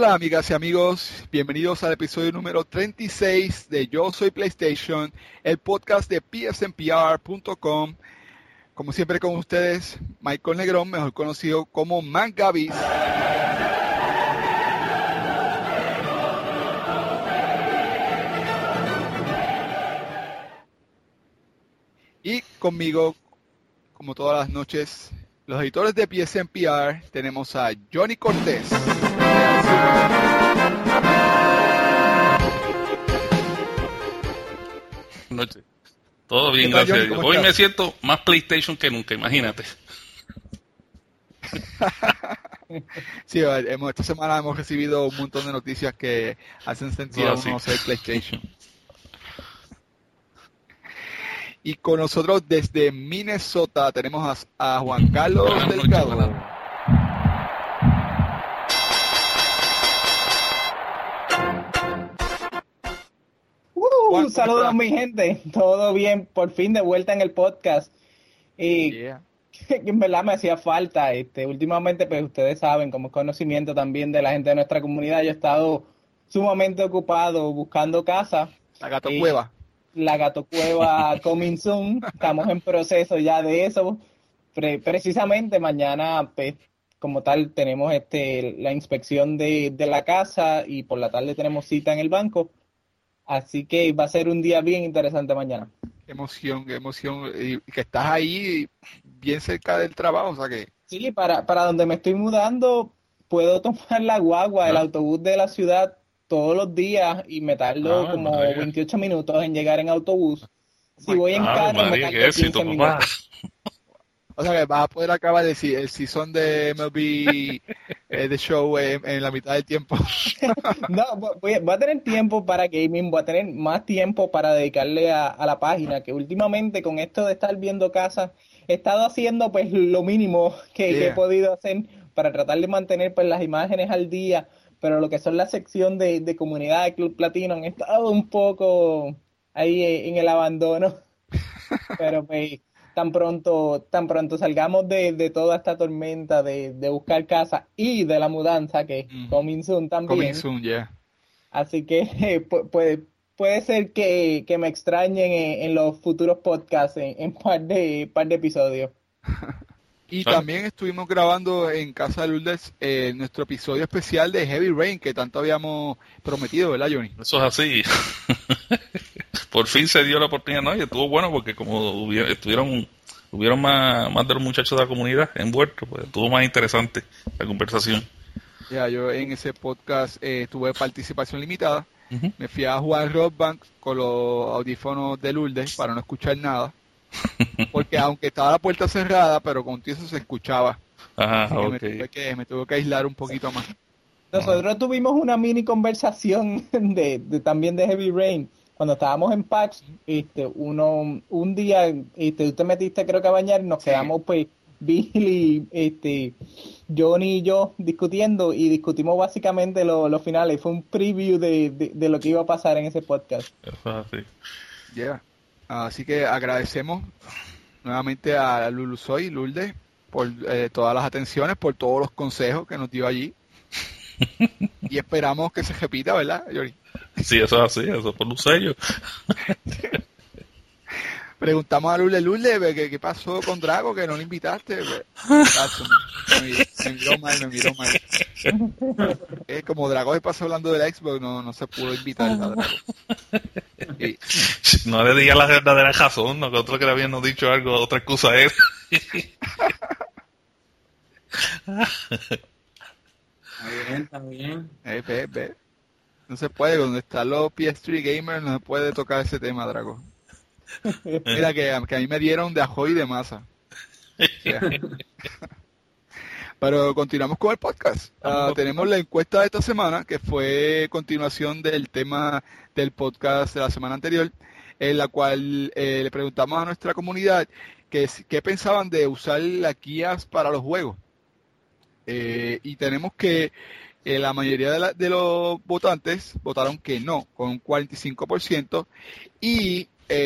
Hola amigas y amigos, bienvenidos al episodio número 36 de Yo Soy PlayStation, el podcast de psnpr.com. Como siempre con ustedes, Michael Negrón, mejor conocido como Mangavis. Y conmigo, como todas las noches, los editores de PSNPR, tenemos a Johnny Cortés. Noche. Todo bien, gracias a Dios. Hoy me siento más PlayStation que nunca, imagínate. Sí, esta semana hemos recibido un montón de noticias que hacen sentir a uno ser PlayStation. Y con nosotros desde Minnesota tenemos a Juan Carlos Delgado. Saludos mi gente, todo bien, por fin de vuelta en el podcast. Y en verdad me hacía falta, últimamente pues ustedes saben, como conocimiento también de la gente de nuestra comunidad, yo he estado sumamente ocupado buscando casa. La Gato Cueva. La Gato Cueva coming soon, estamos en proceso ya de eso. Precisamente mañana pues como tal tenemos la inspección de la casa y por la tarde tenemos cita en el banco. Así que va a ser un día bien interesante mañana. Qué emoción. Y que estás ahí bien cerca del trabajo, o sea que... Sí, para donde me estoy mudando, puedo tomar la guagua, el autobús de la ciudad todos los días y me tardo como 28 minutos en llegar en autobús. Si voy en carro, me tardo 15 minutos. O sea que vas a poder acabar el season de MLB The Show en la mitad del tiempo. No, voy a tener tiempo para gaming, voy a tener más tiempo para dedicarle a la página, que últimamente con esto de estar viendo casas, he estado haciendo pues lo mínimo que he podido hacer para tratar de mantener pues las imágenes al día, pero lo que son la sección de comunidad de Club Platino han estado un poco ahí en el abandono, pero pues... Tan pronto salgamos de toda esta tormenta de buscar casa y de la mudanza, que coming soon también. Coming soon, yeah. Así que puede ser que me extrañen en los futuros podcasts, en par de episodios. Y también estuvimos grabando en Casa de Lourdes nuestro episodio especial de Heavy Rain, que tanto habíamos prometido, ¿verdad, Johnny? Eso es así. Por fin se dio la oportunidad, ¿no? Y estuvo bueno porque como hubieron más de los muchachos de la comunidad envueltos, pues estuvo más interesante la conversación. Ya, yo en ese podcast tuve participación limitada. Me fui a jugar Rock Band con los audífonos de Lourdes para no escuchar nada. Porque aunque estaba la puerta cerrada, pero con eso se escuchaba. Ajá, okay. Me tuve que aislar un poquito más. Nosotros tuvimos una mini conversación también de Heavy Rain. Cuando estábamos en PAX, un día, tú te metiste creo que a bañar, nos quedamos pues Billy, Johnny y yo discutiendo y discutimos básicamente los finales. Fue un preview de lo que iba a pasar en ese podcast. Eso es así. Yeah. Así que agradecemos nuevamente a Lourdes por todas las atenciones, por todos los consejos que nos dio allí. Y esperamos que se repita, ¿verdad, Johnny? Sí, eso es así, eso es por un sello. Preguntamos a Lourdes, ¿qué pasó con Drago? Que no lo invitaste. Me miró mal. Como Drago se pasó hablando de la Xbox, no se pudo invitar a Drago. Sí. No le digas la verdadera razón, nosotros que le habíamos dicho algo, otra excusa es. Está bien. Ve. No se puede, donde están los PS3 gamers no se puede tocar ese tema, Drago. Mira que a mí me dieron de ajo y de masa. Pero continuamos con el podcast. Tenemos la encuesta de esta semana, que fue continuación del tema del podcast de la semana anterior, en la cual le preguntamos a nuestra comunidad qué pensaban de usar las guías para los juegos. Y tenemos que la mayoría de los votantes votaron que no, con un 45%, y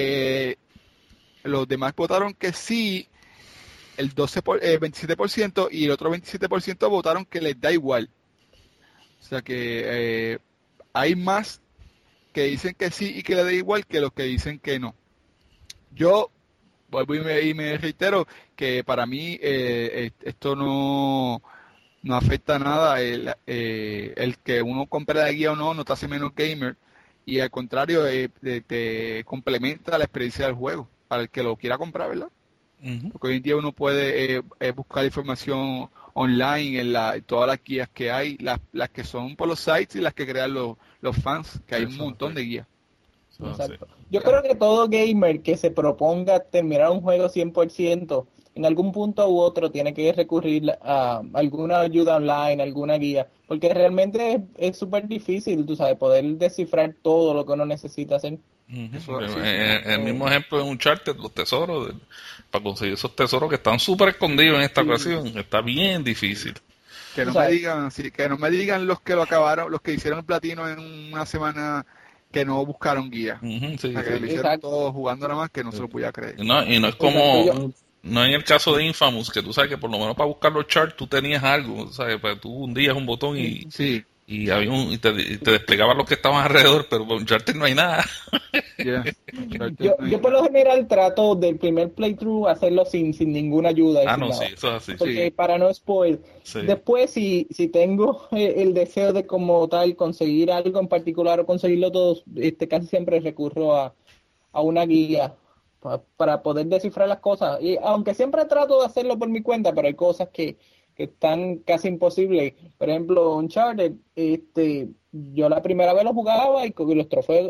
los demás votaron que sí, el 27%, y el otro 27% votaron que les da igual. O sea que hay más que dicen que sí y que le da igual que los que dicen que no. Yo vuelvo y me reitero que para mí esto no afecta nada. El que uno compre la guía o no te hace menos gamer y al contrario te complementa la experiencia del juego para el que lo quiera comprar, ¿verdad? Ujú. Porque hoy en día uno puede buscar información online en todas las guías que hay, las que son por los sites y las que crean los fans, que hay un Eso, montón sí. de guías. Eso, sí. Exacto. Yo creo que todo gamer que se proponga terminar un juego 100%, en algún punto u otro tiene que recurrir a alguna ayuda online, alguna guía, porque realmente es súper difícil, tú sabes, poder descifrar todo lo que uno necesita hacer. Ujú. Eso sí. El mismo ejemplo en Uncharted, los tesoros, para conseguir esos tesoros que están súper escondidos en esta Sí. ocasión, está bien difícil. Que Tú no me sabes. digan, sí, que no me digan los que lo acabaron, los que hicieron el platino en una semana que no buscaron guía. Ujú, O sí, sea, que sí. lo hicieron Exacto, todo jugando nada más que no se lo podía creer. Y no es exacto. como, no en el caso de Infamous, que tú sabes que por lo menos para buscar los charts tú tenías algo, ¿sabes? Pues tú hundías un botón Sí, y había y te desplegaba los que estaban alrededor, pero con Uncharted no hay nada. yeah. Yo por lo general trato del primer playthrough hacerlo sin ninguna ayuda y Ah, sin no, sí, nada. eso es así. Porque Sí. para no spoil. Sí. Después, si tengo el deseo de como tal conseguir algo en particular o conseguirlo todo, casi siempre recurro a una guía para poder descifrar las cosas. Y aunque siempre trato de hacerlo por mi cuenta, pero hay cosas que están casi imposibles. Por ejemplo, Uncharted, yo la primera vez lo jugaba y con los trofeos,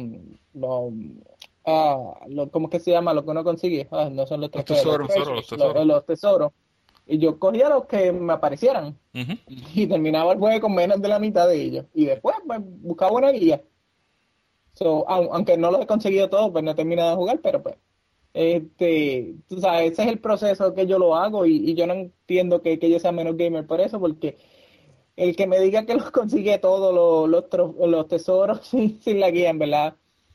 ¿cómo es que se llama? Lo que uno consigue. No son los Los trofeos, los tesoros. Tesoros, los tesoros. los tesoros. Y yo cogía los que me aparecieran Ujú. y terminaba el juego con menos de la mitad de ellos. Y después pues, buscaba una guía. So, aunque no los he conseguido todos, pues no he terminado de jugar, pero pues, tú sabes, ese es el proceso que yo lo hago y yo no entiendo que yo sea menos gamer por eso, porque el que me diga que los consigue todos los tesoros sin la guía, en verdad,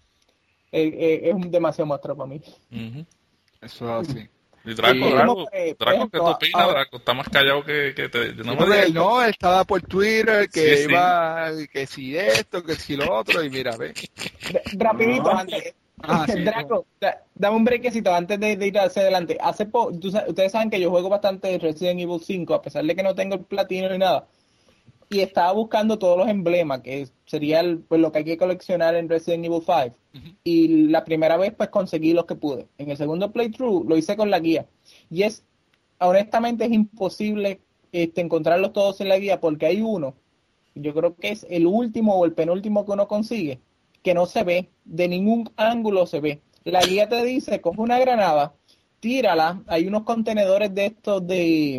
es un demasiado monstruo para mí. Ujú. Eso es así. Y Sí. Es como, Draco, por ¿qué ejemplo, tú opinas, ahora, Draco? Está más callado que te... No me Porque digas él no, él estaba por Twitter, Sí, que sí. iba, que si esto, que si lo otro, y mira, ve. rapidito, No, antes, Ah, sí. Draco, dame un brequecito antes de ir hacia adelante. Ustedes saben que yo juego bastante Resident Evil 5, a pesar de que no tengo el platino ni nada. Y estaba buscando todos los emblemas, que sería pues, lo que hay que coleccionar en Resident Evil 5. Ujú. Y la primera vez, pues conseguí los que pude. En el segundo playthrough lo hice con la guía. Y honestamente, es imposible encontrarlos todos en la guía porque hay uno, yo creo que es el último o el penúltimo que uno consigue, que no se ve, de ningún ángulo se ve. La guía te dice, coge una granada, tírala, hay unos contenedores de estos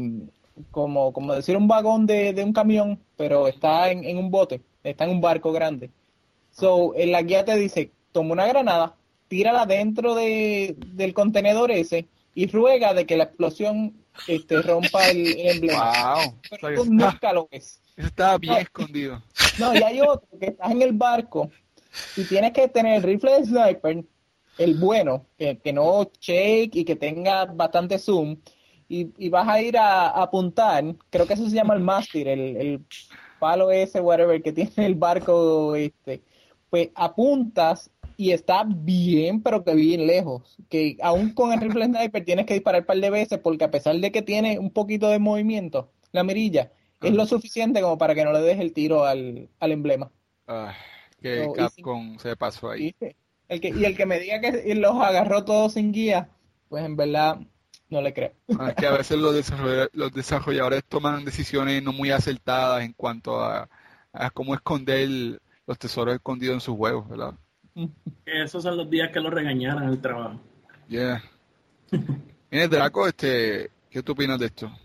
como decir un vagón de un camión, pero está en un bote, está en un barco grande. So, en la guía te dice, toma una granada, tírala dentro del contenedor ese y ruega de que la explosión rompa el emblema. Wow. O Pero sea, que tú nunca lo ves. eso estaba bien No, escondido. no, y hay otro que estás en el barco y tienes que tener el rifle de sniper, el bueno, que no shake y que tenga bastante zoom, y vas a ir a apuntar, creo que eso se llama el mástil, el palo ese, whatever, que tiene el barco, pues apuntas y está bien, pero que bien lejos, que aún con el rifle sniper tienes que disparar un par de veces porque a pesar de que tiene un poquito de movimiento, la mirilla, es lo suficiente como para que no le des el tiro al emblema. Ah, que So, Capcom se pasó ahí. el que me diga que los agarró todos sin guía, pues en verdad no le creo. Es que a veces los desarrolladores toman decisiones no muy acertadas en cuanto a cómo esconder los tesoros escondidos en sus juegos, ¿verdad? Esos son los días que lo regañaron en el trabajo. Yeah. Mire, Draco, ¿qué tú opinas de esto?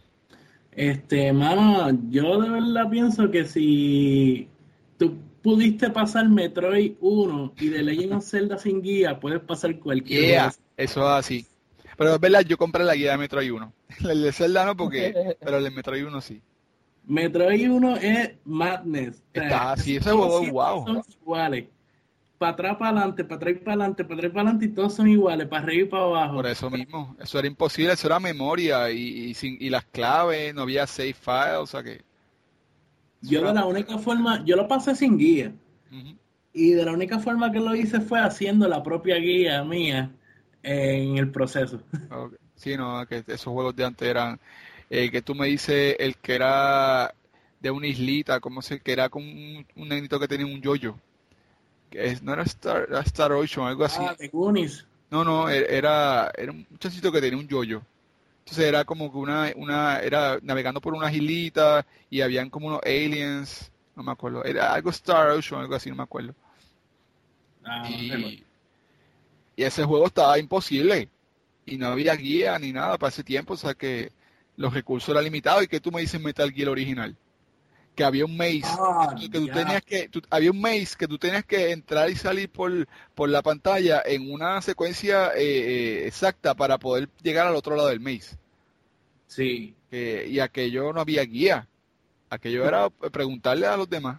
Mano, yo de verdad pienso que si tú pudiste pasar Metroid 1 y The Legend of Zelda sin guía, puedes pasar cualquier Yeah, juego. eso es así. Pero es verdad, yo compré la guía de Metroid 1. El de Zelda no, pero el de Metroid 1 sí. Metroid 1 es madness. O sea, Está así, ese todos juego, siete wow. son iguales. Para atrás, para adelante, para atrás, para adelante, para atrás, para adelante, y todos son iguales, para arriba y para abajo. Por eso mismo, eso era imposible, eso era memoria y las claves, no había save files, o sea que Yo de la única forma, yo lo pasé sin guía. Ujú. Y de la única forma que lo hice fue haciendo la propia guía mía en el proceso. Ok. Sí, no, que esos juegos de antes eran, que tú me dices, el que era de una islita, que era con un nenito que tenía un yoyo, no era era Star Ocean, algo así. Ah, de Goonies. No, no, era un muchachito que tenía un yoyo. Entonces era como que era navegando por unas islitas y habían como unos aliens, no me acuerdo, era algo Star Ocean, algo así, no me acuerdo. Ah, no sé. Y, y ese juego estaba imposible y no había guía ni nada para ese tiempo, o sea que los recursos eran limitados. ¿Y que tú me dices Metal Gear original? Que había un maze, Ah, que tú ya. tenías había un maze que tú tenías que entrar y salir por la pantalla en una secuencia exacta para poder llegar al otro lado del maze. Sí. Y aquello no había guía, aquello era preguntarle a los demás.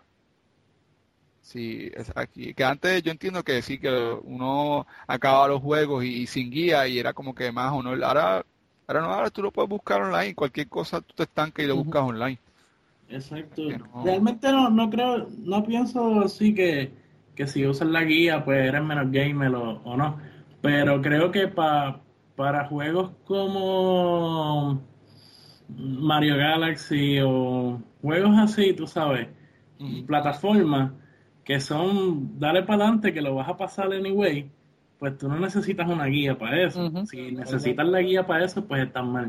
Sí, aquí, que antes yo entiendo que sí, que uno acababa los juegos y sin guía y era como que más o no. Ahora no, ahora tú lo puedes buscar online, cualquier cosa tú te estancas y lo buscas online. Exacto. Que no, Realmente no creo, no pienso así que si usas la guía, pues eres menos gamer o no. Pero creo que para juegos como Mario Galaxy o juegos así, tú sabes, ujú, plataformas que son dale para adelante que lo vas a pasar anyway, pues tú no necesitas una guía para eso. Ujú. Si necesitas la guía para eso, pues estás mal.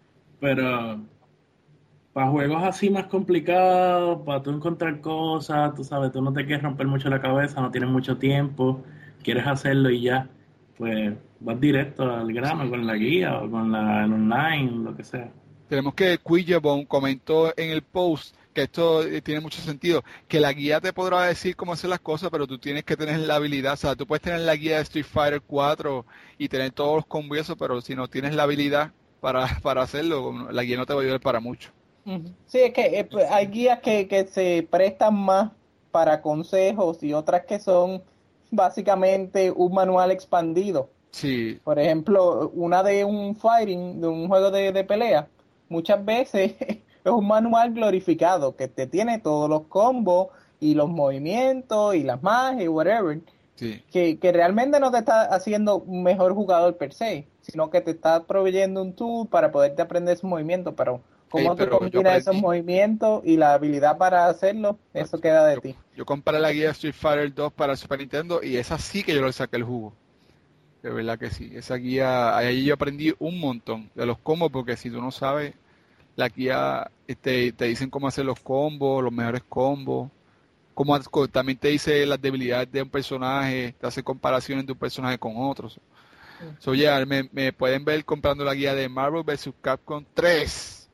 Pero para juegos así más complicados, para tú encontrar cosas, tú sabes, tú no te quieres romper mucho la cabeza, no tienes mucho tiempo, quieres hacerlo y ya, pues vas directo al grano sí. con la guía o con el online, lo que sea. Tenemos que Quillabone comentó en el post que esto tiene mucho sentido, que la guía te podrá decir cómo hacer las cosas, pero tú tienes que tener la habilidad, o sea, tú puedes tener la guía de Street Fighter 4 y tener todos los combos y eso, pero si no tienes la habilidad para hacerlo, la guía no te va a ayudar para mucho. Ujú. Sí, es que pues, hay guías que se prestan más para consejos y otras que son básicamente un manual expandido. Sí, Por ejemplo, una de un fighting, de un juego de pelea, muchas veces es un manual glorificado que te tiene todos los combos y los movimientos y las magias y whatever, sí. que realmente no te está haciendo un mejor jugador per se, sino que te está proveyendo un tool para poderte aprender esos movimientos, pero Ey, cómo tú pero yo combinas esos aprendí, movimientos y la habilidad para hacerlo, eso queda de yo, ti. yo compré la guía de Street Fighter 2 para el Super Nintendo y esa sí que yo le saqué el jugo. De verdad que sí. Esa guía, ahí yo aprendí un montón de los combos, porque si tú no sabes, la guía te dicen cómo hacer los combos, los mejores combos, también te dice las debilidades de un personaje, te hace comparaciones de un personaje con otros. So, yeah, me pueden ver comprando la guía de Marvel vs. Capcom 3.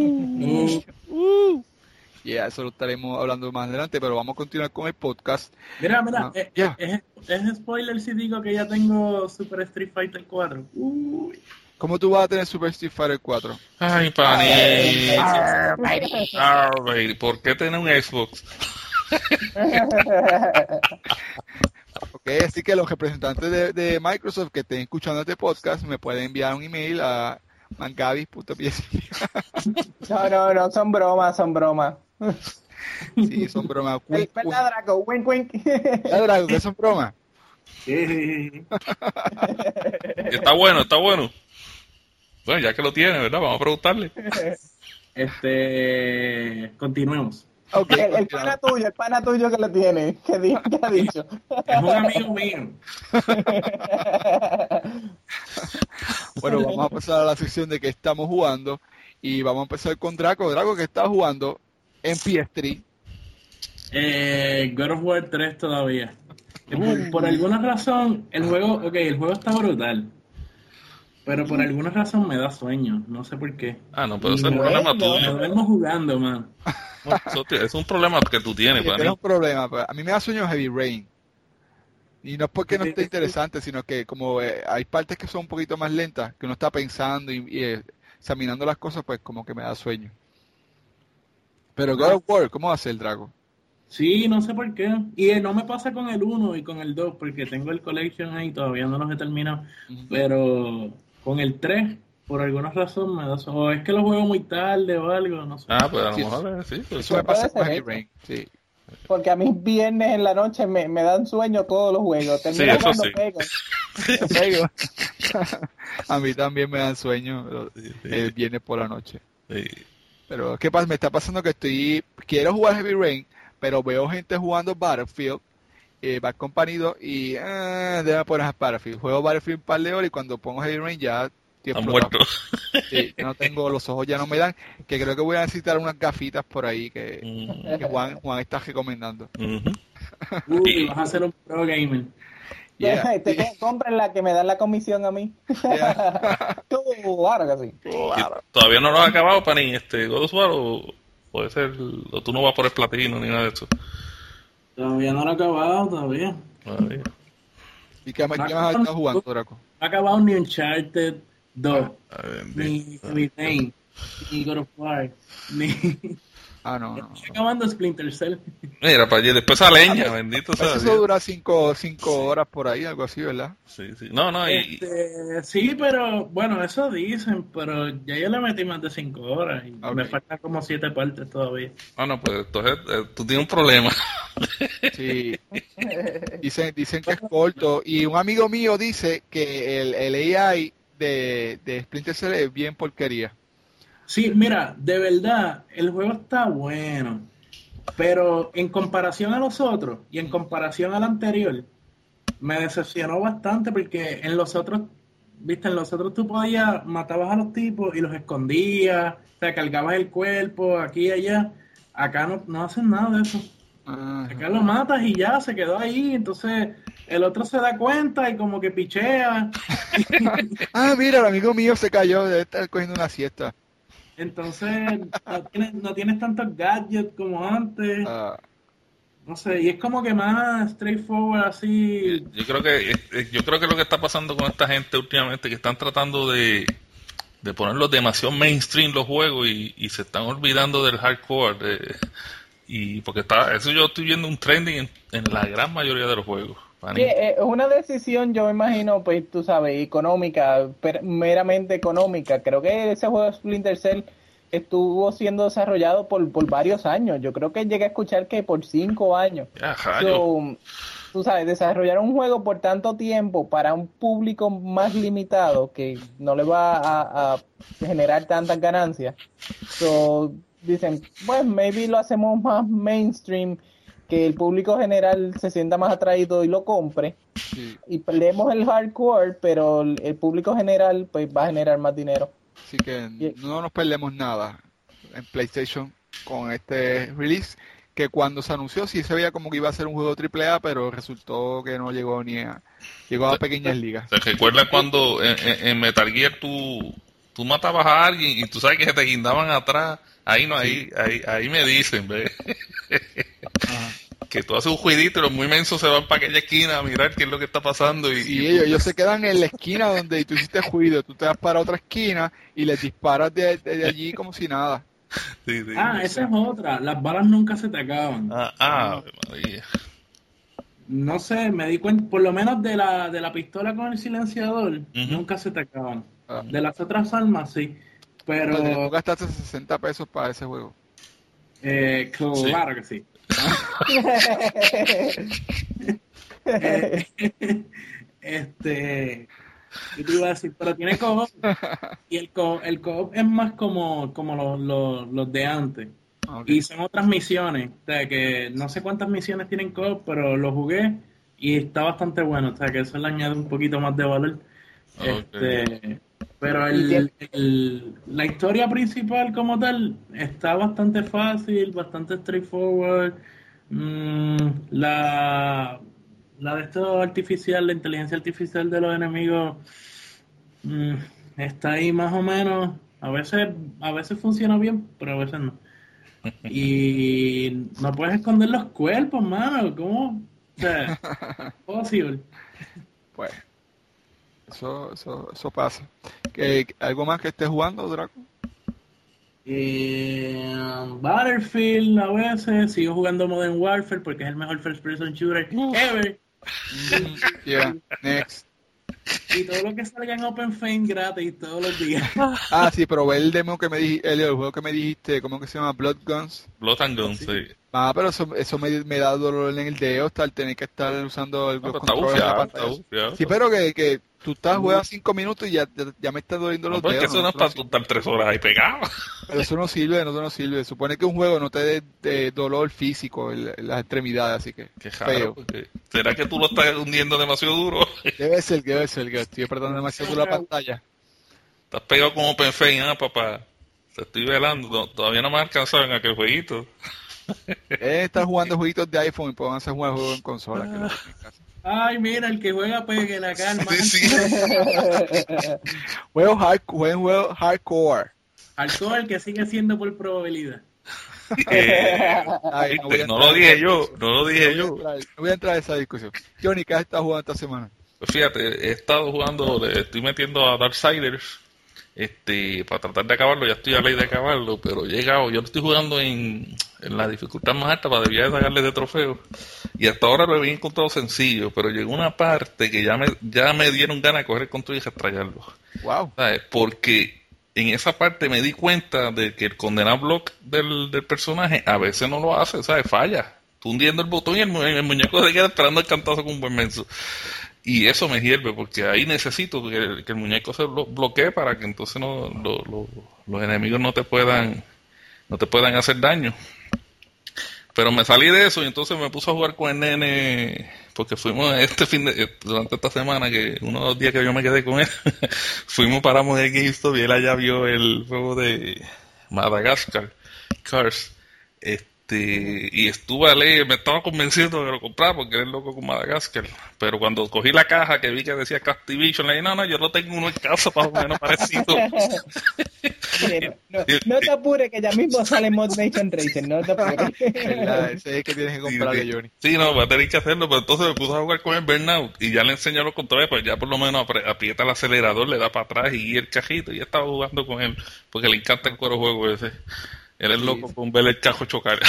Uh, Yeah, eso lo estaremos hablando más adelante, pero vamos a continuar con el podcast. mira, Ya, es spoiler si digo que ya tengo Super Street Fighter 4. Uy. ¿cómo tú vas a tener Super Street Fighter 4? Ay, panito. Ay, ¿por qué tener un Xbox? Ok, así que los representantes de Microsoft que estén escuchando este podcast me pueden enviar un email a mangavis.ps. No, son bromas, son bromas. Sí, son bromas. Wink, wink. ¿Verdad, Draco? Wink, wink. Ya, Drago, que son bromas. Está bueno, está bueno. Bueno, ya que lo tiene, ¿verdad? Vamos a preguntarle. Continuemos. Ok, El pana tuyo que lo tiene, que ha dicho. Es un amigo mío. bueno, vamos a pasar a la sección de que estamos jugando y vamos a empezar con Draco. Draco, que está jugando en PS3. God of War 3 todavía. Por alguna razón, el juego está brutal. Pero por alguna razón me da sueño. No sé por qué. Ah, no, pero ese es Y un me problema bueno. tuyo. duermo jugando, man. Es un problema que tú tienes, Tienes panito. un problema. Pues, a mí me da sueño Heavy Rain. Y no es porque no esté interesante, sino que como hay partes que son un poquito más lentas, que uno está pensando y examinando las cosas, pues como que me da sueño. Pero God of War, ¿cómo va a ser el Drago? Sí, no sé por qué. Y no me pasa con el 1 y con el 2, porque tengo el collection ahí, todavía no los he terminado. Ujú. Pero con el 3 por alguna razón me da sueño. O es que lo juego muy tarde o algo, no sé. Pues a lo mejor sí. Pues, Eso me pasa con Puede Heavy ser Rain, sí. Porque a mí viernes en la noche me dan sueño todos los juegos. Termino eso cuando sí. pego. A mí también me dan sueño el viernes por la noche. Sí. Pero ¿qué pasa? Me está pasando que quiero jugar Heavy Rain, pero veo gente jugando Battlefield, Bad Company 2 y déjame poner a Battlefield. Juego Battlefield un par de horas y cuando pongo Heavy Rain ya estoy Han explotado. muerto. Sí, ya no tengo, los ojos ya no me dan, que creo que voy a necesitar unas gafitas por ahí que Juan está recomendando. Ujú. Vas a ser un pro gamer. Yeah. Compren la que me dan la comisión a mí. Yeah. Claro que sí. Claro. ¿Todavía no lo has acabado, Pani, God of War, o puede ser, o tú no vas por el platino ni nada de eso? Todavía no lo he acabado, todavía. Todavía. ¿Y qué más has estado jugando, Draco? No he acabado ni Uncharted 2, ni Bendito. Heavy Rain, ni God of War, ni... No. Estoy acabando Splinter Cell. Mira, para allá, después esa leña, bendito sea Eso Dios. dura 5 horas por ahí, algo así, ¿verdad? Sí. No, Sí, pero bueno, eso dicen, pero ya yo le metí más de 5 horas y Ok. me faltan como 7 partes todavía. pues entonces tú tienes un problema. Sí. Dicen que es corto. Y un amigo mío dice que el AI de Splinter Cell es bien porquería. Sí, mira, de verdad, el juego está bueno, pero en comparación a los otros y en comparación al anterior, me decepcionó bastante porque en los otros, viste, en los otros tú podías, matabas a los tipos y los escondías, o sea, cargabas el cuerpo aquí y allá. Acá no hacen nada de eso. Acá lo matas y ya se quedó ahí, entonces el otro se da cuenta y como que pichea. Mira, el amigo mío se cayó, debe estar cogiendo una siesta. Entonces no tienes tantos gadgets como antes. No sé, y es como que más straightforward así. Yo creo que lo que está pasando con esta gente últimamente, que están tratando de ponerlos demasiado mainstream los juegos y se están olvidando del hardcore. Y porque eso yo estoy viendo un trending en la gran mayoría de los juegos. Sí, es una decisión, yo me imagino, pues tú sabes, económica, meramente económica. Creo que ese juego de Splinter Cell estuvo siendo desarrollado por varios años. Yo creo que llegué a escuchar que por 5 años. Tú sabes, desarrollar un juego por tanto tiempo para un público más limitado que no le va a generar tantas ganancias. Dicen, pues maybe lo hacemos más mainstream, que el público general se sienta más atraído y lo compre. Sí. Y perdemos el hardcore, pero el público general pues va a generar más dinero. Así que no nos perdemos nada en PlayStation con este release, que cuando se anunció sí se veía como que iba a ser un juego AAA, pero resultó que no llegó llegó a pequeñas ligas. ¿Te recuerdas cuando en Metal Gear tú matabas a alguien y tú sabes que se te guindaban atrás? Ahí me dicen, ¿ves? Que tú haces un jueguito y los muy mensos se van para aquella esquina a mirar qué es lo que está pasando. Y ellos se quedan en la esquina donde tú hiciste juicio. Tú te vas para otra esquina y les disparas de allí como si nada. Sí. Esa es otra. Las balas nunca se te acaban. María. No sé, me di cuenta, por lo menos de la pistola con el silenciador, nunca se te acaban. De las otras armas, sí. Pero tú gastaste $60 para ese juego. Claro que sí. Yo te iba a decir, pero tiene co-op y el co-op es más como los de antes. Okay. Y son otras misiones, o sea que no sé cuántas misiones tienen co-op, pero lo jugué y está bastante bueno, o sea que eso le añade un poquito más de valor. Okay. Pero la historia principal como tal está bastante fácil, bastante straightforward. La de esto artificial, la inteligencia artificial de los enemigos está ahí más o menos. A veces funciona bien, pero a veces no. Y no puedes esconder los cuerpos, mano. ¿Cómo? O sea, posible. Pues eso pasa. ¿Algo más que estés jugando, Draco? Battlefield a veces, sigo jugando Modern Warfare porque es el mejor first person shooter ever. Yeah, next. Y todo lo que salga en Open Fame gratis todos los días. Ah, sí, pero el demo que me dijiste, el juego que me dijiste, ¿cómo que se llama? Blood Guns. Blood and Guns, sí. Ah, pero eso me da dolor en el dedo, tener que estar usando el control en la pantalla. Sí, pero que tú juegas 5 minutos y ya me está doliendo los dedos. Porque eso no es para tú estar 3 horas ahí pegado. Pero eso no sirve. Supone que un juego no te dé dolor físico en las extremidades, así que qué raro, ¿será que tú lo estás hundiendo demasiado duro? Debe ser que estoy apretando demasiado duro la pantalla. Estás pegado como Open Fame, papá. Te estoy velando. Todavía no me has alcanzado en aquel jueguito. Estás jugando jueguitos de iPhone y podemos jugar juegos en consola. Ay, mira, el que juega pegue la calma. Sí. Juego hardcore. Hardcore, el que sigue siendo por probabilidad. No lo dije yo. No voy a entrar a esa discusión. Johnny, ¿qué has estado jugando esta semana? Pues fíjate, he estado jugando, le estoy metiendo a Darksiders. Para tratar de acabarlo, ya estoy a ley de acabarlo, pero he llegado, yo lo estoy jugando en la dificultad más alta para debía de sacarle de trofeo, y hasta ahora lo había encontrado sencillo, pero llegó una parte que ya me dieron ganas de coger el control y extraerlo. Wow. ¿Sabes? Porque en esa parte me di cuenta de que el condenado block del personaje a veces no lo hace, ¿sabes? Falla. Tú hundiendo el botón y el muñeco se queda esperando el cantazo con un buen menso. Y eso me hierve, porque ahí necesito que el muñeco se bloquee para que entonces los enemigos no te puedan hacer daño. Pero me salí de eso y entonces me puse a jugar con el nene, porque fuimos durante esta semana, que uno de los días que yo me quedé con él, paramos en GameStop y él allá vio el juego de Madagascar, Cars. Y me estaba convenciendo de que lo comprara porque era loco con Madagascar, pero cuando cogí la caja que vi que decía Captivation, le dije, no, yo lo tengo uno en casa para menos parecido. No te apures, que ya mismo sale Mod Nation Racing, no te apures. Ese es que tienes que comprarle, Johnny. Sí, no, va a tener que hacerlo, pero entonces me puse a jugar con el Burnout y ya le enseñé los controles, pues ya por lo menos aprieta el acelerador, le da para atrás y el cajito, y ya estaba jugando con él, porque le encanta el cuero juego ese. Él es loco con ver el cajo chocar.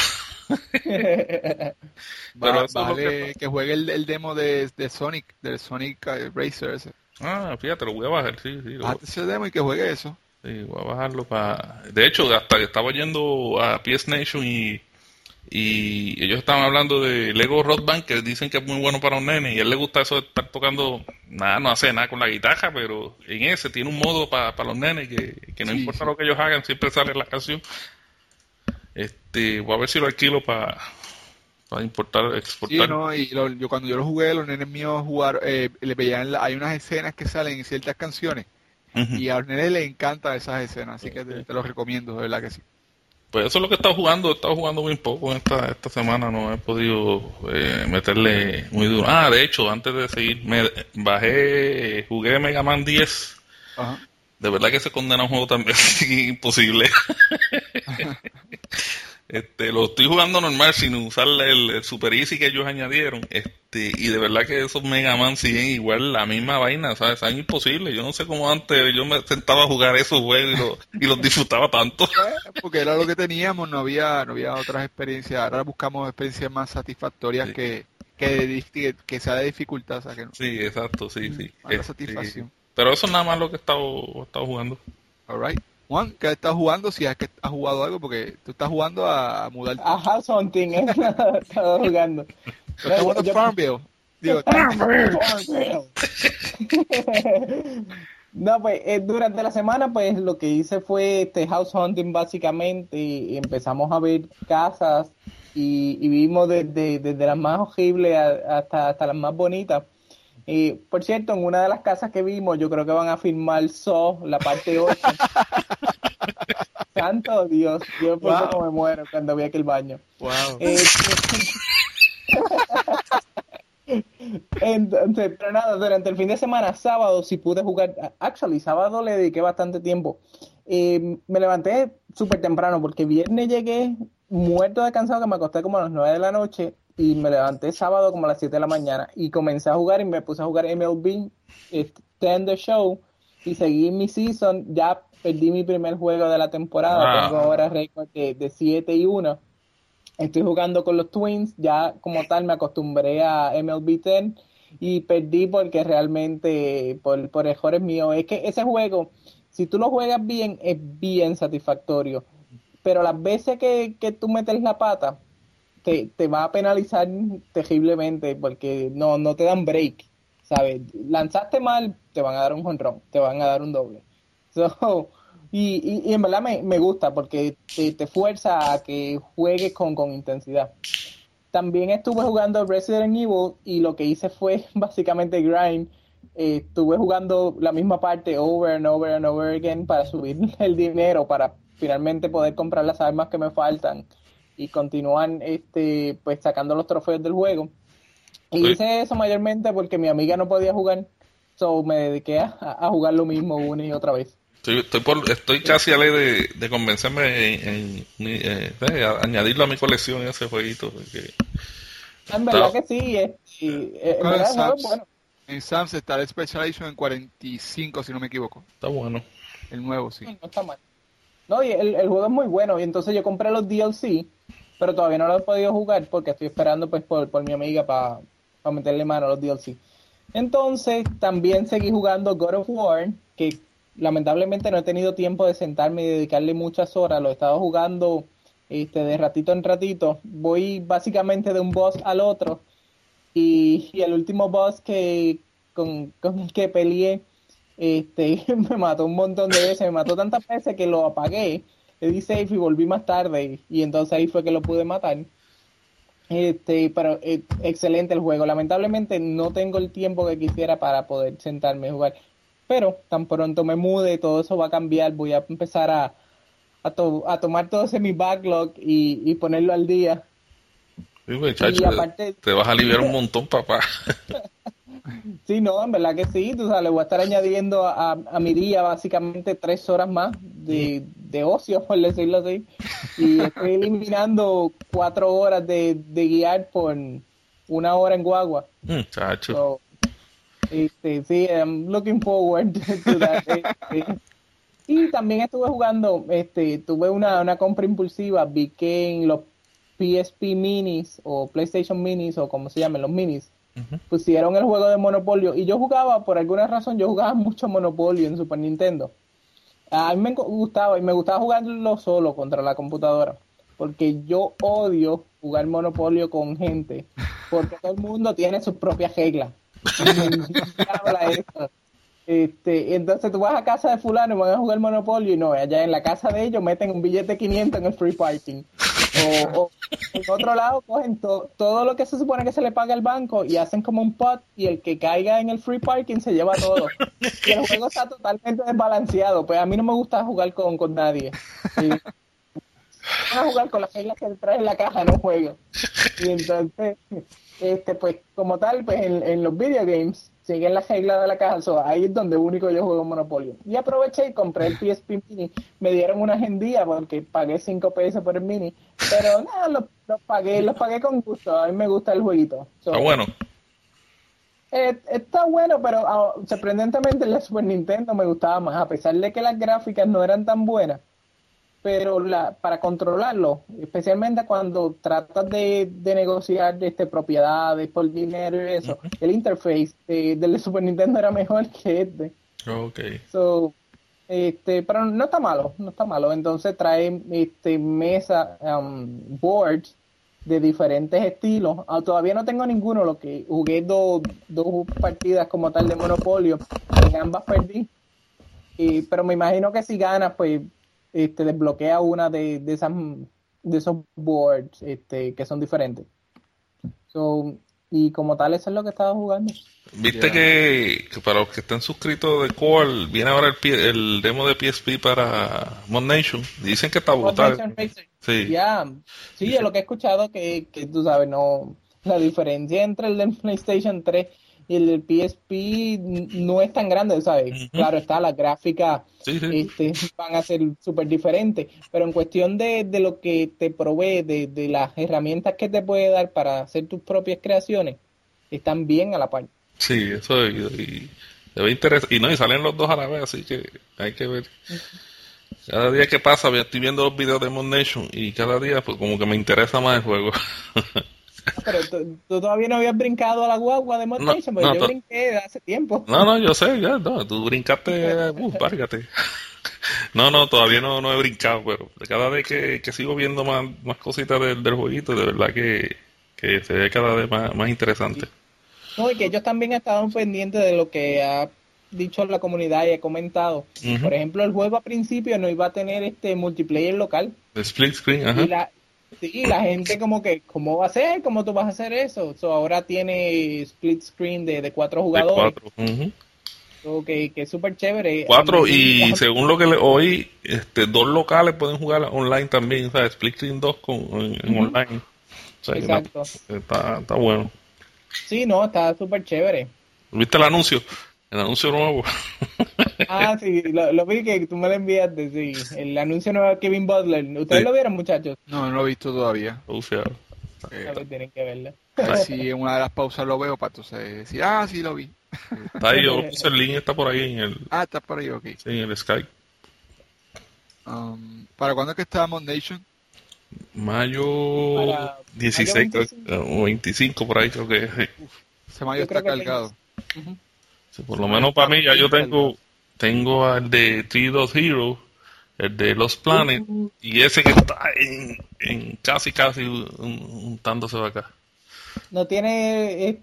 Pero vale que juegue el demo de Sonic, del Sonic Racer ese. Ah, fíjate, lo voy a bajar, sí. Bájate ese demo y que juegue eso. Sí, voy a bajarlo para... De hecho, hasta que estaba yendo a PS Nation y ellos estaban hablando de Lego Rock Band, que dicen que es muy bueno para un nene, y a él le gusta eso de estar tocando, no hace nada con la guitarra, pero en ese tiene un modo para los nenes que no importa lo que ellos hagan, siempre sale la canción. Voy a ver si lo alquilo para exportar. Sí, no, y cuando yo lo jugué, los nenes míos le veían, hay unas escenas que salen en ciertas canciones, y a los nenes les encantan esas escenas, así que te los recomiendo, de verdad que sí. Pues eso es lo que he estado jugando muy poco esta semana, no he podido meterle muy duro. De hecho, antes de seguir, jugué Mega Man 10. Ajá. De verdad que se condena un juego también imposible. Lo estoy jugando normal sin usar el Super Easy que ellos añadieron. Y de verdad que esos Mega Man siguen igual la misma vaina, ¿sabes? Es imposible. Yo no sé cómo antes yo me sentaba a jugar esos juegos y los disfrutaba tanto. Porque era lo que teníamos, no había otras experiencias. Ahora buscamos experiencias más satisfactorias que sea de dificultad. O sea, que no. Sí, exacto, sí. La satisfacción. Pero eso es nada más lo que he estado jugando. Alright. Juan, ¿qué estás jugando? Si es que has jugado algo, porque tú estás jugando a mudarte. A House Hunting, estaba jugando. Estás jugando Farmville. Farmville. No, pues durante la semana, pues lo que hice fue House Hunting básicamente, y empezamos a ver casas y vimos desde las más horribles hasta las más bonitas. Por cierto, en una de las casas que vimos, yo creo que van a filmar Saw, la parte 8. Santo Dios, yo por poco me muero cuando vi aquel baño. Wow. Entonces, pero nada, durante el fin de semana, sábado, sí pude jugar. Sábado le dediqué bastante tiempo. Me levanté súper temprano porque viernes llegué muerto de cansado, que me acosté como a las 9 de la noche. Y me levanté sábado como a las 7 de la mañana y comencé a jugar y me puse a jugar MLB The Show y seguí mi season. Ya perdí mi primer juego de la temporada, tengo ahora récord de 7-1. Estoy jugando con los Twins, ya como tal me acostumbré a MLB 10 y perdí porque realmente, por errores míos, es que ese juego, si tú lo juegas bien, es bien satisfactorio, pero las veces que tú metes la pata, te va a penalizar terriblemente porque no te dan break, ¿sabes? Lanzaste mal, te van a dar un jonrón, te van a dar un doble. So, y en verdad me gusta porque te fuerza a que juegues con intensidad. También estuve jugando Resident Evil y lo que hice fue básicamente grind. Estuve jugando la misma parte over and over and over again para subir el dinero para finalmente poder comprar las armas que me faltan y continúan pues sacando los trofeos del juego. Y hice eso mayormente porque mi amiga no podía jugar, so me dediqué a jugar lo mismo una y otra vez. Estoy casi a ley de convencerme a añadirlo a mi colección ese jueguito. Porque en verdad que sí, en verdad el juego es bueno. En Sam's está el Special Edition en 45, si no me equivoco. Está bueno. El nuevo, sí. No está mal. No, y el juego es muy bueno, y entonces yo compré los DLC, pero todavía no los he podido jugar porque estoy esperando pues por mi amiga para meterle mano a los DLC. Entonces también seguí jugando God of War, que lamentablemente no he tenido tiempo de sentarme y dedicarle muchas horas. Lo he estado jugando de ratito en ratito. Voy básicamente de un boss al otro, y el último boss con el que peleé me mató un montón de veces, me mató tantas veces que lo apagué, le di save y volví más tarde, y entonces ahí fue que lo pude matar. Pero excelente el juego. Lamentablemente no tengo el tiempo que quisiera para poder sentarme a jugar, pero tan pronto me mude todo eso va a cambiar. Voy a empezar a tomar todo ese mi backlog y ponerlo al día. Sí, muchacho, y aparte, te vas a aliviar un montón, papá. Sí, no, en verdad que sí. Tú sabes, le voy a estar añadiendo a mi día básicamente 3 horas más de ocio, por decirlo así. Y estoy eliminando 4 horas de guiar por 1 hora en guagua. Muchacho. So, sí, I'm looking forward to that. Y también estuve jugando, tuve una compra impulsiva, vi que en los PSP Minis o PlayStation Minis o como se llaman los Minis, pusieron el juego de Monopolio, y yo jugaba, por alguna razón, yo jugaba mucho Monopolio en Super Nintendo. A mí me gustaba, y me gustaba jugarlo solo contra la computadora, porque yo odio jugar Monopolio con gente, porque todo el mundo tiene sus propias reglas. Entonces tú vas a casa de fulano y van a jugar Monopolio, y no, allá en la casa de ellos meten un billete de 500 en el free parking. O en otro lado cogen todo lo que se supone que se le paga al banco y hacen como un pot, y el que caiga en el free parking se lleva todo. Y el juego está totalmente desbalanceado. Pues a mí no me gusta jugar con nadie. Voy a jugar con las reglas que trae en la caja, no juego. Y entonces, pues como tal, pues en los video games siguen las reglas de la caja, ahí es donde único yo juego Monopolio. Y aproveché y compré el PSP Mini. Me dieron una agendía porque pagué 5 pesos por el Mini, pero nada, los pagué con gusto. A mí me gusta el jueguito. Está bueno. Está bueno, pero sorprendentemente el Super Nintendo me gustaba más, a pesar de que las gráficas no eran tan buenas. Pero para controlarlo, especialmente cuando tratas de negociar propiedades por dinero y eso, el interface del Super Nintendo era mejor que este. Okay. So, pero no está malo. Entonces trae mesa, boards de diferentes estilos. Todavía no tengo ninguno, lo que jugué dos partidas como tal de Monopolio, en ambas perdí. Pero me imagino que si ganas, pues desbloquea una de esos boards que son diferentes. Y como tal, eso es lo que estaba jugando. Viste que para los que estén suscritos de Core, viene ahora el demo de PSP para Mod Nation. Dicen que está brutal. Sí, sí, es lo que he escuchado, que tú sabes, no, la diferencia entre el del PlayStation 3 y el del PSP no es tan grande, ¿sabes? Claro está, las gráficas van a ser súper diferentes, pero en cuestión de lo que te provee, de las herramientas que te puede dar para hacer tus propias creaciones, están bien a la par. Sí, eso y debe interesar. Y salen los dos a la vez, así que hay que ver. Cada día que pasa, estoy viendo los videos de Mod Nation y cada día pues como que me interesa más el juego. Pero tú todavía no habías brincado a la guagua de Mod Nation, porque yo brinqué hace tiempo. No, yo sé, ya, no, tú brincaste, párgate. No, todavía no he brincado, pero cada vez que sigo viendo más cositas del jueguito, de verdad que se ve cada vez más interesante. No, y que ellos también estaban pendientes de lo que ha dicho la comunidad y he comentado. Uh-huh. Por ejemplo, el juego al principio no iba a tener multiplayer local. De split screen, ajá. Y la gente como que, ¿cómo va a ser? ¿Cómo tú vas a hacer eso? Ahora tiene split screen de 4 jugadores. De 4, uh-huh. Que es súper chévere. 4 y según lo que le oí, 2 locales pueden jugar online también, o sea, split screen 2 en online. O sea, exacto. Está bueno. Sí, no, está súper chévere. ¿Viste el anuncio? El anuncio nuevo. Sí, lo vi que tú me lo enviaste, sí. El anuncio nuevo de Kevin Butler. ¿Ustedes lo vieron, muchachos? No lo he visto todavía. Tienen que verlo. Si en una de las pausas lo veo, para entonces decir, sí lo vi. Está ahí, yo puse el link, está por ahí en el... está por ahí, ok. Sí, en el Skype. ¿Para cuándo es que está Mod Nation? Mayo 16 o 25 por ahí creo que es. Ese mayo está cargado. Sí, por lo menos para mí ya yo tengo el de Three Dot Hero, el de Los Planet, y ese que está en casi untándose de acá. No tiene el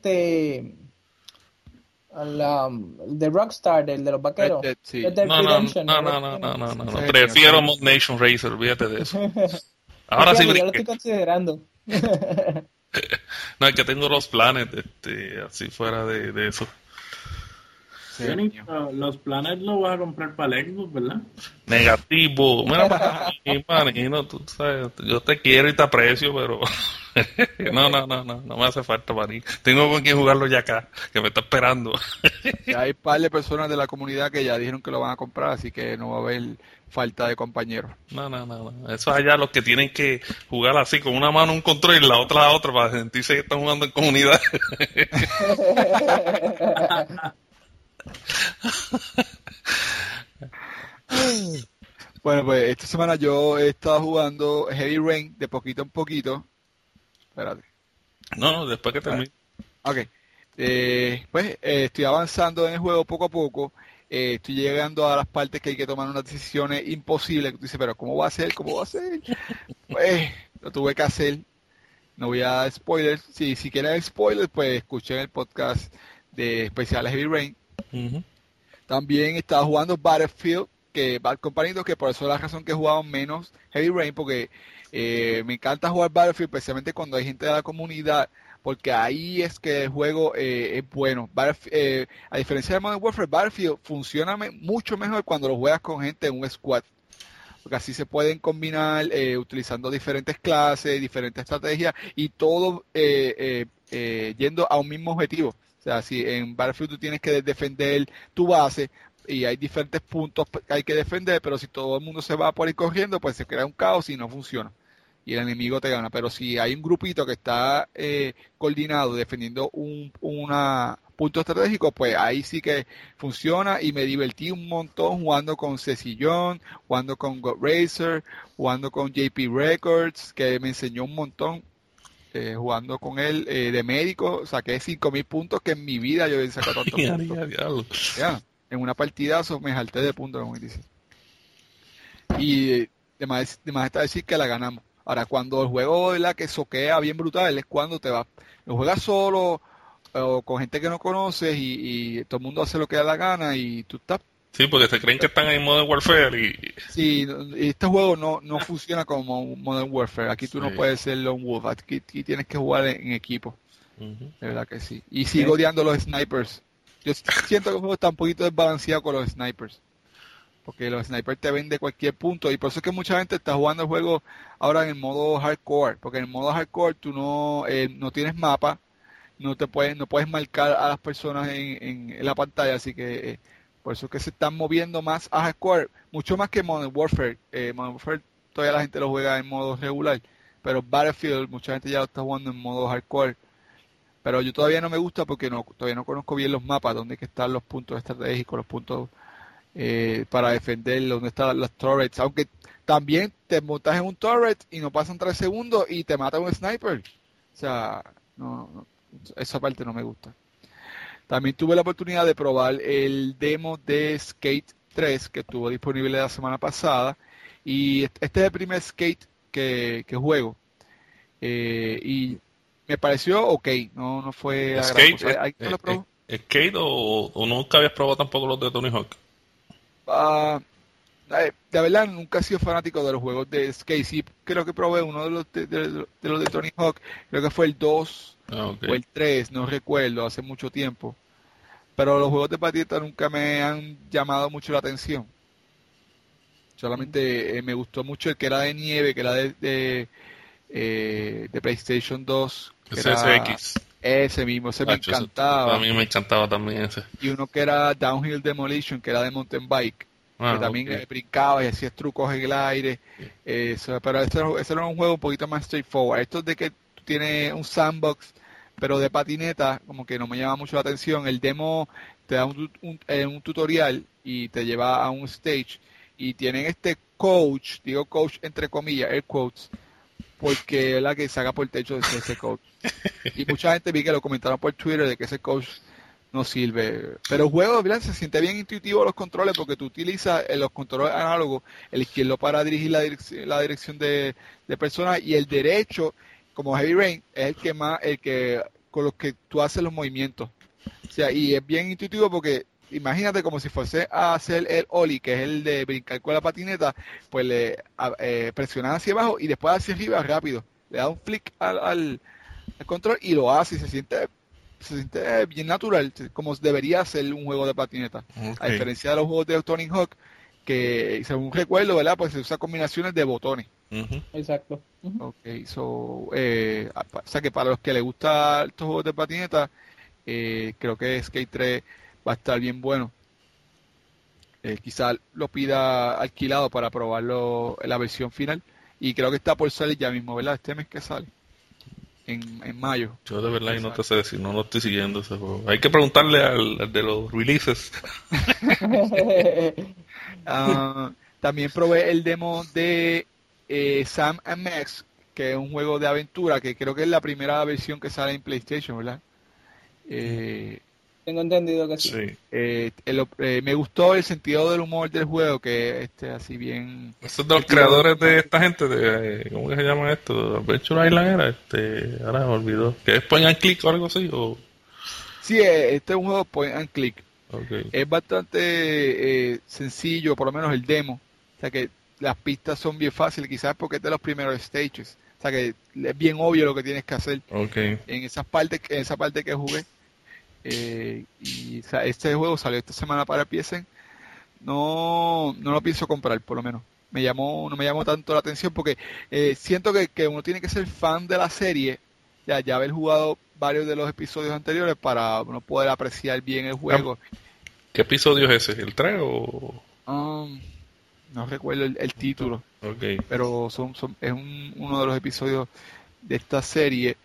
de Rockstar, el de los vaqueros. Sí. No. Prefiero Mod Nation Racer, olvídate de eso. Ahora sí yo lo estoy considerando. No, es que tengo los planes, así fuera de eso. Sí, los planes los vas a comprar para el Xbox, ¿verdad? Negativo. Mira para mí, manino, tú sabes, yo te quiero y te aprecio, pero no me hace falta para mí. Tengo con quien jugarlo ya acá, que me está esperando. Ya hay un par de personas de la comunidad que ya dijeron que lo van a comprar, así que no va a haber falta de compañeros. No. Eso allá los que tienen que jugar así, con una mano un control y la otra para sentirse que están jugando en comunidad. Bueno, pues esta semana yo he estado jugando Heavy Rain de poquito en poquito. Espérate. No, después que termine. Ok. Estoy avanzando en el juego poco a poco. Estoy llegando a las partes que hay que tomar unas decisiones imposibles. Tú dices, pero ¿cómo va a ser? Pues lo tuve que hacer. No voy a dar spoilers. Si quieren spoilers, pues escuchen el podcast de especiales Heavy Rain. Uh-huh. También estaba jugando Battlefield, que Bad Company 2, que por eso es la razón que he jugado menos Heavy Rain, porque me encanta jugar Battlefield, especialmente cuando hay gente de la comunidad, porque ahí es que el juego es bueno. A diferencia de Modern Warfare, Battlefield funciona mucho mejor cuando lo juegas con gente en un squad, porque así se pueden combinar utilizando diferentes clases, diferentes estrategias y todo yendo a un mismo objetivo. O sea, si en Battlefield tú tienes que defender tu base y hay diferentes puntos que hay que defender, pero si todo el mundo se va por ahí corriendo, pues se crea un caos y no funciona. Y el enemigo te gana. Pero si hay un grupito que está coordinado defendiendo un punto estratégico, pues ahí sí que funciona y me divertí un montón jugando con Cecillón, jugando con God Racer, jugando con JP Records, que me enseñó un montón. Jugando con él de médico, saqué 5,000 puntos que en mi vida yo había sacado tantos puntos. Ya, en una partidazo me jalté de puntos, como dice. Y además está decir que la ganamos. Ahora, cuando el juego es la que soquea bien brutal, es cuando te vas. Lo juegas solo o con gente que no conoces y todo el mundo hace lo que da la gana y tú estás. Sí, porque se creen que están en Modern Warfare Sí, este juego no funciona como Modern Warfare. Aquí tú no puedes ser lone wolf. Aquí tienes que jugar en equipo. Uh-huh. De verdad que sí. Y sigo odiando los snipers. Yo siento que el juego está un poquito desbalanceado con los snipers. Porque los snipers te ven de cualquier punto. Y por eso es que mucha gente está jugando el juego ahora en el modo hardcore. Porque en el modo hardcore tú no tienes mapa. No puedes marcar a las personas en la pantalla. Así que... por eso es que se están moviendo más a hardcore, mucho más que Modern Warfare. Modern Warfare todavía la gente lo juega en modo regular, pero Battlefield mucha gente ya lo está jugando en modo hardcore. Pero yo todavía no me gusta porque todavía no conozco bien los mapas, dónde hay que estar los puntos estratégicos, los puntos para defender, dónde están las turrets. Aunque también te montas en un turret y no pasan 3 segundos y te mata un sniper. O O sea, no, esa parte no me gusta. También tuve la oportunidad de probar el demo de Skate 3 que estuvo disponible la semana pasada. Y este es el primer Skate que juego. Y me pareció ok, no fue la gran cosa. ¿Alguien lo probó? ¿Skate o nunca habías probado tampoco los de Tony Hawk? De verdad nunca he sido fanático de los juegos de Skate. Sí, creo que probé uno de los de Tony Hawk. Creo que fue el 2 o el 3, no recuerdo, hace mucho tiempo. Pero los juegos de patineta nunca me han llamado mucho la atención. Solamente me gustó mucho el que era de nieve, que era de PlayStation 2. SSX. Ese mismo, ese me encantaba. A mí me encantaba también ese. Y uno que era Downhill Demolition, que era de mountain bike. Que también brincaba y hacías trucos en el aire. Pero ese era un juego un poquito más straightforward. Esto de que tú tienes un sandbox, pero de patineta, como que no me llama mucho la atención. El demo te da un tutorial y te lleva a un stage. Y tienen este coach, digo coach entre comillas, air quotes, porque es la que saca por el techo de ese coach. Y mucha gente vi que lo comentaron por Twitter de que ese coach no sirve. Pero el juego, ¿verdad? Se siente bien intuitivo los controles porque tú utilizas los controles análogos, el izquierdo para dirigir la dirección de personas y el derecho, como Heavy Rain, es el que con los que tú haces los movimientos. O sea, y es bien intuitivo porque imagínate como si fuese a hacer el ollie, que es el de brincar con la patineta, pues le presionas hacia abajo y después hacia arriba rápido. Le da un flick al control y lo hace y se siente bien natural, como debería ser un juego de patineta. A diferencia de los juegos de Tony Hawk, que según recuerdo, ¿verdad? Pues se usa combinaciones de botones. Exacto. O sea que para los que les gustan estos juegos de patineta, creo que Skate 3 va a estar bien bueno. Quizá lo pida alquilado para probarlo en la versión final. Y creo que está por salir ya mismo, ¿verdad? Este mes que sale. En mayo. Yo de verdad no te sé decir, no lo estoy siguiendo ese juego. Hay que preguntarle al de los releases. También probé el demo de Sam & Max, que es un juego de aventura, que creo que es la primera versión que sale en PlayStation, ¿verdad? Tengo entendido que sí. Me gustó el sentido del humor del juego, que así bien... Esos es de los creadores de esta gente, ¿cómo que se llama esto? Adventure Island era, ahora me olvidó. ¿Que es point and click o algo así? ¿O? Sí, este es un juego point and click. Es bastante sencillo, por lo menos el demo. O sea que las pistas son bien fáciles, quizás porque es de los primeros stages. O sea que es bien obvio lo que tienes que hacer en esa parte que jugué. O sea, este juego salió esta semana para PSN. No lo pienso comprar, por lo menos. No me llamó tanto la atención porque siento que uno tiene que ser fan de la serie, ya haber jugado varios de los episodios anteriores para uno poder apreciar bien el juego. ¿Qué episodio es ese? ¿El 3 o...? No recuerdo el título, pero es uno de los episodios de esta serie.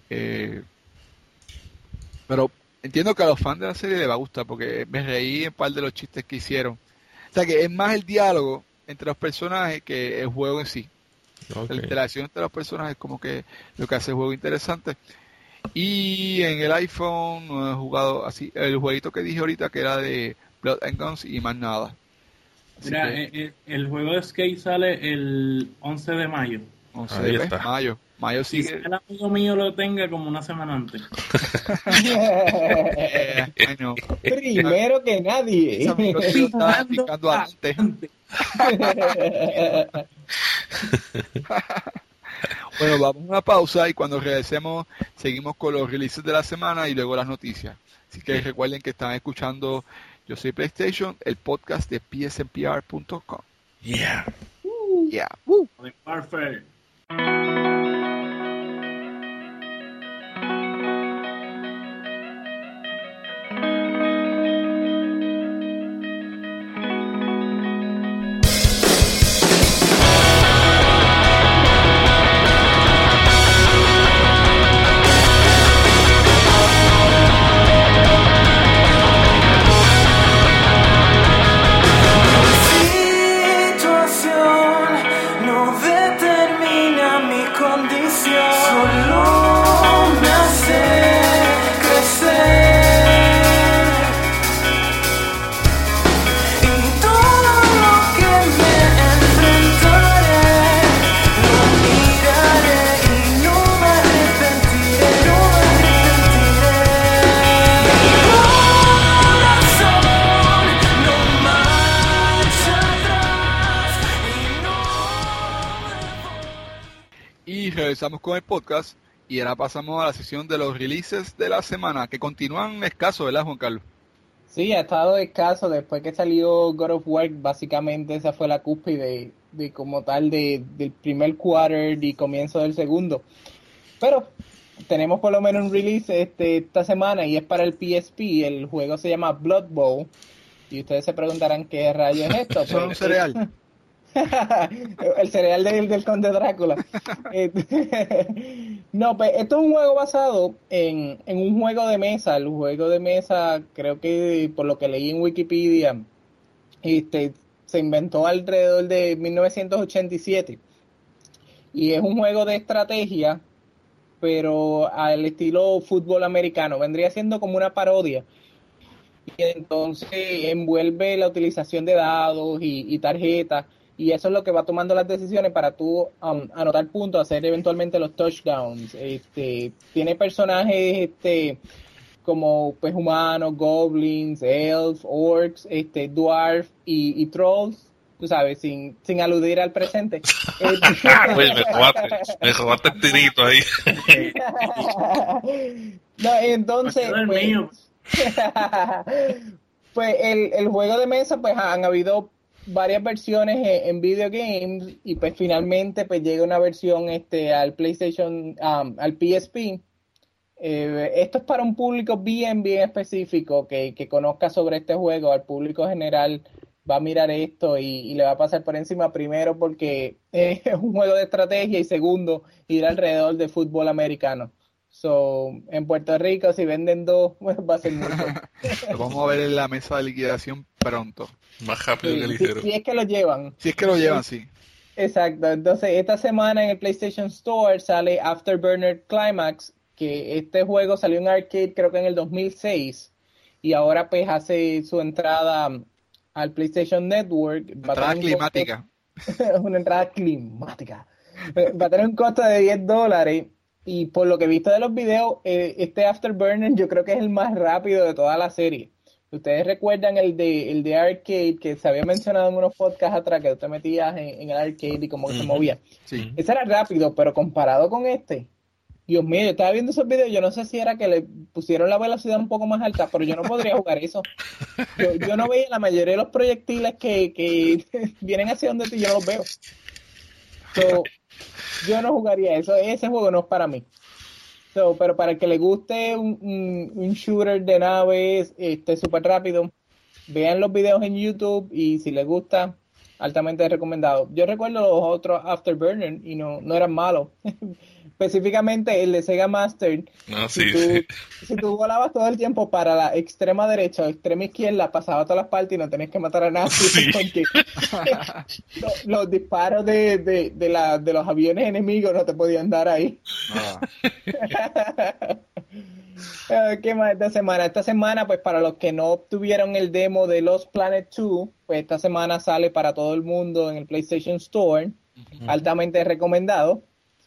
Pero entiendo que a los fans de la serie les va a gustar porque me reí en un par de los chistes que hicieron. O sea que es más el diálogo entre los personajes que el juego en sí. La interacción entre los personajes es como que lo que hace el juego interesante. Y en el iPhone no he jugado así. El jueguito que dije ahorita que era de Blood and Guns y más nada. Mira, el juego de Skate sale el 11 de mayo. 11 de mayo. Mayo sigue. Si el amigo mío lo tenga como una semana antes. Primero que nadie. Estaba picando antes. Bueno, vamos a una pausa y cuando regresemos seguimos con los releases de la semana y luego las noticias. Así que recuerden que están escuchando Yo Soy PlayStation, el podcast de psnpr.com. Yeah. Yeah. Perfect. No determina mi condición, solo Y regresamos con el podcast y ahora pasamos a la sesión de los releases de la semana, que continúan escasos, ¿verdad, Juan Carlos? Sí, ha estado escaso después que salió God of War. Básicamente esa fue la cúspide de como tal del primer quarter y comienzo del segundo. Pero tenemos por lo menos un release esta semana y es para el PSP. El juego se llama Blood Bowl y ustedes se preguntarán qué rayos es esto. ¿Son un cereal? El cereal del Conde Drácula. No, pues esto es un juego basado en un juego de mesa. El juego de mesa, creo que por lo que leí en Wikipedia, se inventó alrededor de 1987 y es un juego de estrategia, pero al estilo fútbol americano. Vendría siendo como una parodia. Y entonces envuelve la utilización de dados y tarjetas. Y eso es lo que va tomando las decisiones para tú anotar puntos, hacer eventualmente los touchdowns. Tiene personajes como pues humanos, goblins, elves, orcs, dwarf y trolls, tú sabes, sin aludir al presente. Oye, me robaste el tirito ahí. No, entonces pues el juego de mesa, pues han habido varias versiones en video games y pues finalmente pues llega una versión al PlayStation, al PSP. Esto es para un público bien específico que conozca sobre este juego. Al público general va a mirar esto y le va a pasar por encima, primero porque es un juego de estrategia y segundo, ir alrededor de fútbol americano. So, en Puerto Rico, si venden dos, pues va a ser mucho. Lo vamos a ver en la mesa de liquidación pronto. Más rápido que ligero. Si es que lo llevan. Si es que lo llevan, sí. Exacto. Entonces, esta semana en el PlayStation Store sale Afterburner Climax, que este juego salió en arcade creo que en el 2006 y ahora pues hace su entrada al PlayStation Network. Entrada climática. Una entrada climática. Va a tener un costo de $10. Y por lo que he visto de los videos, este Afterburner yo creo que es el más rápido de toda la serie. Ustedes recuerdan el de arcade que se había mencionado en unos podcasts atrás, que tú te metías en el arcade y como que se movía. Sí. Ese era rápido, pero comparado con Dios mío, yo estaba viendo esos videos, yo no sé si era que le pusieron la velocidad un poco más alta, pero yo no podría jugar eso. Yo no veía la mayoría de los proyectiles que vienen hacia donde ti, yo no los veo. So, yo no jugaría eso, ese juego no es para mí. So, pero para el que le guste un shooter de naves súper rápido, vean los videos en YouTube y si les gusta, altamente recomendado. Yo recuerdo los otros Afterburner y no eran malos. Específicamente el de Sega Master. No, si tú volabas todo el tiempo para la extrema derecha o extrema izquierda, pasaba todas las partes y no tenías que matar a nadie. Sí. Porque los disparos de los aviones enemigos no te podían dar ahí. ¿Qué más esta semana? Esta semana, pues para los que no obtuvieron el demo de Lost Planet 2, pues esta semana sale para todo el mundo en el PlayStation Store. Altamente recomendado.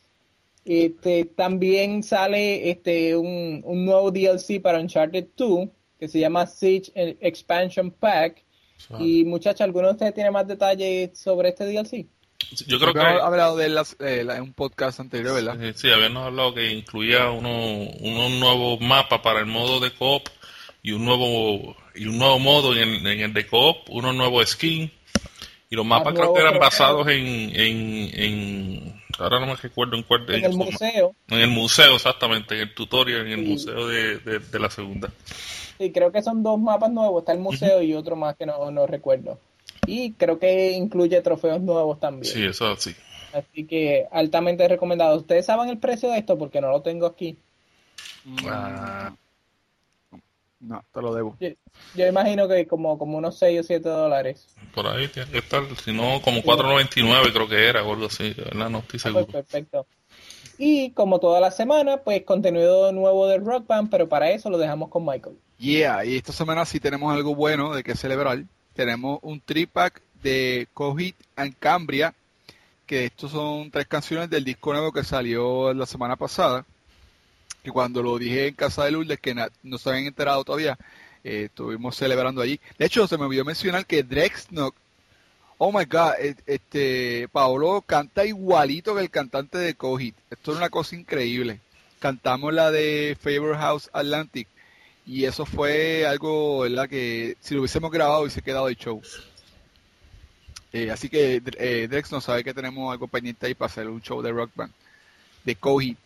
También sale un nuevo DLC para Uncharted 2 que se llama Siege Expansion Pack. Y muchachos, ¿alguno de ustedes tiene más detalles sobre este DLC? Yo creo que habíamos hablado de en un podcast anterior, ¿verdad? Sí, habíamos hablado que incluía unos nuevos mapas para el modo de co-op y un nuevo modo en el de co-op, unos nuevos skins. Y los mapas creo que eran basados en ahora no me recuerdo en cuál de ellos. En el museo. En el museo, exactamente, en el tutorial, en el museo de la segunda. Sí, creo que son dos mapas nuevos, está el museo y otro más que no recuerdo. Y creo que incluye trofeos nuevos también. Sí, eso sí. Así que altamente recomendado. ¿Ustedes saben el precio de esto? Porque no lo tengo aquí. No, te lo debo. Yo imagino que como unos $6 o $7. Por ahí tiene que estar, si no, como $4.99 creo que era o algo así, ¿verdad? No estoy seguro. Pues perfecto. Y como toda la semana, pues contenido nuevo del Rock Band, pero para eso lo dejamos con Michael. Yeah, y esta semana sí tenemos algo bueno de que celebrar. Tenemos un 3-pack de Coheed and Cambria, que estos son 3 canciones del disco nuevo que salió la semana pasada. Que cuando lo dije en casa de Lourdes, que no se habían enterado todavía, estuvimos celebrando allí. De hecho, se me olvidó mencionar que Drexnock Oh my God, Paolo canta igualito que el cantante de Cogit. Esto es una cosa increíble. Cantamos la de Favor House Atlantic y eso fue algo, ¿verdad? Que si lo hubiésemos grabado hubiese quedado de show. Así que Drex no sabe que tenemos algo pendiente ahí para hacer un show de Rock Band, de Cogit.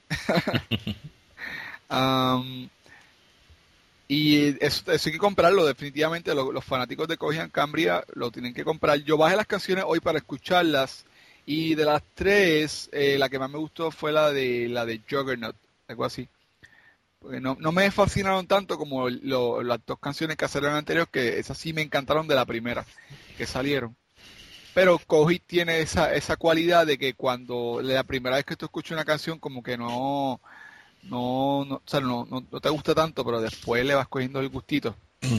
Y eso hay que comprarlo, definitivamente. Los fanáticos de Cogian Cambria lo tienen que comprar. Yo bajé las canciones hoy para escucharlas. Y de las tres, la que más me gustó fue la de Juggernaut, algo así. Porque no me fascinaron tanto como las dos canciones que salieron anteriores, que esas sí me encantaron de la primera que salieron. Pero Cogit tiene esa cualidad de que cuando la primera vez que tú escuchas una canción, como que no te gusta tanto, pero después le vas cogiendo el gustito.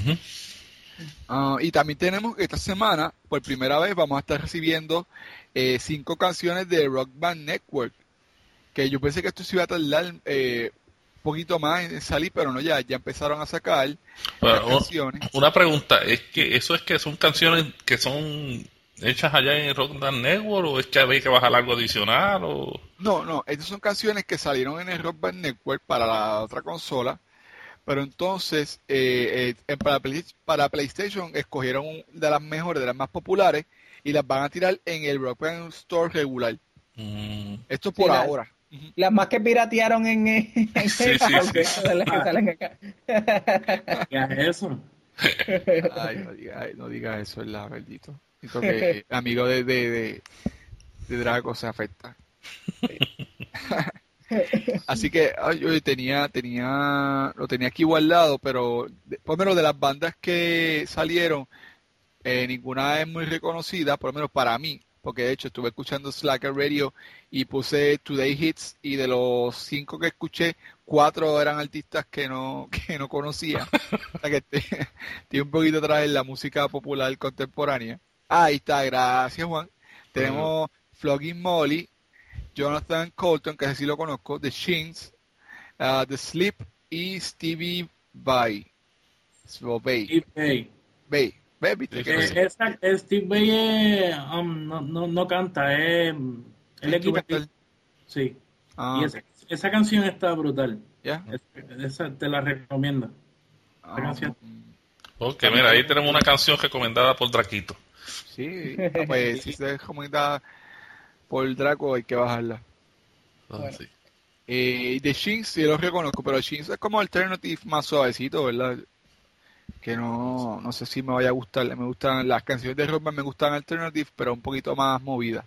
Y también tenemos que esta semana, por primera vez, vamos a estar recibiendo 5 canciones de Rock Band Network, que yo pensé que esto se iba a tardar un poquito más en salir, pero no, ya empezaron a sacar las canciones. Una pregunta, ¿es que son canciones que son hechas allá en Rock Band Network, o es que habéis que bajar algo adicional? No, estas son canciones que salieron en el Rock Band Network para la otra consola, pero entonces para PlayStation escogieron de las mejores, de las más populares, y las van a tirar en el Rock Band Store regular. Esto por ahora. Las más que piratearon en sí. que salen acá. ¿Qué es eso? Ay, no digas eso, es la verdito. Siento que amigo de Draco se afecta. Así que yo lo tenía aquí guardado, pero por lo menos de las bandas que salieron, ninguna es muy reconocida, por lo menos para mí, porque de hecho estuve escuchando Slacker Radio y puse Today Hits, y de los 5 que escuché, 4 eran artistas que no conocía. O sea que estoy un poquito atrás en la música popular contemporánea. Ahí está, gracias Juan. Tenemos Flogging Molly, Jonathan Colton, que así lo conozco, The Shins, The Sleep y Stevie Vai. ¿Viste? Steve Vai no canta, él es guitarrista. Sí. Y esa canción está brutal. ¿Ya? Esa te la recomiendo. Esa canción. Ok, mira, ahí tenemos una canción recomendada por Draquito. Sí, pues si se recomendada por Draco hay que bajarla. Sí. The Shins sí lo reconozco, pero Shins es como alternative más suavecito, ¿verdad? Que no sé si me vaya a gustar. Me gustan las canciones de Rock Band, me gustan alternative, pero un poquito más movidas.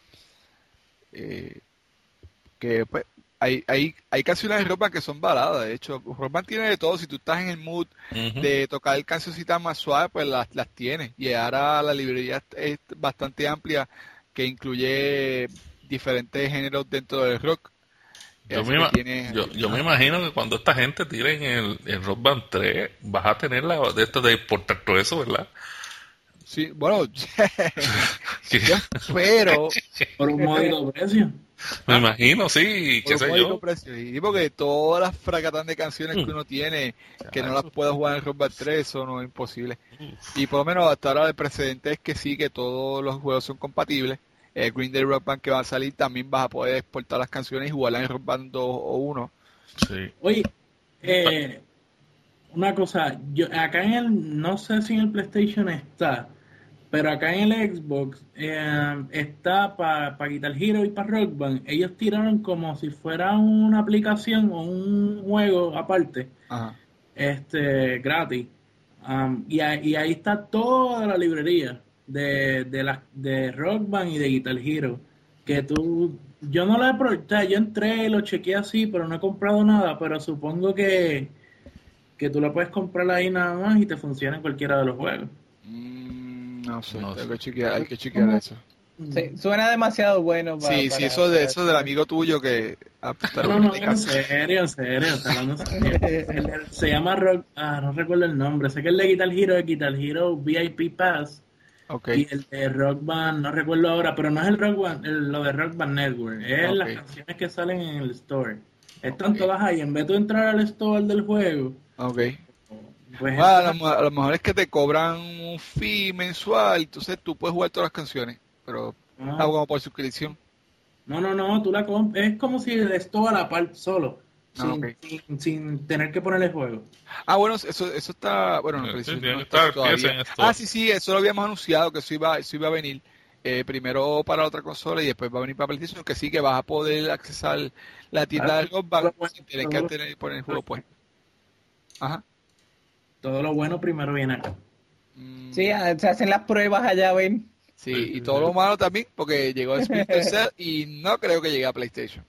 Que pues hay canciones de Rock Band que son baladas. De hecho, Rock Band tiene de todo. Si tú estás en el mood de tocar cancioncitas más suaves, pues las tienes. Y ahora la librería es bastante amplia, que incluye diferentes géneros dentro del rock. Yo me imagino que cuando esta gente tire en el Rock Band 3, vas a tener de esto de importar todo eso, ¿verdad? Sí, bueno, pero por un módico precio. Me imagino, sí, qué sé yo. Precio. Y porque todas las fracatán de canciones que uno tiene, que no las pueda jugar en Rock Band 3, eso no es imposible. Y por lo menos hasta ahora el precedente es que sí, que todos los juegos son compatibles. Green Day Rock Band que va a salir, también vas a poder exportar las canciones y jugarlas en Rock Band 2 o 1. Sí. Oye, una cosa, yo acá no sé si en el PlayStation está, pero acá en el Xbox está para Guitar Hero y para Rock Band. Ellos tiraron como si fuera una aplicación o un juego aparte, gratis. Y ahí está toda la librería de Rock Band y de Guitar Hero, que yo no la he probado, yo entré, lo chequeé así, pero no he comprado nada, pero supongo que tú la puedes comprar ahí nada más y te funciona en cualquiera de los juegos. No sé, hay que chequear eso. Sí, suena demasiado bueno para, sí, eso del amigo tuyo que no, en serio, se llama Rock, no recuerdo el nombre, sé que el de Guitar Hero VIP Pass. Okay. Y el de Rock Band, no recuerdo ahora, pero no es el Rock Band, lo de Rock Band Network, es las canciones que salen en el store. Están todas ahí, en vez de entrar al store del juego, Pues A lo mejor es que te cobran un fee mensual, entonces tú puedes jugar todas las canciones, pero está como por suscripción. No, tú la compras. Es como si es toda la parte solo, Ok. sin tener que ponerle juego. Bueno, eso está, bueno, no, Sí, PlayStation tiene no que está estar todavía. piensa en esto. Sí, eso lo habíamos anunciado, que eso iba a venir primero para otra consola y después va a venir para PlayStation, que sí, que vas a poder accesar la tienda de Rock Band sin tener que poner el juego puesto. Ajá. Todo lo bueno primero viene acá. Sí, se hacen las pruebas allá, ven. Sí, y todo lo malo también, porque llegó Splinter Cell y no creo que llegue a PlayStation.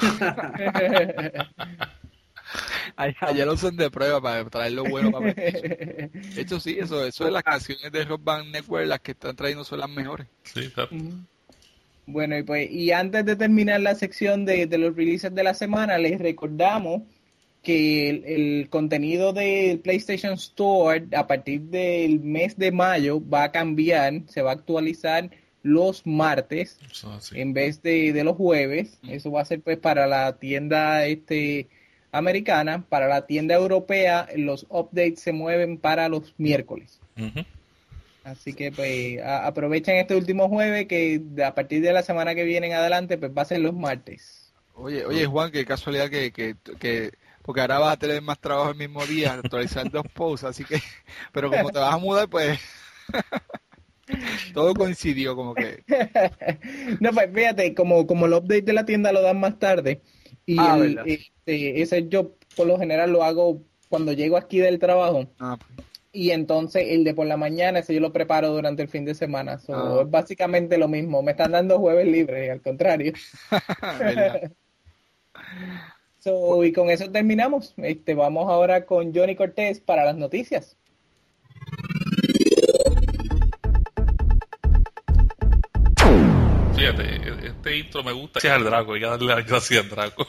Allá lo usan de prueba para traer lo bueno para PlayStation. De hecho, sí, eso es las canciones de Rock Band Network, las que están trayendo son las mejores. Sí, exacto. Bueno, y antes de terminar la sección de los releases de la semana, les recordamos que el contenido del PlayStation Store a partir del mes de mayo va a cambiar, se va a actualizar los martes en vez de los jueves. Eso va a ser pues para la tienda americana. Para la tienda europea los updates se mueven para los miércoles. Así que pues aprovechen este último jueves, que a partir de la semana que viene en adelante pues va a ser los martes. Oye Juan, qué casualidad que porque ahora vas a tener más trabajo el mismo día, actualizar 2 posts, así que, pero como te vas a mudar, pues todo coincidió como que. No, pues fíjate, como el update de la tienda lo dan más tarde, y ese yo por lo general lo hago cuando llego aquí del trabajo, y entonces el de por la mañana, ese yo lo preparo durante el fin de semana. Es básicamente lo mismo, me están dando jueves libres, al contrario. Y con eso terminamos. Vamos ahora con Johnny Cortés para las noticias. Fíjate, este intro me gusta. Gracias al Draco, hay que darle las gracias al Draco.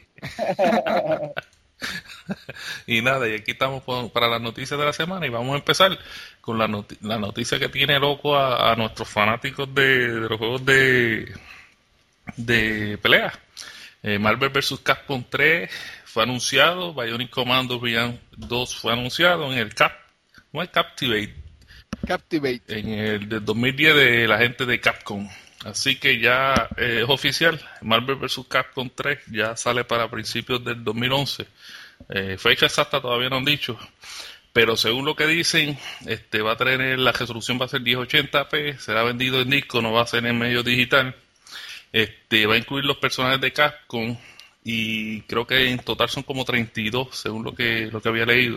Y nada, y aquí estamos para las noticias de la semana y vamos a empezar con la noticia que tiene loco a nuestros fanáticos de los juegos de pelea. Marvel vs. Capcom 3 fue anunciado, Bionic Commando Beyond 2 fue anunciado en el Captivate, en el del 2010 de la gente de Capcom. Así que ya es oficial, Marvel vs. Capcom 3 ya sale para principios del 2011. Fecha exacta todavía no han dicho, pero según lo que dicen, va a tener la resolución, va a ser 1080p, será vendido en disco, no va a ser en medio digital. Va a incluir los personajes de Capcom y creo que en total son como 32 según lo que había leído.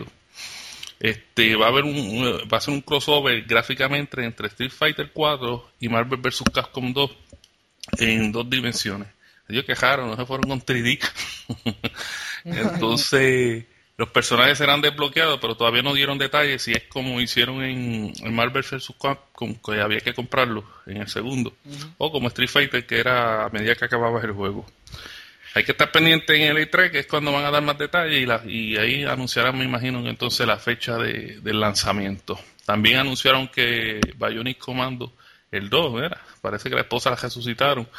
Va a ser un crossover gráficamente entre Street Fighter 4 y Marvel vs. Capcom 2 en 2 dimensiones. Ellos quejaron, no se fueron con 3D. Entonces los personajes serán desbloqueados, pero todavía no dieron detalles si es como hicieron en Marvel vs. Capcom, que había que comprarlo en el segundo, o como Street Fighter, que era a medida que acababas el juego. Hay que estar pendiente en el E3, que es cuando van a dar más detalles, y ahí anunciarán, me imagino, entonces la fecha del lanzamiento. También anunciaron que Bionic Commando, el 2, ¿verdad? Parece que la esposa la resucitaron.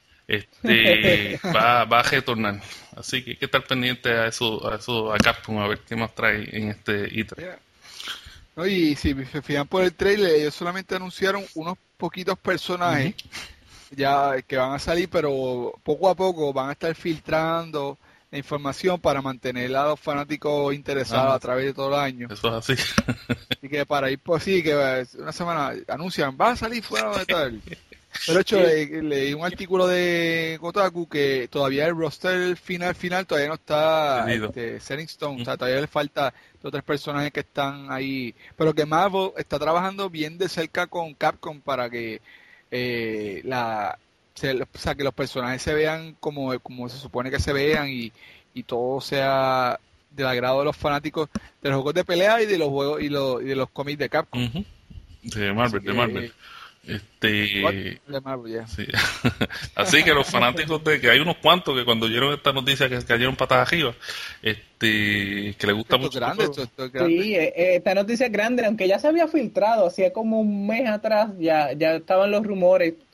Va a retornar, así que hay que estar pendiente a Capcom, a ver qué más trae en este E3. No, y si se fijan por el trailer, ellos solamente anunciaron unos poquitos personajes ya que van a salir, pero poco a poco van a estar filtrando la información para mantener a los fanáticos interesados a través de todo el año. Eso es así. Así que para ir por sí, que una semana anuncian, va a salir fuera de tal. Pero de hecho, leí un artículo de Kotaku que todavía el roster final todavía no está setting stone, o sea, todavía le falta 2 o 3 personajes que están ahí, pero que Marvel está trabajando bien de cerca con Capcom para que que los personajes se vean como se supone que se vean y todo sea del agrado de los fanáticos de los juegos de pelea y de los juegos y de los cómics de Capcom. De Marvel, de Marvel. De Marvel, yeah. Sí. Así que los fanáticos que hay unos cuantos que cuando oyeron esta noticia que cayeron patas arriba, que les gusta mucho. Esto es grande. Sí, esta noticia es grande, aunque ya se había filtrado, hacía como un mes atrás, ya estaban los rumores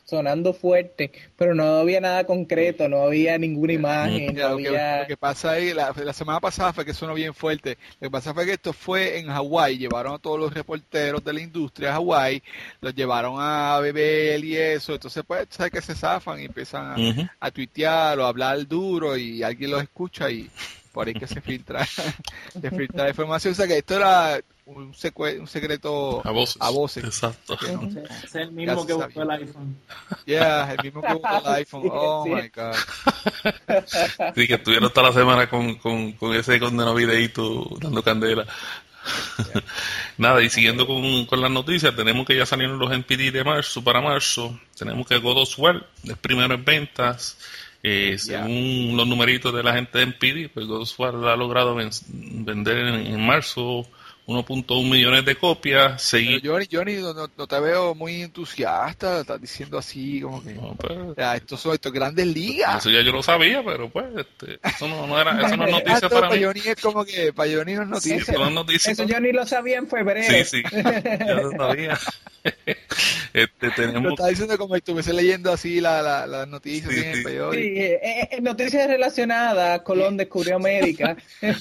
sonando fuerte, pero no había nada concreto, no había ninguna imagen, Mira, no había... lo que pasa ahí, la semana pasada fue que sonó bien fuerte. Lo que pasa fue que esto fue en Hawái. Llevaron a todos los reporteros de la industria a Hawái, los llevaron a beber y eso. Entonces, pues, sabes que se zafan y empiezan a tuitear o a hablar duro y alguien los escucha y por ahí que se filtra la información. O sea que esto era un secreto a voces. Exacto. Es el mismo que buscó el iPhone. El mismo que buscó el iPhone. Oh my God. Sí, que estuvieron toda la semana con ese condenado videíto dando candela. Nada, y siguiendo con las noticias, tenemos que ya salieron los NPD de marzo, para marzo. Tenemos que God of War es primero en ventas. Según los numeritos de la gente de NPD, pues God of War ha logrado vender en marzo 1.1 millones de copias. Johnny, no te veo muy entusiasta, estás diciendo así como que estos son grandes ligas. Eso ya yo lo sabía, pero pues eso no es noticia para mí. Johnny es como que para Johnny no es noticia. Eso Johnny lo sabía en febrero. Sí, ya lo sabía. Tenemos... Lo estás diciendo como si estuviese leyendo así las noticias en el periódico. Sí, noticias relacionadas, Colón descubrió América.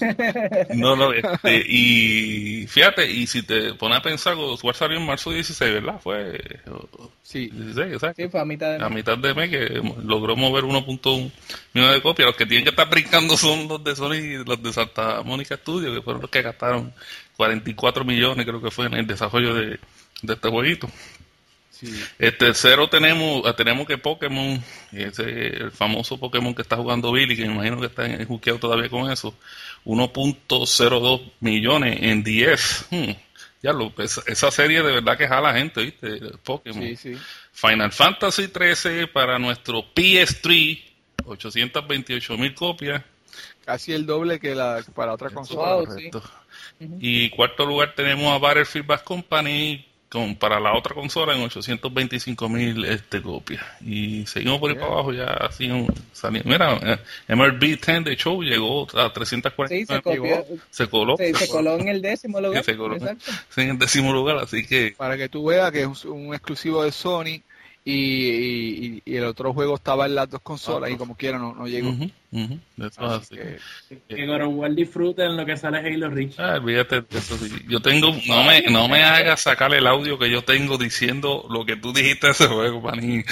Y fíjate, y si te pones a pensar, God of War salió en marzo 16, ¿verdad? Fue 16, exacto. Sí, fue a mitad de mes. Que logró mover 1.1 millones de copias. Los que tienen que estar brincando son los de Sony y los de Santa Mónica Studios, que fueron los que gastaron 44 millones, creo que fue en el desarrollo de este jueguito. Sí. Tercero tenemos que Pokémon, el famoso Pokémon que está jugando Billy, que me imagino que está juqueado todavía con eso, 1.02 millones en 10. Esa serie de verdad que jala gente, ¿viste? Pokémon. Sí. Final Fantasy 13 para nuestro PS3, 828,000 copias. Casi el doble que para otra consola. Sí. Y cuarto lugar tenemos a Battlefield Bad Company para la otra consola en 825,000 copias. Y seguimos por ahí para abajo, ya así saliendo. Mira, MLB 10 de show llegó a 340. Sí, se coló. Se coló en el 10º lugar. Sí, en el 10º lugar, así que... Para que tú veas que es un exclusivo de Sony y el otro juego estaba en las dos consolas y como quiera no llegó. Así que God of War disfruten en lo que sale Halo Reach. Olvídate de eso. Sí. Yo tengo, no me hagas sacar el audio que yo tengo diciendo lo que tú dijiste de ese juego, maní.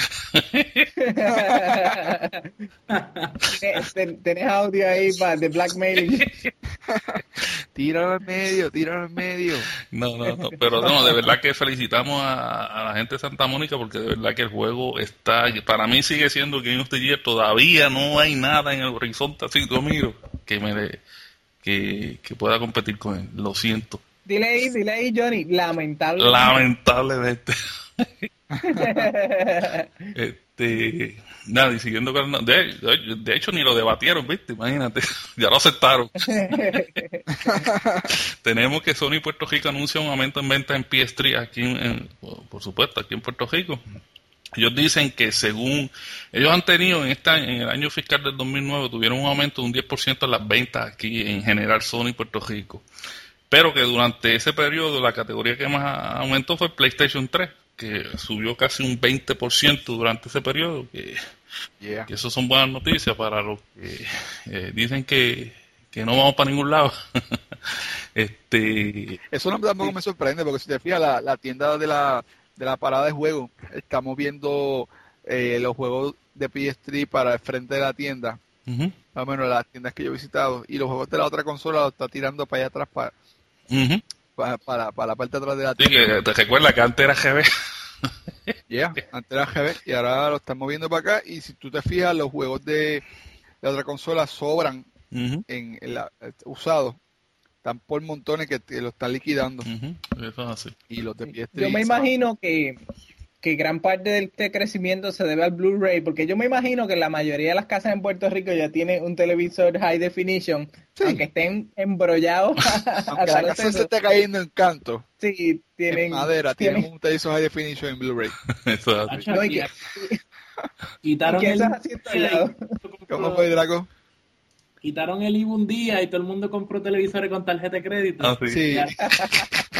Tenés audio ahí de blackmailing. Tíralo en medio. No, pero no, de verdad que felicitamos a la gente de Santa Mónica porque de verdad que el juego está, para mí sigue siendo Game of the Year, todavía no hay nada en el horizonte así, lo miro, que pueda competir con él, lo siento. Dile ahí, Johnny, lamentablemente. Nada, y siguiendo con... De hecho, ni lo debatieron, ¿viste? Imagínate, ya lo aceptaron. Tenemos que Sony Puerto Rico anuncia un aumento en ventas en PS3 aquí, por supuesto, aquí en Puerto Rico. Ellos dicen que según ellos han tenido en el año fiscal del 2009, tuvieron un aumento de un 10% en las ventas aquí en general Sony Puerto Rico. Pero que durante ese periodo la categoría que más aumentó fue el PlayStation 3, que subió casi un 20% durante ese periodo. Que eso son buenas noticias para los que dicen que no vamos para ningún lado. Eso tampoco me sorprende, porque si te fijas, la tienda de la parada de juegos, estamos viendo los juegos de PS3 para el frente de la tienda, más o menos las tiendas que yo he visitado, y los juegos de la otra consola los está tirando para allá atrás, para la parte de atrás de la tienda. Sí, que te recuerda que antes era GB. Antes era GB y ahora lo están moviendo para acá, y si tú te fijas, los juegos de la otra consola sobran usados. Están por montones que lo están liquidando. Eso es así. Y los de PS3. Yo me imagino que gran parte de este crecimiento se debe al Blu-ray, porque yo me imagino que la mayoría de las casas en Puerto Rico ya tienen un televisor high definition, aunque estén embrollados. Aunque la casa se esté cayendo en canto. Sí, tienen. En madera, tienen un televisor high definition en Blu-ray. Eso es así. Quitaron ¿Cómo fue, Draco? Quitaron el IVA un día y todo el mundo compró televisores con tarjeta de crédito. Sí.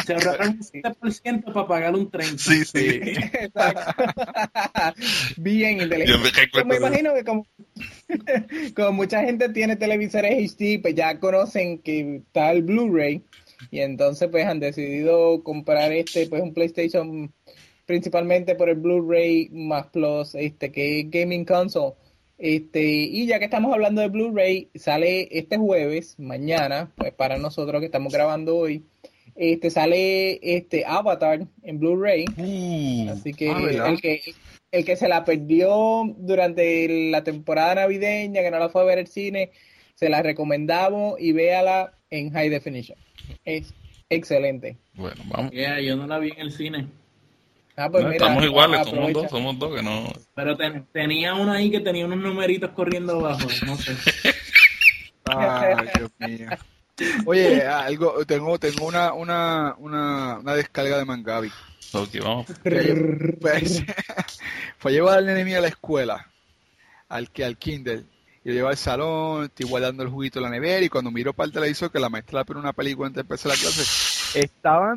Se ahorraron un 7% para pagar un 30%. Sí, sí. Exacto. Bien inteligente. Yo me imagino que como mucha gente tiene televisores HD, pues ya conocen que está el Blu-ray y entonces pues han decidido comprar pues un PlayStation principalmente por el Blu-ray más Plus, que es Gaming Console. Y ya que estamos hablando de Blu-ray, sale este jueves, mañana, pues para nosotros que estamos grabando hoy, sale Avatar en Blu-ray. Así que el que se la perdió durante la temporada navideña, que no la fue a ver al cine, se la recomendamos y véala en High Definition. Es excelente. Bueno, vamos. Yo no la vi en el cine. Pues no, mira, estamos iguales, aprovecha. somos dos que no. Pero tenía una ahí que tenía unos numeritos corriendo abajo, no sé. Ay, Dios mío. Oye, tengo una descarga de Mangabi. Ok, vamos. Pues, fue a llevar al nene mío a la escuela, al Kindle, y lo lleva al salón, estoy guardando el juguito en la nevera, y cuando miro para el televisor que la maestra pone una película antes de empezar la clase, estaba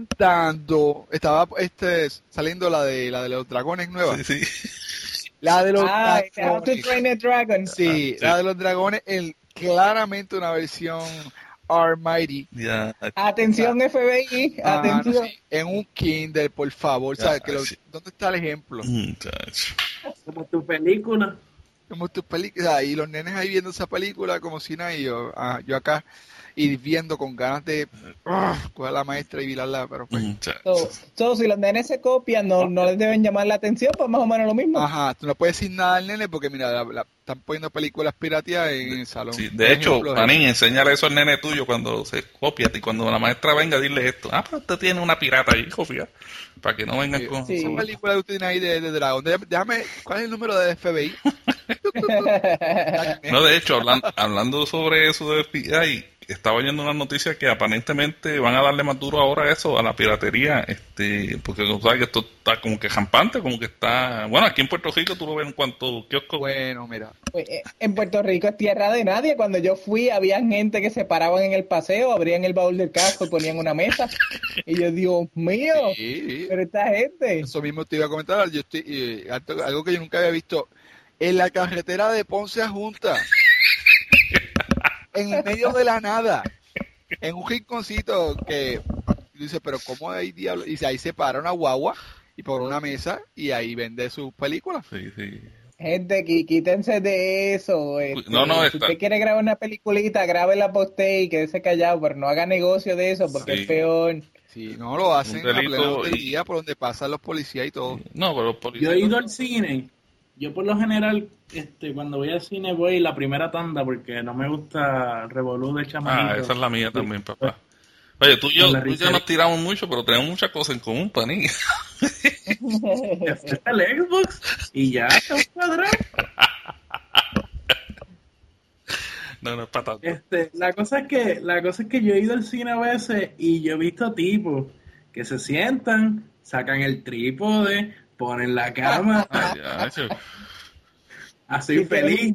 saliendo la de los dragones nueva. Sí, sí. La de los How to Train a Dragon. Sí, la de los dragones, claramente una versión Almighty. Ya. Atención FBI, atención. Sí, en un Kindle, por favor, ¿sabes? Sí. ¿Dónde está el ejemplo? Muchacho. Como tu película. Como tus películas, y los nenes ahí viendo esa película como si nada, y yo acá, y viendo con ganas de coger a la maestra y virarla, pero pues. Si los nenes se copian, no les deben llamar la atención, pues más o menos lo mismo. Ajá, tú no puedes decir nada al nene porque mira, están poniendo películas pirateadas en el salón. Sí, de hecho, Manín, enséñale eso al nene tuyo cuando se copia, y cuando la maestra venga, dile esto. Pero usted tiene una pirata ahí, copia, para que no vengan con... Esa película que usted tiene ahí de Dragon, déjame, ¿cuál es el número de FBI? No, de hecho, hablando sobre eso de FBI, estaba oyendo una noticia que aparentemente van a darle más duro ahora a eso, a la piratería, porque sabes que esto está como que rampante, como que está... Bueno, aquí en Puerto Rico tú lo ves en cuanto kiosco. Bueno, mira. Pues, en Puerto Rico es tierra de nadie. Cuando yo fui, había gente que se paraban en el paseo, abrían el baúl del casco y ponían una mesa. Y yo, Dios mío, Sí. pero esta gente... Eso mismo te iba a comentar, algo que yo nunca había visto. En la carretera de Ponce a Junta, en el medio de la nada, en un rinconcito que dice, pero ¿cómo hay diablo? Y ahí se para una guagua y por una mesa y ahí vende sus películas. Sí, sí. Gente, quítense de eso. Si usted quiere grabar una peliculita, grábela por usted y quédese callado, pero no haga negocio de eso porque es peor. Sí, no lo hacen Un delito a plena lotería por donde pasan los policías y todo. No, pero los policías... Yo he ido al cine. Yo por lo general, cuando voy al cine voy la primera tanda porque no me gusta revolú de chamaquito. esa es la mía también, papá. Oye, tú y yo nos tiramos mucho, pero tenemos muchas cosas en común, Paní. El Xbox y ya, estamos cuadrados. No es para tanto. La cosa es que yo he ido al cine a veces y yo he visto tipos que se sientan, sacan el trípode, ponen la cama, así feliz,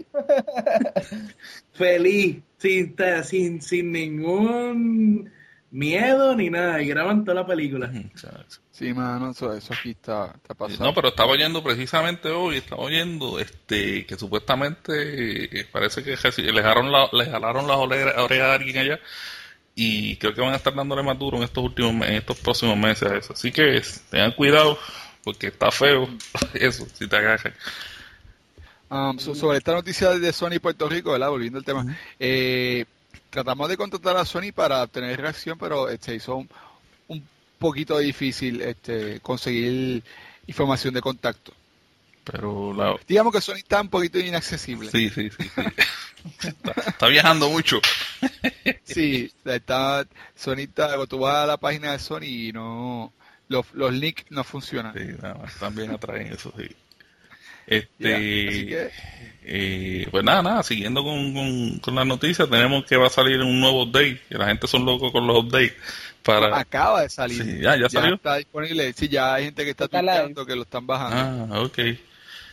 sin ningún miedo ni nada, y graban toda la película. Sí, mano, eso aquí está pasando. No, pero estaba oyendo precisamente hoy, que supuestamente parece que les jalaron las orejas a alguien allá, y creo que van a estar dándole más duro en estos próximos meses a eso. Así que tengan cuidado, porque está feo eso, si te agarran. Sobre esta noticia de Sony Puerto Rico, ¿verdad? Volviendo al tema, tratamos de contactar a Sony para obtener reacción, pero se hizo un poquito difícil conseguir información de contacto. Pero digamos que Sony está un poquito inaccesible. Sí. Está viajando mucho. Sí, Sony cuando tú vas a la página de Sony y no los links no funcionan. Sí, también atraen eso, sí. Así que... pues nada, siguiendo con las noticias, tenemos que va a salir un nuevo update, que la gente son locos con los updates. Acaba de salir. Sí, ya salió. Está disponible. Sí, ya hay gente que está tuiteando que lo están bajando. Ok.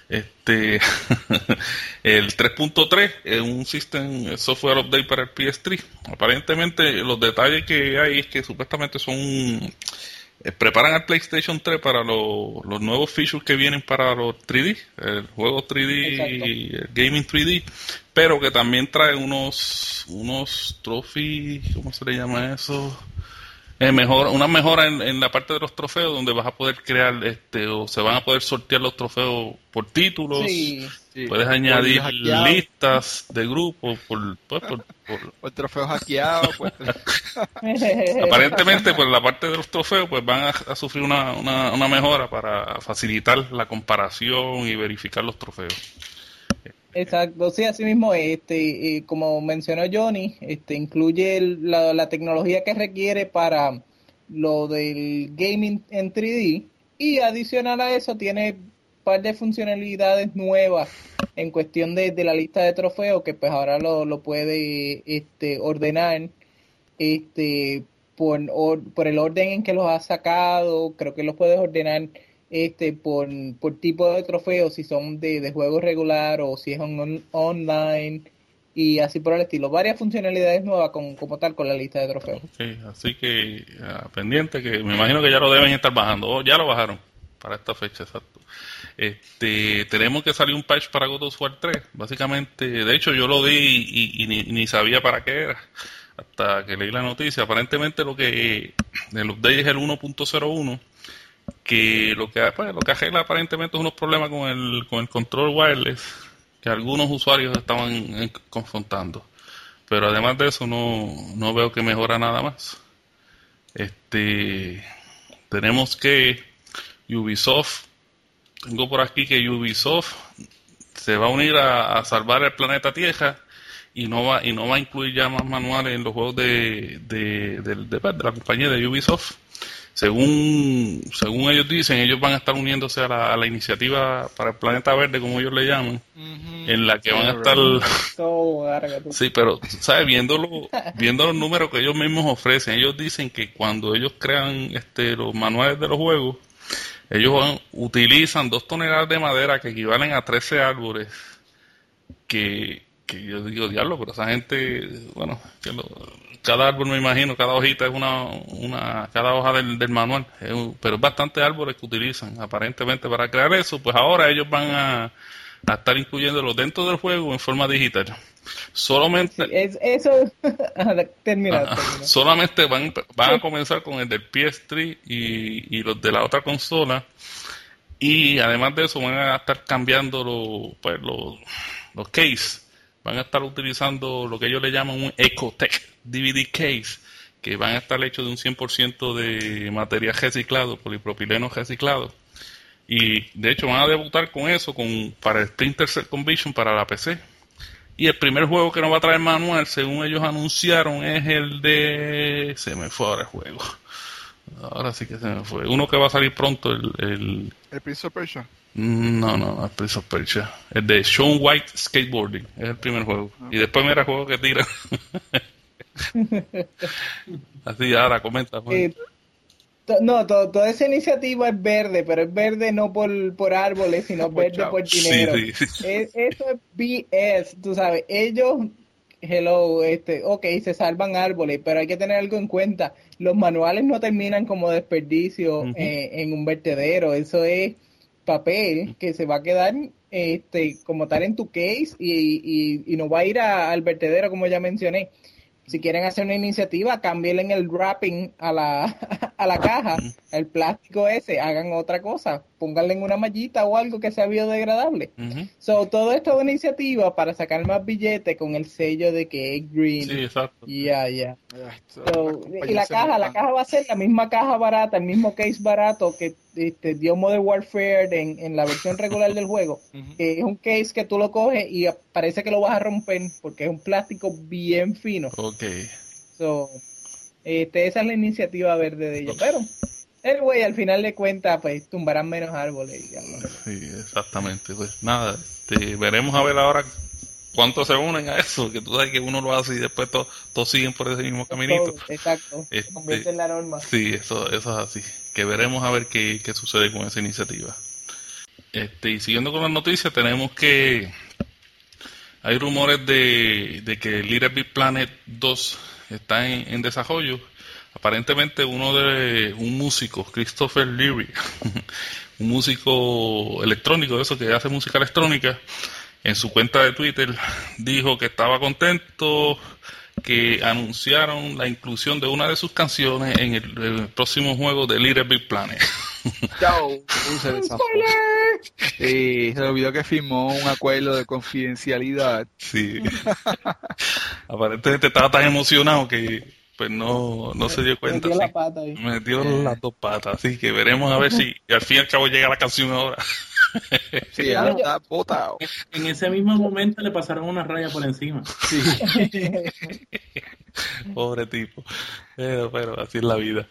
El 3.3 es un system software update para el PS3. Aparentemente los detalles que hay es que supuestamente son preparan al PlayStation 3 para los nuevos features que vienen para los 3D, el juego 3D Exacto. y el gaming 3D, pero que también trae unos trophies, ¿cómo se le llama eso? Una mejora en la parte de los trofeos, donde vas a poder crear o se van a poder sortear los trofeos por títulos. Sí. Puedes añadir hackeados. listas de grupos por O el trofeo hackeado, pues. aparentemente pues la parte de los trofeos pues van a sufrir una mejora para facilitar la comparación y verificar los trofeos. Exacto, sí, así mismo, como mencionó Johnny, incluye la tecnología que requiere para lo del gaming en 3D y adicional a eso tiene un par de funcionalidades nuevas en cuestión de la lista de trofeos que pues ahora lo puede ordenar por el orden en que los ha sacado. Creo que los puedes ordenar por tipo de trofeos, si son de juego regular o si es online y así por el estilo. Varias funcionalidades nuevas como tal con la lista de trofeos. Okay, así que pendiente, que me imagino que ya lo deben estar bajando, o ya lo bajaron para esta fecha, exacto. Tenemos que salir un patch para God of War 3, básicamente. De hecho yo lo di y ni sabía para qué era hasta que leí la noticia. Aparentemente el update es el 1.01, que lo que arregla aparentemente es unos problemas con el control wireless que algunos usuarios estaban confrontando, pero además de eso no veo que mejora nada más. Tenemos que Ubisoft, tengo por aquí que Ubisoft se va a unir a salvar el planeta Tierra y no va a incluir ya más manuales en los juegos de la compañía de Ubisoft. Según ellos dicen, ellos van a estar uniéndose a la iniciativa para el planeta verde, como ellos le llaman, en la que van a estar... Sí, pero, ¿sabes? Viendo los números que ellos mismos ofrecen, ellos dicen que cuando ellos crean los manuales de los juegos, ellos utilizan 2 toneladas de madera que equivalen a 13 árboles, que yo digo, diablo, pero esa gente, bueno, cada árbol, me imagino, cada hojita es cada hoja del manual, pero es bastante árboles que utilizan aparentemente para crear eso. Pues ahora ellos van a estar incluyéndolo dentro del juego en forma digital. Solamente termina. Solamente van a comenzar con el del PS3 y los de la otra consola, y además de eso van a estar cambiando los case. Van a estar utilizando lo que ellos le llaman un Ecotech DVD case, que van a estar hechos de un 100% de material reciclado, polipropileno reciclado. Y de hecho van a debutar con eso para el Splinter Cell Conviction para la PC. Y el primer juego que nos va a traer manual, según ellos anunciaron, es el de... Se me fue ahora el juego. Ahora sí que se me fue. Uno que va a salir pronto, ¿El Prince of Persia? No, el Prince of Persia. El de Shaun White Skateboarding. Es el primer juego. Y después mira el juego que tira. Así, ahora comenta. Toda esa iniciativa es verde, pero es verde no por árboles, sino verde por dinero. Sí. Eso es BS, tú sabes. Ellos, se salvan árboles, pero hay que tener algo en cuenta. Los manuales no terminan como desperdicio en un vertedero. Eso es papel que se va a quedar como tal en tu case y no va a ir al vertedero, como ya mencioné. Si quieren hacer una iniciativa, cambien el wrapping a la caja, el plástico ese, hagan otra cosa, pónganle en una mallita o algo que sea biodegradable. Todo esto es una iniciativa para sacar más billetes con el sello de que es green. Sí, exacto. Y la caja va a ser la misma caja barata, el mismo case barato que dio Modern Warfare en la versión regular del juego. Es un case que tú lo coges y parece que lo vas a romper porque es un plástico bien fino. Okay. Esa es la iniciativa verde de ellos. Pero al final de cuentas, pues tumbarán menos árboles. Sí, exactamente. Pues nada, veremos a ver ahora cuánto se unen a eso, que tú sabes que uno lo hace y después todos siguen por ese mismo caminito. Exacto, se convierte en la norma. Sí, eso es así. Que veremos a ver qué sucede con esa iniciativa. Y siguiendo con las noticias, tenemos que hay rumores de que Little Big Planet 2 está en desarrollo. Aparentemente un músico, Christopher Leary, un músico electrónico, de eso que hace música electrónica, en su cuenta de Twitter dijo que estaba contento que anunciaron la inclusión de una de sus canciones en el próximo juego de Little Big Planet. Chao. Sí, se olvidó que firmó un acuerdo de confidencialidad. Sí. Aparentemente estaba tan emocionado que pues no se dio cuenta. Metió la pata ahí. Metió las dos patas, así que veremos a ver si al fin y al cabo llega la canción ahora. Sí, ya está botado. En ese mismo momento le pasaron una raya por encima. Sí. Pobre tipo. Pero así es la vida.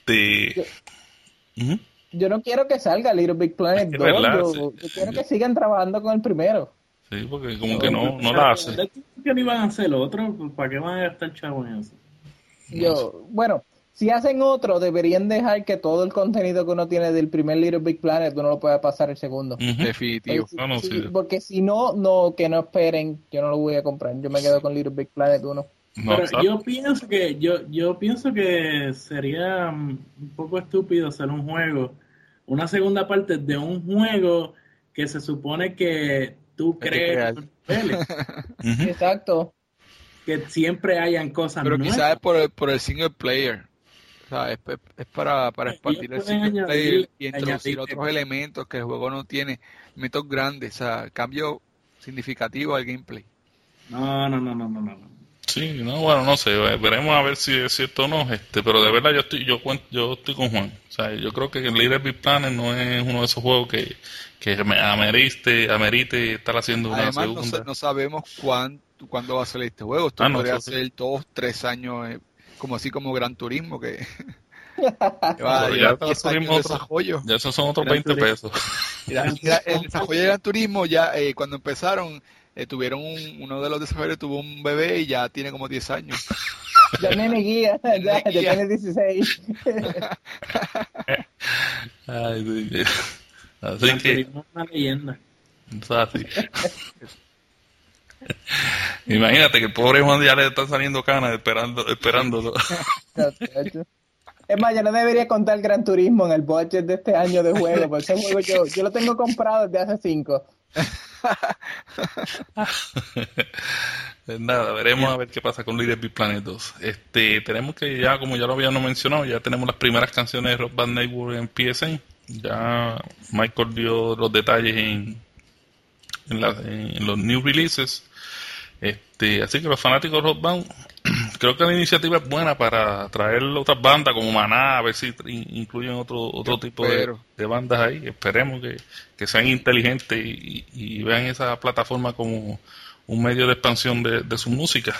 Yo no quiero que salga Little Big Planet 2. Yo quiero que sigan trabajando con el primero. Sí, porque como que no la hace. ¿Qué no iban a hacer otro? ¿Para qué van a gastar chavo en eso? Bueno, si hacen otro, deberían dejar que todo el contenido que uno tiene del primer Little Big Planet uno lo pueda pasar al segundo. Definitivo. Sí, porque si no, que no esperen, yo no lo voy a comprar. Yo me quedo con Little Big Planet 1. Pero yo pienso que sería un poco estúpido hacer un juego, una segunda parte de un juego que se supone que tú crees Exacto. que siempre hayan cosas pero nuevas. quizás es por el single player. O sea, es para expandir el single player y introducir otros elementos que el juego no tiene, elementos grandes, o sea, cambio significativo al gameplay. No. Sí, bueno, no sé, veremos a ver si es cierto o no, pero de verdad yo estoy con Juan. O sea, yo creo que el Little Big Planet no es uno de esos juegos que amerite estar haciendo una segunda. Además, no sabemos cuándo va a salir este juego. Esto podría ser 2-3 años, como así como Gran Turismo, que va a llevar 10 años de desarrollo. Ya esos son otros 20 pesos. Mira, el desarrollo de Gran Turismo, ya cuando empezaron, tuvieron uno de los desarrolladores tuvo un bebé y ya tiene como 10 años. Ya tiene guía, ya tiene 16. Ay, Dios. Así Gran que Turismo es una leyenda. así. Imagínate que el pobre Juan ya le están saliendo canas esperándolo. Es más, yo no debería contar Gran Turismo en el budget de este año de juego, porque ese juego yo lo tengo comprado desde hace 5. Pues nada, veremos a ver qué pasa con Little Big Planet 2. Tenemos que ya, como ya lo habíamos mencionado, ya tenemos las primeras canciones de Rock Band Network en PSN. Ya Michael dio los detalles en los new releases. Así que los fanáticos de Rock Band, creo que la iniciativa es buena para traer otras bandas como Maná, a ver si incluyen otro tipo de bandas ahí. Esperemos que sean inteligentes y vean esa plataforma como un medio de expansión de su música.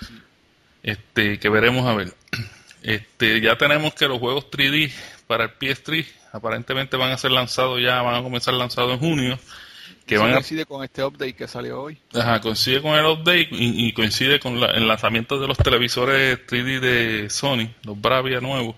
Que veremos a ver. Ya tenemos que los juegos 3D para el PS3 aparentemente van a comenzar lanzados en junio. Que coincide con este update que salió hoy. Ajá, coincide con el update y coincide con el lanzamiento de los televisores 3D de Sony, los Bravia nuevos.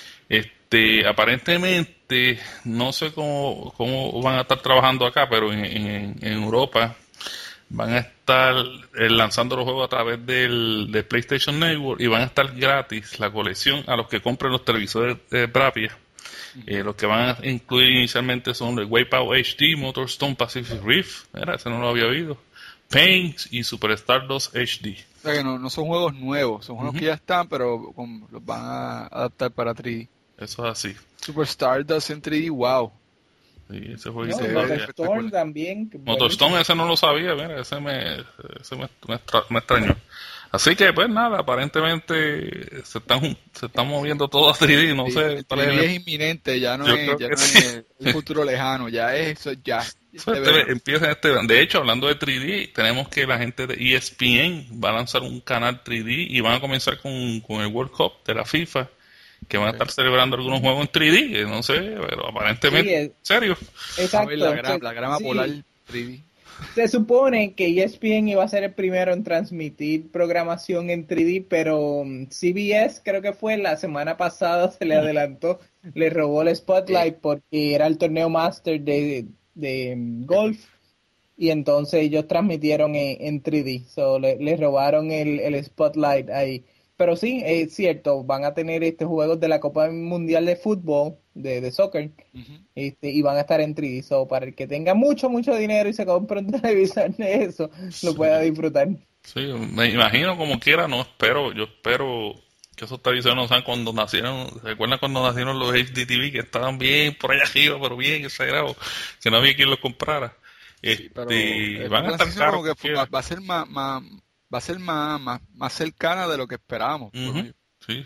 Aparentemente, no sé cómo van a estar trabajando acá, pero en Europa van a estar lanzando los juegos a través del PlayStation Network y van a estar gratis la colección a los que compren los televisores Bravia. Los que van a incluir inicialmente son el Wipeout HD, Motorstone Pacific Rift, ese no lo había oído, Paint y Superstar 2 HD. O sea que no son juegos nuevos, son juegos que ya están, pero los van a adaptar para 3D. Eso es así. Superstar 2 en 3D, wow. Sí, ese juego Motorstone también. Motorstone, ese no lo sabía, mira, ese me extrañó. Así que, pues nada, aparentemente se están moviendo todo a 3D, no sé. El 3D es inminente, ya no es el futuro lejano, ya es eso, ya. Empieza de hecho, hablando de 3D, tenemos que la gente de ESPN va a lanzar un canal 3D y van a comenzar con el World Cup de la FIFA, que van a estar celebrando algunos juegos en 3D, no sé, pero aparentemente, en serio. Exacto. La grama polar 3D. Se supone que ESPN iba a ser el primero en transmitir programación en 3D, pero CBS creo que fue la semana pasada se le adelantó, le robó el spotlight porque era el torneo Master de golf, y entonces ellos transmitieron en 3D, so le robaron el spotlight ahí. Pero sí, es cierto, van a tener juegos de la Copa Mundial de Fútbol, de soccer, y van a estar en 3D, so para el que tenga mucho dinero y se compre un televisor de eso, lo pueda disfrutar. Sí, me imagino como quiera, yo espero que esos televisores no sean cuando nacieron. ¿Recuerdan cuando nacieron los HDTV que estaban bien por allá arriba, pero bien exagerados, que no había quien los comprara? Sí, pero Van a estar caros. Va a ser más cercana de lo que esperábamos. Sí.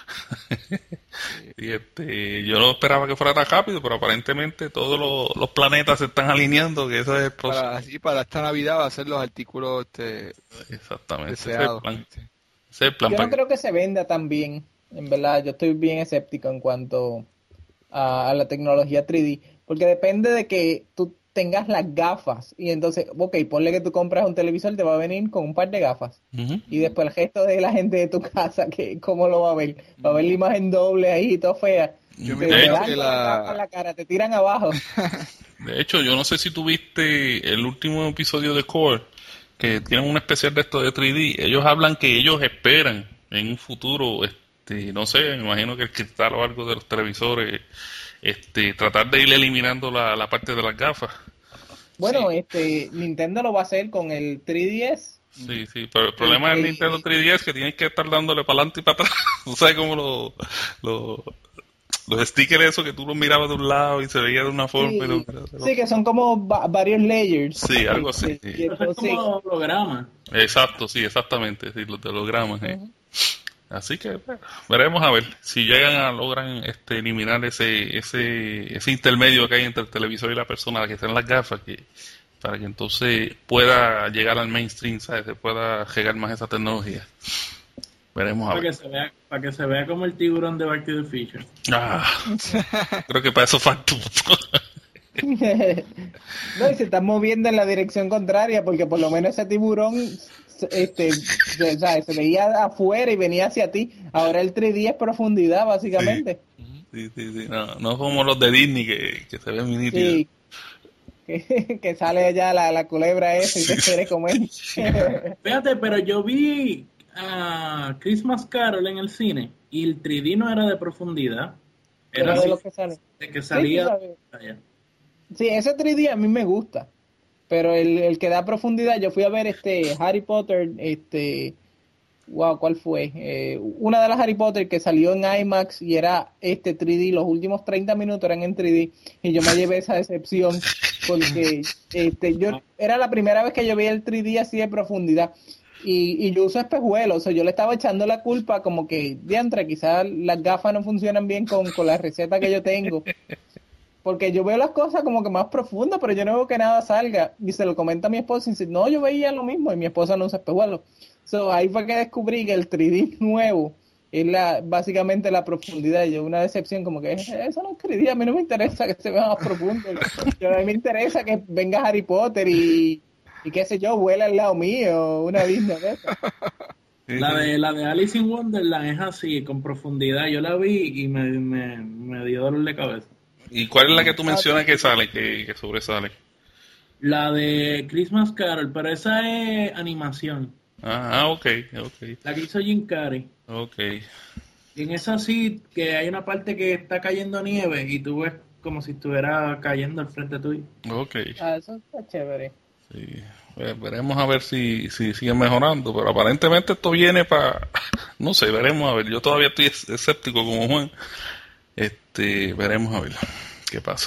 Y yo no esperaba que fuera tan rápido, pero aparentemente todos los planetas se están alineando, que eso es el proceso. Para esta Navidad va a ser los artículos exactamente deseados. Ese es el plan. Yo no creo que se venda tan bien, en verdad. Yo estoy bien escéptico en cuanto a la tecnología 3D, porque depende de que tú tengas las gafas, y entonces, ponle que tú compras un televisor, te va a venir con un par de gafas, y después el gesto de la gente de tu casa, que ¿cómo lo va a ver? Va a ver la imagen doble ahí, toda fea. Yo me imagino que la cara, te tiran abajo. De hecho, yo no sé si tuviste el último episodio de Core, que tienen un especial de esto de 3D. Ellos hablan que ellos esperan en un futuro, no sé, me imagino que el cristal o algo de los televisores, tratar de ir eliminando la parte de las gafas. Bueno, Nintendo lo va a hacer con el 3DS. Sí, pero el problema del Nintendo 3DS es que tienes que estar dándole para adelante y para atrás. Tú sabes cómo los stickers esos que tú los mirabas de un lado y se veía de una forma. Sí, que son como varios layers. Sí, algo así. Sí. Eso es como hologramas. Exacto, sí, exactamente, sí, los de hologramas. Así que veremos a ver si logran eliminar ese intermedio que hay entre el televisor y la persona que está en las gafas, para que entonces pueda llegar al mainstream, ¿sabes? Se pueda llegar más esa tecnología. Veremos a ver. Para que se vea como el tiburón de Back to the Future. Creo que para eso falta. No, y se están moviendo en la dirección contraria, porque por lo menos ese tiburón se veía afuera y venía hacia ti. Ahora el 3D es profundidad, básicamente. Sí. No como los de Disney que se ven muy nítidos. Sí. Que sale allá la culebra esa y te quiere comer. Fíjate, pero yo vi a Christmas Carol en el cine y el 3D no era de profundidad. Era de lo que sale. De que salía. Sí, ese 3D a mí me gusta. Pero el que da profundidad, yo fui a ver Harry Potter, ¿cuál fue? Una de las Harry Potter que salió en IMAX y era 3D, los últimos 30 minutos eran en 3D, y yo me llevé esa decepción porque era la primera vez que yo veía el 3D así de profundidad, y yo uso espejuelos, o sea, yo le estaba echando la culpa como que, diantre, quizás las gafas no funcionan bien con la receta que yo tengo. Porque yo veo las cosas como que más profundas, pero yo no veo que nada salga. Y se lo comenta a mi esposa y dice, no, yo veía lo mismo. Y mi esposa no usa espejuelos. Ahí fue que descubrí que el 3D nuevo es básicamente la profundidad. Yo una decepción como que eso no es 3D. A mí no me interesa que se vea más profundo. A mí me interesa que venga Harry Potter y qué sé yo, vuela al lado mío. Una Disney de esa. La de Alice in Wonderland es así, con profundidad. Yo la vi y me dio dolor de cabeza. ¿Y cuál es la que tú mencionas que sale, que sobresale? La de Christmas Carol, pero esa es animación. Ok. La que hizo Jim Carrey. Ok. Y en esa sí, que hay una parte que está cayendo nieve y tú ves como si estuviera cayendo al frente tuyo. Ok. Eso está chévere. Sí. Veremos a ver si siguen mejorando, pero aparentemente esto viene para... No sé, veremos a ver. Yo todavía estoy escéptico como Juan. Veremos a ver qué pasa.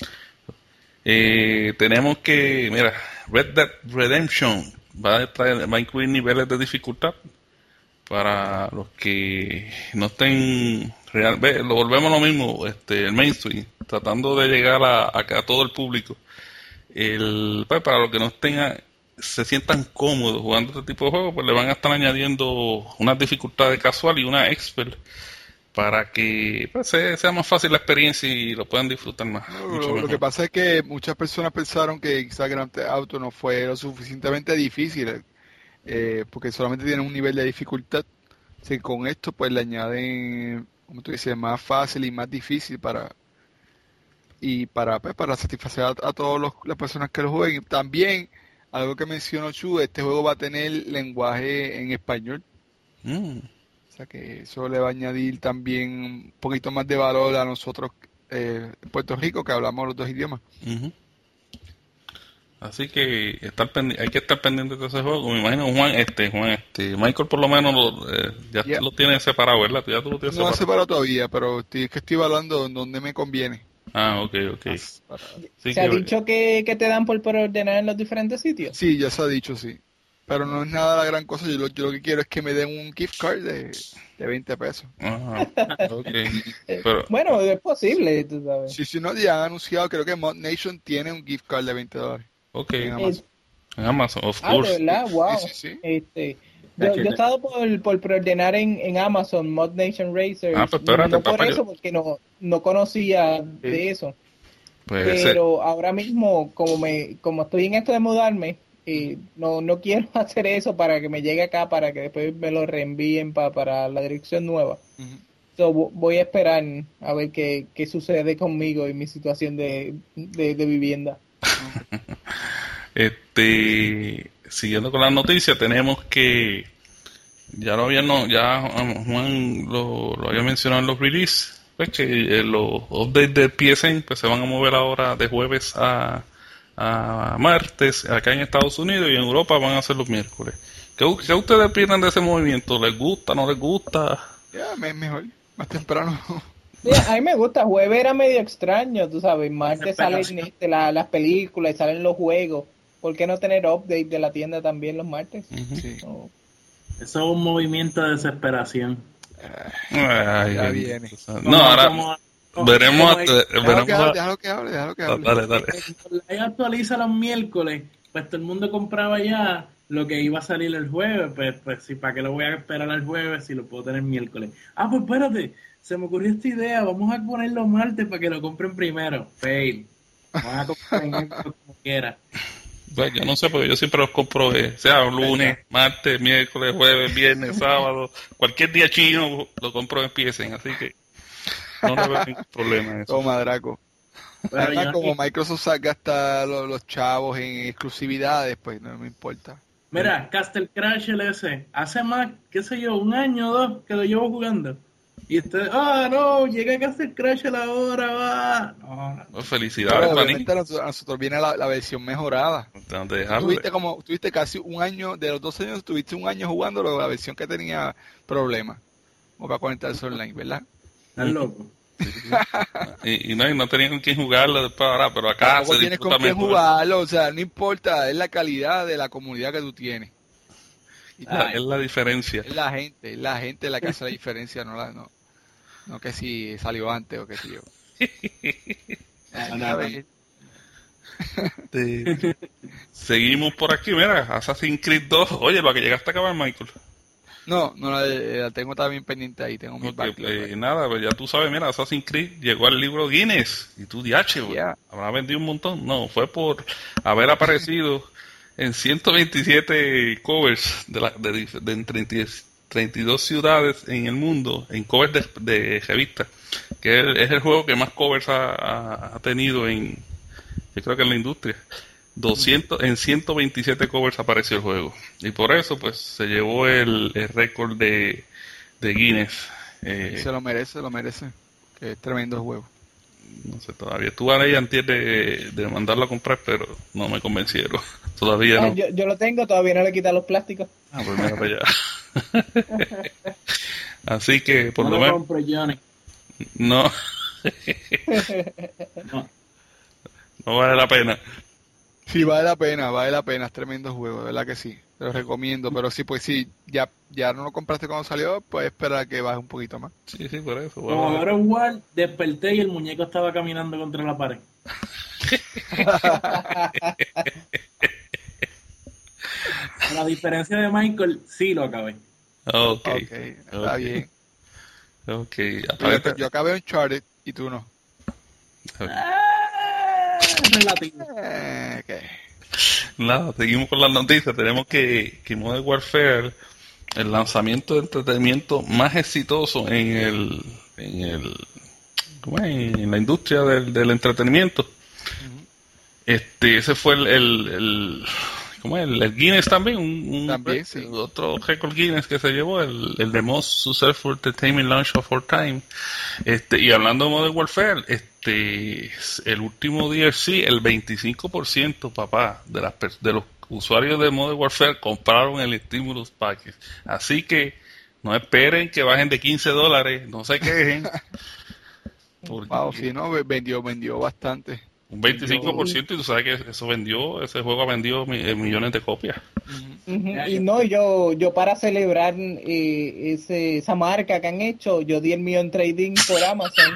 Tenemos que, mira, Red Dead Redemption va a incluir niveles de dificultad para los que no estén lo volvemos a lo mismo, el mainstream, tratando de llegar a todo el público. Pues, para los que no se sientan cómodos jugando este tipo de juegos, pues le van a estar añadiendo unas dificultades casual y una expert, para que pues, sea más fácil la experiencia y lo puedan disfrutar más. Lo que pasa es que muchas personas pensaron que quizás Grand Theft Auto no fue lo suficientemente difícil, porque solamente tiene un nivel de dificultad. Así que con esto pues le añaden, como tú dices, más fácil y más difícil para y para satisfacer a todas las personas que lo jueguen. También, algo que mencionó Chu, este juego va a tener lenguaje en español. O sea que eso le va a añadir también un poquito más de valor a nosotros en Puerto Rico, que hablamos los dos idiomas. Así que hay que estar pendiente de ese juego. Me imagino Juan, Michael por lo menos ya lo tiene separado, ¿verdad? ¿Ya tú lo tienes No lo he separado todavía, pero estoy evaluando en dónde me conviene. Ok. Sí, ¿Se ha dicho que te dan por ordenar en los diferentes sitios? Sí, ya se ha dicho, sí. Pero no es nada la gran cosa. Yo lo que quiero es que me den un gift card de 20 pesos. Pero, bueno, es posible, tú sabes. Sí, no, ya han anunciado, creo que Mod Nation tiene un gift card de $20. En Amazon, of course. ¿De verdad? Wow. Sí. Yo he estado por preordenar en Amazon Mod Nation Racers. Pues espérate, no por eso, porque no conocía de eso. Pues pero ahora mismo, como estoy en esto de mudarme, no quiero hacer eso para que me llegue acá, para que después me lo reenvíen para la dirección nueva. So, voy a esperar a ver qué sucede conmigo y mi situación de vivienda. Siguiendo con las noticias, tenemos que ya Juan lo había mencionado en los releases, pues que los updates del PSN pues se van a mover ahora de jueves a martes acá en Estados Unidos, y en Europa van a ser los miércoles. ¿Qué ustedes opinan de ese movimiento? ¿Les gusta, no les gusta? Ya, mejor, más temprano. Sí, a mí me gusta. Jueves era medio extraño, tú sabes. Martes salen las películas y salen los juegos. ¿Por qué no tener update de la tienda también los martes? Sí. No. Eso es un movimiento de desesperación. Ya viene. No, ahora veremos. Déjalo que hable. Dale. Ahí actualiza los miércoles, pues todo el mundo compraba ya lo que iba a salir el jueves. Pues sí, ¿para qué lo voy a esperar al jueves si lo puedo tener miércoles? Pues espérate, se me ocurrió esta idea, vamos a ponerlo martes para que lo compren primero. Fail. Vamos a comprar como quiera. Pues yo no sé, porque yo siempre los compro, sea lunes, martes, miércoles, jueves, viernes, sábado, cualquier día chino lo compro en PSN, así que no le veo ningún problema en eso. Toma, Draco. Pero como Microsoft gasta los chavos en exclusividades, pues no me importa. Mira, Castle Crash LS, hace más, qué sé yo, 1 año o 2 que lo llevo jugando. Y ustedes, no, llega Castle Crash a la hora, va. No, felicidades, obviamente a nosotros viene la versión mejorada. Tuviste casi 1 año, de los 2 años, tuviste 1 año jugando la versión que tenía problemas. O para conectarse online, ¿verdad? Estás loco. y no tenían con quién jugarlo después ahora, pero acá se tienes con quién jugarlo, o sea, no importa, es la calidad de la comunidad que tú tienes. Es la diferencia. Es la gente la que hace la diferencia, no que si salió antes o qué sé yo. Seguimos por aquí, mira, Assassin's Creed 2. Oye, lo que llegaste a acabar, Michael. No, la tengo también pendiente ahí, tengo mi backlog. Nada, pues ya tú sabes, mira, Assassin's Creed llegó al libro Guinness, y tú, habrá vendido un montón. No, fue por haber aparecido en 127 covers de 32 ciudades en el mundo, en covers de revistas, que es el juego que más covers ha tenido yo creo que en la industria. en 127 covers apareció el juego, y por eso pues se llevó el récord de Guinness. Se lo merece, que es tremendo juego. No sé, todavía estuve ahí antes de mandarlo a comprar, pero no me convencieron. Todavía no. Yo lo tengo, todavía no le quitan los plásticos. Pues mira para allá. Así que por lo menos no vale la pena. Sí, vale la pena, es tremendo juego, de verdad que sí, te lo recomiendo, pero sí, pues sí, ya no lo compraste cuando salió, pues espera que baje un poquito más. Sí, por eso. Como ahora igual, desperté y el muñeco estaba caminando contra la pared. A diferencia de Michael, sí lo acabé. Okay, está bien. Yo acabé Uncharted y tú no. Relativo. Nada, seguimos con las noticias. Tenemos que Modern Warfare, el lanzamiento de entretenimiento más exitoso en el en la industria del entretenimiento. Ese fue el Guinness también, también, sí. Otro récord Guinness que se llevó, el de Most Successful Entertainment Launch of All Time. Y hablando de Modern Warfare, el último DLC, el 25%, papá, de los usuarios de Modern Warfare compraron el Stimulus Package. Así que no esperen que bajen de $15, no se quejen. Wow, sí, no, vendió bastante. Un 25%, y tú sabes que ese juego ha vendido millones de copias. Y no, yo para celebrar esa marca que han hecho, yo di el mío en trading por Amazon.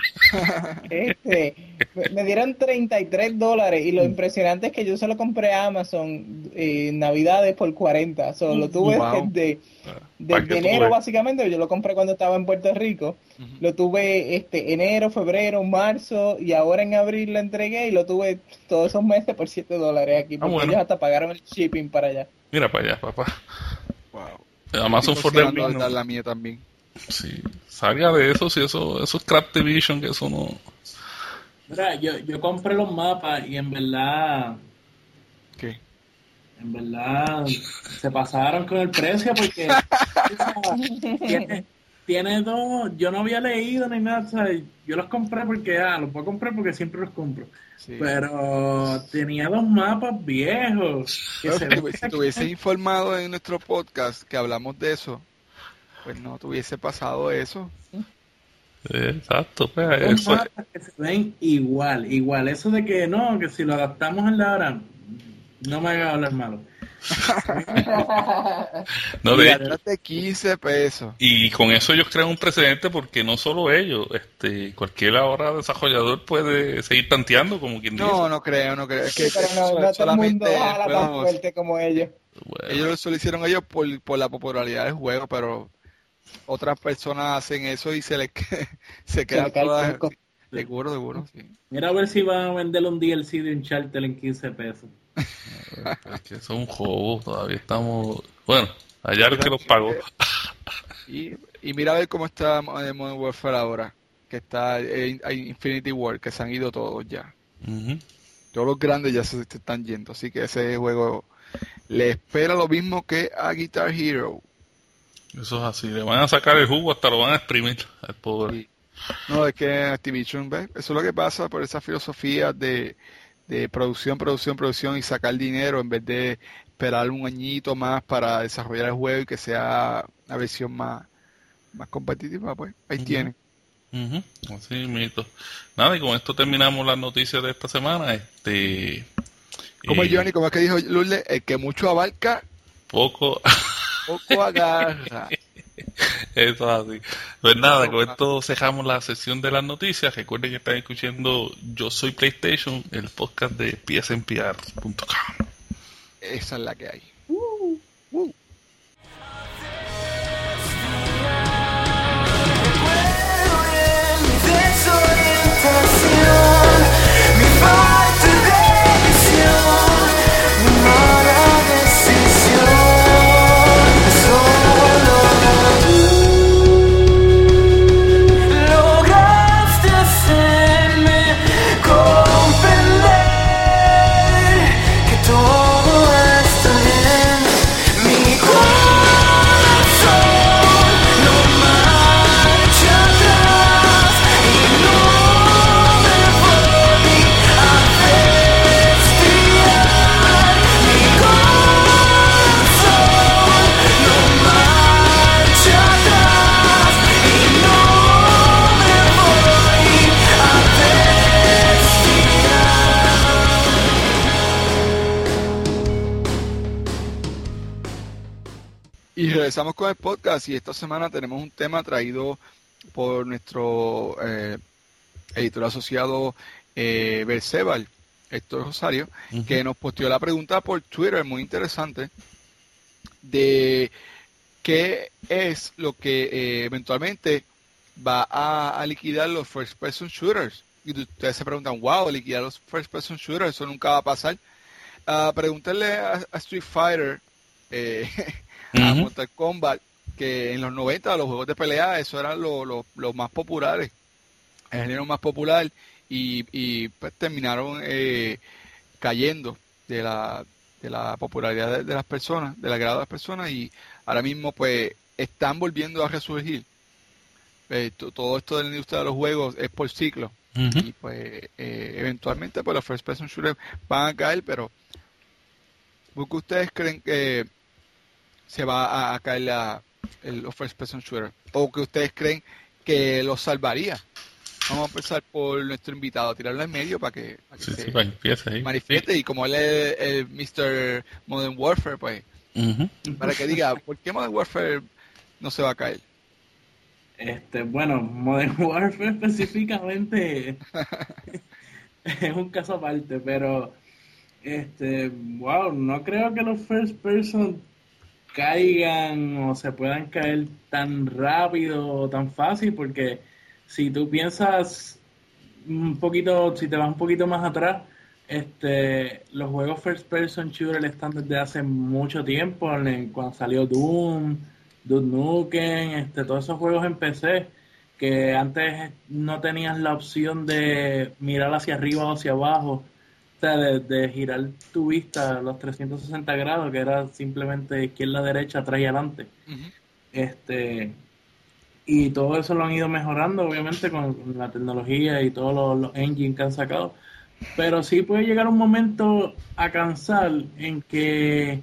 Me dieron $33, y lo impresionante es que yo se lo compré a Amazon en Navidades por 40. Lo tuve desde enero, básicamente. Yo lo compré cuando estaba en Puerto Rico. Lo tuve enero, febrero, marzo, y ahora en abril lo entregué, y lo tuve todos esos meses por $7 aquí, porque ellos hasta pagaron el shipping para allá. Mira para allá, papá. Wow. Amazon for them mismo. La mía también. Sí, salga de eso, si eso es Craft Division, que eso no... Mira, yo compré los mapas y en verdad... ¿Qué? En verdad se pasaron con el precio porque tiene dos, yo no había leído ni nada, o sea, yo los compré porque los puedo comprar porque siempre los compro. Sí. Pero tenía 2 mapas viejos. Si te hubiese informado en nuestro podcast que hablamos de eso, pues no te hubiese pasado eso. Exacto, pues eso mapas que se ven igual. Eso de que no, que si lo adaptamos en la hora, no me hagas hablar malo. No, de hecho, de $15. Y con eso ellos crean un precedente, porque no solo ellos, cualquier ahora desarrollador puede seguir tanteando, como quien dice. No creo. Es que pero no todo el mundo jala tan fuerte como ellos. Bueno. Ellos lo hicieron por la popularidad del juego, pero otras personas hacen eso y se quedan todas. Seguro, sí. Mira a ver si van a vender un DLC de Uncharted en $15. Es que son un juego, todavía estamos... Bueno, allá el que los pagó. Y mira a ver cómo está Modern Warfare ahora, que está Infinity War, que se han ido todos ya. Todos los grandes ya se están yendo, así que ese juego le espera lo mismo que a Guitar Hero. Eso es así, le van a sacar el jugo, hasta lo van a exprimir al pobre. Sí. No, es que Activision, ¿ves? Eso es lo que pasa por esa filosofía de producción y sacar dinero en vez de esperar un añito más para desarrollar el juego y que sea una versión más competitiva, pues ahí tienen. Así mismo. Nada, y con esto terminamos las noticias de esta semana. Como Johnny, como es que dijo Lourdes, el que mucho abarca, poco agarra. Eso es así. Pues nada, con esto cerramos la sesión de las noticias. Recuerden que están escuchando Yo Soy PlayStation, el podcast de psnpr.com. Esa es la que hay. Y regresamos con el podcast, y esta semana tenemos un tema traído por nuestro editor asociado Berceval, Héctor Rosario, que nos posteó la pregunta por Twitter, muy interesante, de qué es lo que eventualmente va a liquidar los first person shooters. Y ustedes se preguntan, wow, liquidar los first person shooters, eso nunca va a pasar. Pregúntenle a Street Fighter, a Mortal Kombat, que en los 90 los juegos de pelea, eso eran los más populares. el género más popular y pues terminaron cayendo de la popularidad de las personas, del agrado de las personas, y ahora mismo pues están volviendo a resurgir. Todo esto de la industria de los juegos es por ciclo. Y pues eventualmente pues los first person shooters van a caer, pero ¿por qué ustedes creen que se va a caer los first person shooters? ¿O que ustedes creen que los salvaría? Vamos a empezar por nuestro invitado, tirarlo en medio para que se manifieste, y como él es el Mr. Modern Warfare, pues para que diga, ¿por qué Modern Warfare no se va a caer? Bueno, Modern Warfare específicamente es un caso aparte, pero wow, no creo que los first person caigan o se puedan caer tan rápido o tan fácil, porque si tú piensas un poquito, si te vas un poquito más atrás, los juegos first person shooter están desde hace mucho tiempo, cuando salió Doom, Duke Nukem, todos esos juegos en PC que antes no tenías la opción de mirar hacia arriba o hacia abajo, o sea, de girar tu vista a los 360 grados, que era simplemente izquierda, derecha, atrás y adelante. Y todo eso lo han ido mejorando, obviamente, con la tecnología y todos los engines que han sacado. Pero sí puede llegar un momento a cansar en que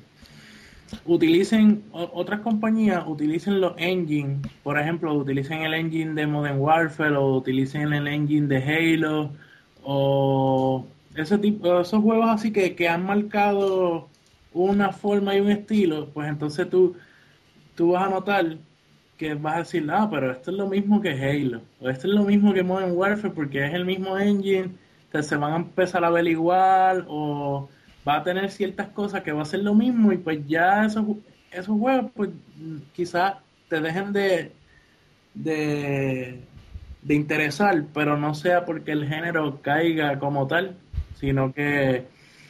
otras compañías utilicen los engines, por ejemplo, utilicen el engine de Modern Warfare o utilicen el engine de Halo o esos juegos así que han marcado una forma y un estilo. Pues entonces tú vas a notar que vas a decir, pero esto es lo mismo que Halo, o esto es lo mismo que Modern Warfare, porque es el mismo engine, entonces se van a empezar a ver igual, o va a tener ciertas cosas que va a ser lo mismo, y pues ya esos juegos pues quizás te dejen de interesar, pero no sea porque el género caiga como tal, sino que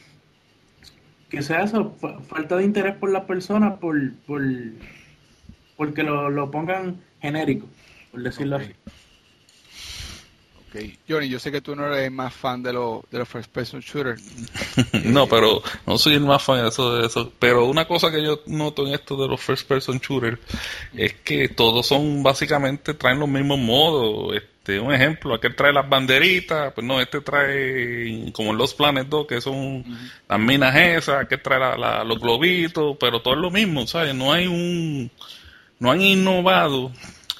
sea eso, falta de interés por las personas, porque lo pongan genérico, por decirlo así. Okay. Johnny, yo sé que tú no eres más fan de los first person shooters. No, pero no soy el más fan de eso. Pero una cosa que yo noto en esto de los first person shooters es que todos son básicamente, traen los mismos modos. Un ejemplo, aquel trae las banderitas, pues no, trae como en Lost Planet 2, que son las minas esas, aquel trae los globitos, pero todo es lo mismo, ¿sabes? No han innovado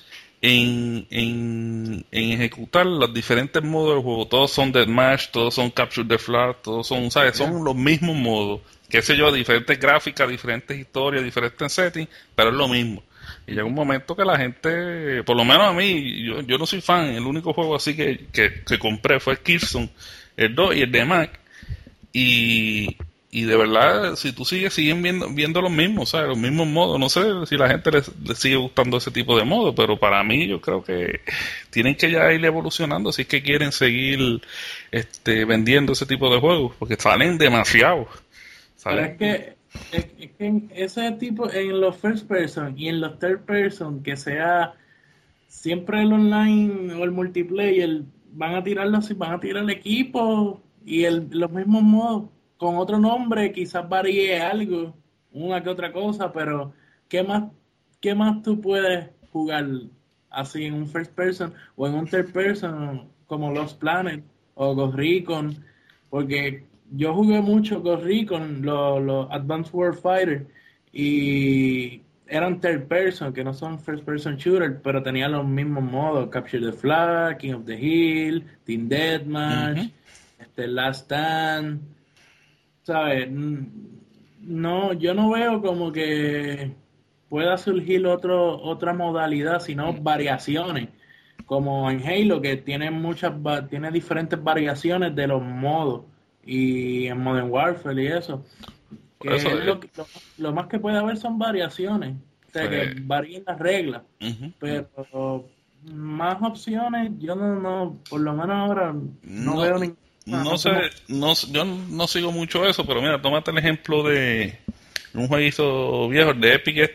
en ejecutar los diferentes modos del juego. Todos son Deathmatch, todos son Capture the Flag, todos son, ¿sabes? Son los mismos modos, qué sé yo, diferentes gráficas, diferentes historias, diferentes settings, pero es lo mismo. Y llega un momento que la gente, por lo menos a mí, yo no soy fan, el único juego así que compré fue Killzone, el 2 y el de Mac, y de verdad, si tú siguen viendo los mismos, ¿sabes? Los mismos modos. No sé si la gente les sigue gustando ese tipo de modos, pero para mí yo creo que tienen que ya ir evolucionando si es que quieren seguir vendiendo ese tipo de juegos, porque salen demasiados. Pero es que en ese tipo, en los first person y en los third person, que sea siempre el online o el multiplayer, van a tirar el equipo y los mismos modos, con otro nombre, quizás varíe algo, una que otra cosa, pero ¿qué más tú puedes jugar así en un first person o en un third person como Lost Planet o Ghost Recon? Porque yo jugué mucho Ghost Recon, los Advanced Warfighter, y eran third person, que no son first person shooter, pero tenían los mismos modos: Capture the Flag, King of the Hill, Team Deathmatch, Last Stand. ¿Sabes? No, yo no veo como que pueda surgir otra modalidad, sino variaciones, como en Halo, que tiene diferentes variaciones de los modos, y en Modern Warfare y eso. Que eso lo más que puede haber son variaciones, o sea, que varíen las reglas, pero más opciones yo no por lo menos ahora no veo ninguna. Yo no sigo mucho eso, pero mira, tómate el ejemplo de un jueguito viejo, de Epic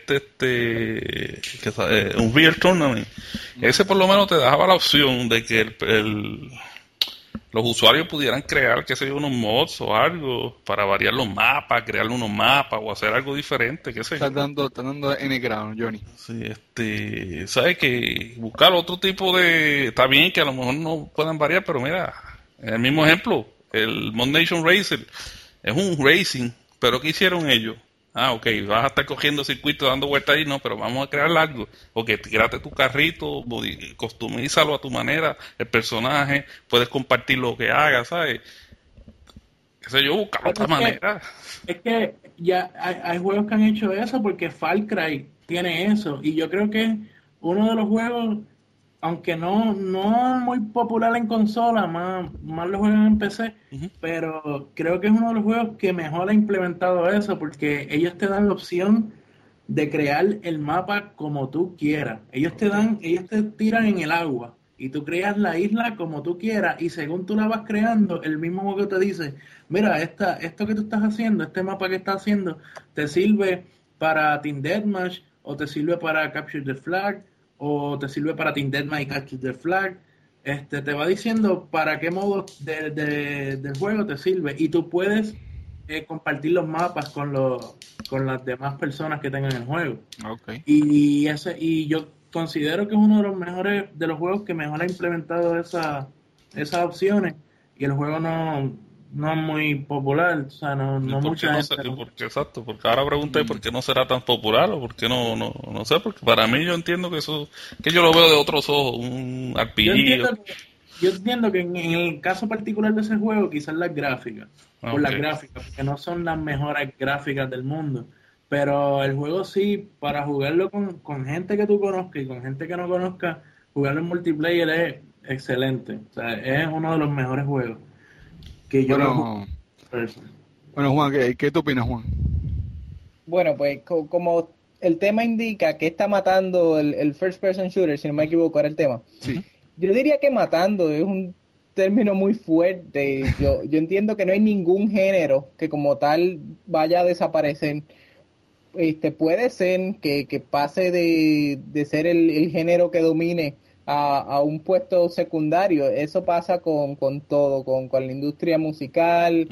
un Real Tournament. Ese por lo menos te dejaba la opción de que los usuarios pudieran crear, qué sé yo, unos mods o algo para variar los mapas, crear unos mapas o hacer algo diferente, qué sé yo. Estás dando en el ground, Johnny. Sí, sabes que buscar otro tipo de, está bien que a lo mejor no puedan variar, pero mira, en el mismo ejemplo, el Mod Nation Racer es un racing, pero ¿qué hicieron ellos? Ok, vas a estar cogiendo circuitos dando vueltas ahí, no, pero vamos a crear algo. Ok, créate tu carrito, customízalo a tu manera, el personaje, puedes compartir lo que hagas, ¿sabes? Qué sé yo, buscar otra manera. Es que ya hay juegos que han hecho eso, porque Far Cry tiene eso, y yo creo que es uno de los juegos, aunque no es muy popular en consola, más lo juegan en PC, pero creo que es uno de los juegos que mejor ha implementado eso, porque ellos te dan la opción de crear el mapa como tú quieras. Ellos te tiran en el agua y tú creas la isla como tú quieras, y según tú la vas creando, el mismo juego te dice, mira, esto que tú estás haciendo, este mapa que estás haciendo, te sirve para Team Deathmatch, o te sirve para Capture the Flag, o te sirve para Team Deathmatch y Capture the Flag. Te va diciendo para qué modo del juego te sirve, y tú puedes compartir los mapas con las demás personas que tengan el juego. Okay. Y yo considero que es uno de los mejores, de los juegos que mejor ha implementado esas opciones, y el juego no es muy popular, o sea, no mucha gente. Exacto, porque ahora pregunté por qué no será tan popular, o por qué no sé, porque para mí yo entiendo que yo lo veo de otros ojos, un RPG. Yo entiendo que en el caso particular de ese juego, quizás las gráficas, porque no son las mejores gráficas del mundo, pero el juego sí, para jugarlo con gente que tú conozcas y con gente que no conozca, jugarlo en multiplayer es excelente, o sea, es uno de los mejores juegos que yo Bueno, Juan, ¿qué tú opinas, Juan? Bueno, pues como el tema indica que está matando el first person shooter, si no me equivoco, era el tema. Sí. Yo diría que matando es un término muy fuerte. Yo entiendo que no hay ningún género que como tal vaya a desaparecer. Puede ser que pase de ser el género que domine a un puesto secundario. Eso pasa con todo, con la industria musical,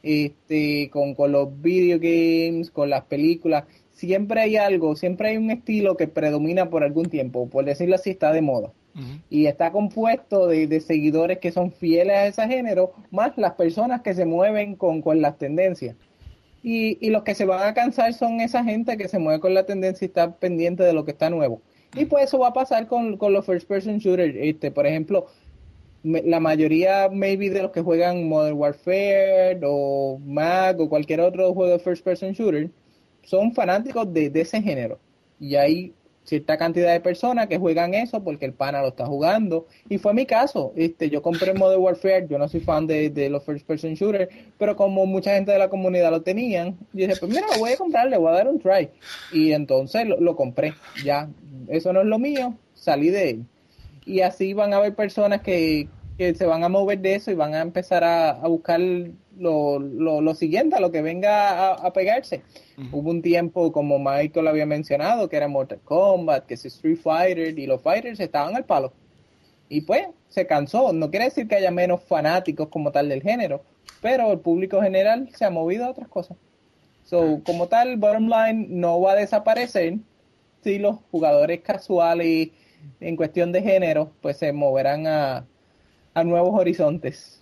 con los video games, con las películas. Siempre hay algo, siempre hay un estilo que predomina por algún tiempo, por decirlo así, está de moda. Y está compuesto de seguidores que son fieles a ese género, más las personas que se mueven con las tendencias. Y los que se van a cansar son esa gente que se mueve con la tendencia y está pendiente de lo que está nuevo. Y pues eso va a pasar con los first person shooters. Por ejemplo, la mayoría maybe de los que juegan Modern Warfare o MAG o cualquier otro juego de first person shooter son fanáticos de ese género. Y hay cierta cantidad de personas que juegan eso porque el pana lo está jugando, y fue mi caso. Yo compré Modern Warfare, yo no soy fan de los first person shooters, pero como mucha gente de la comunidad lo tenían, yo dije, pues mira, lo voy a comprar, le voy a dar un try, y entonces lo compré. Ya, eso no es lo mío, salí de él, y así van a haber personas que se van a mover de eso y van a empezar a buscar lo siguiente, a lo que venga a pegarse. Hubo un tiempo, como Michael había mencionado, que era Mortal Kombat, que es Street Fighter, y los fighters estaban al palo. Y pues, se cansó. No quiere decir que haya menos fanáticos como tal del género, pero el público general se ha movido a otras cosas. Como tal, bottom line, no va a desaparecer si los jugadores casuales en cuestión de género, pues se moverán a nuevos horizontes.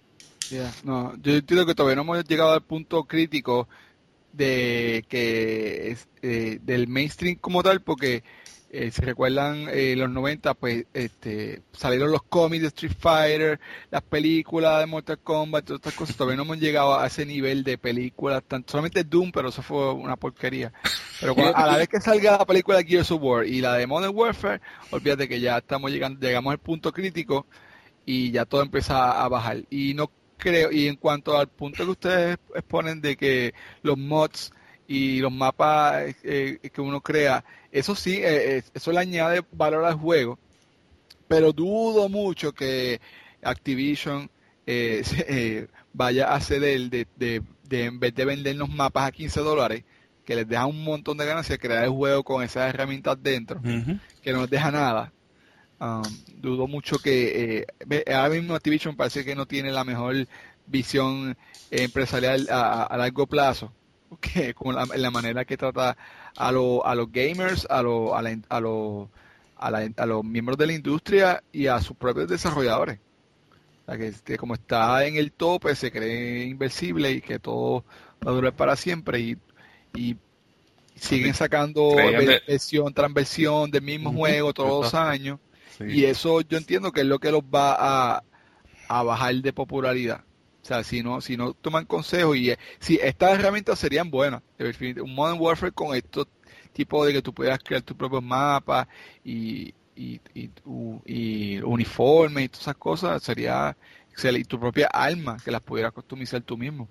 No, yo entiendo que todavía no hemos llegado al punto crítico de que del mainstream como tal, porque si recuerdan los 90, pues salieron los cómics de Street Fighter, las películas de Mortal Kombat, todas estas cosas. Todavía no hemos llegado a ese nivel de películas, solamente Doom, pero eso fue una porquería. Pero a la vez que salga la película de Gears of War y la de Modern Warfare, olvídate que ya llegamos al punto crítico y ya todo empieza a bajar. Y no creo, y en cuanto al punto que ustedes exponen de que los mods y los mapas que uno crea, eso sí, eso le añade valor al juego, pero dudo mucho que Activision vaya a ceder de en vez de vendernos mapas a $15, que les deja un montón de ganancias crear el juego con esas herramientas dentro, que no les deja nada. Dudo mucho que ahora mismo Activision parece que no tiene la mejor visión empresarial a largo plazo, que como en la manera que trata a los gamers, a los miembros de la industria y a sus propios desarrolladores. O sea, que como está en el tope se cree invencible y que todo va a durar para siempre y siguen sacando versión tras versión del mismo juego todos los años. Sí. Y eso yo entiendo que es lo que los va a bajar de popularidad. O sea, si no toman consejos y si estas herramientas serían buenas, un Modern Warfare con estos tipos de que tú puedas crear tus propios mapas y uniformes y todas esas cosas, sería excelente. Y tu propia arma que las pudieras customizar tú mismo.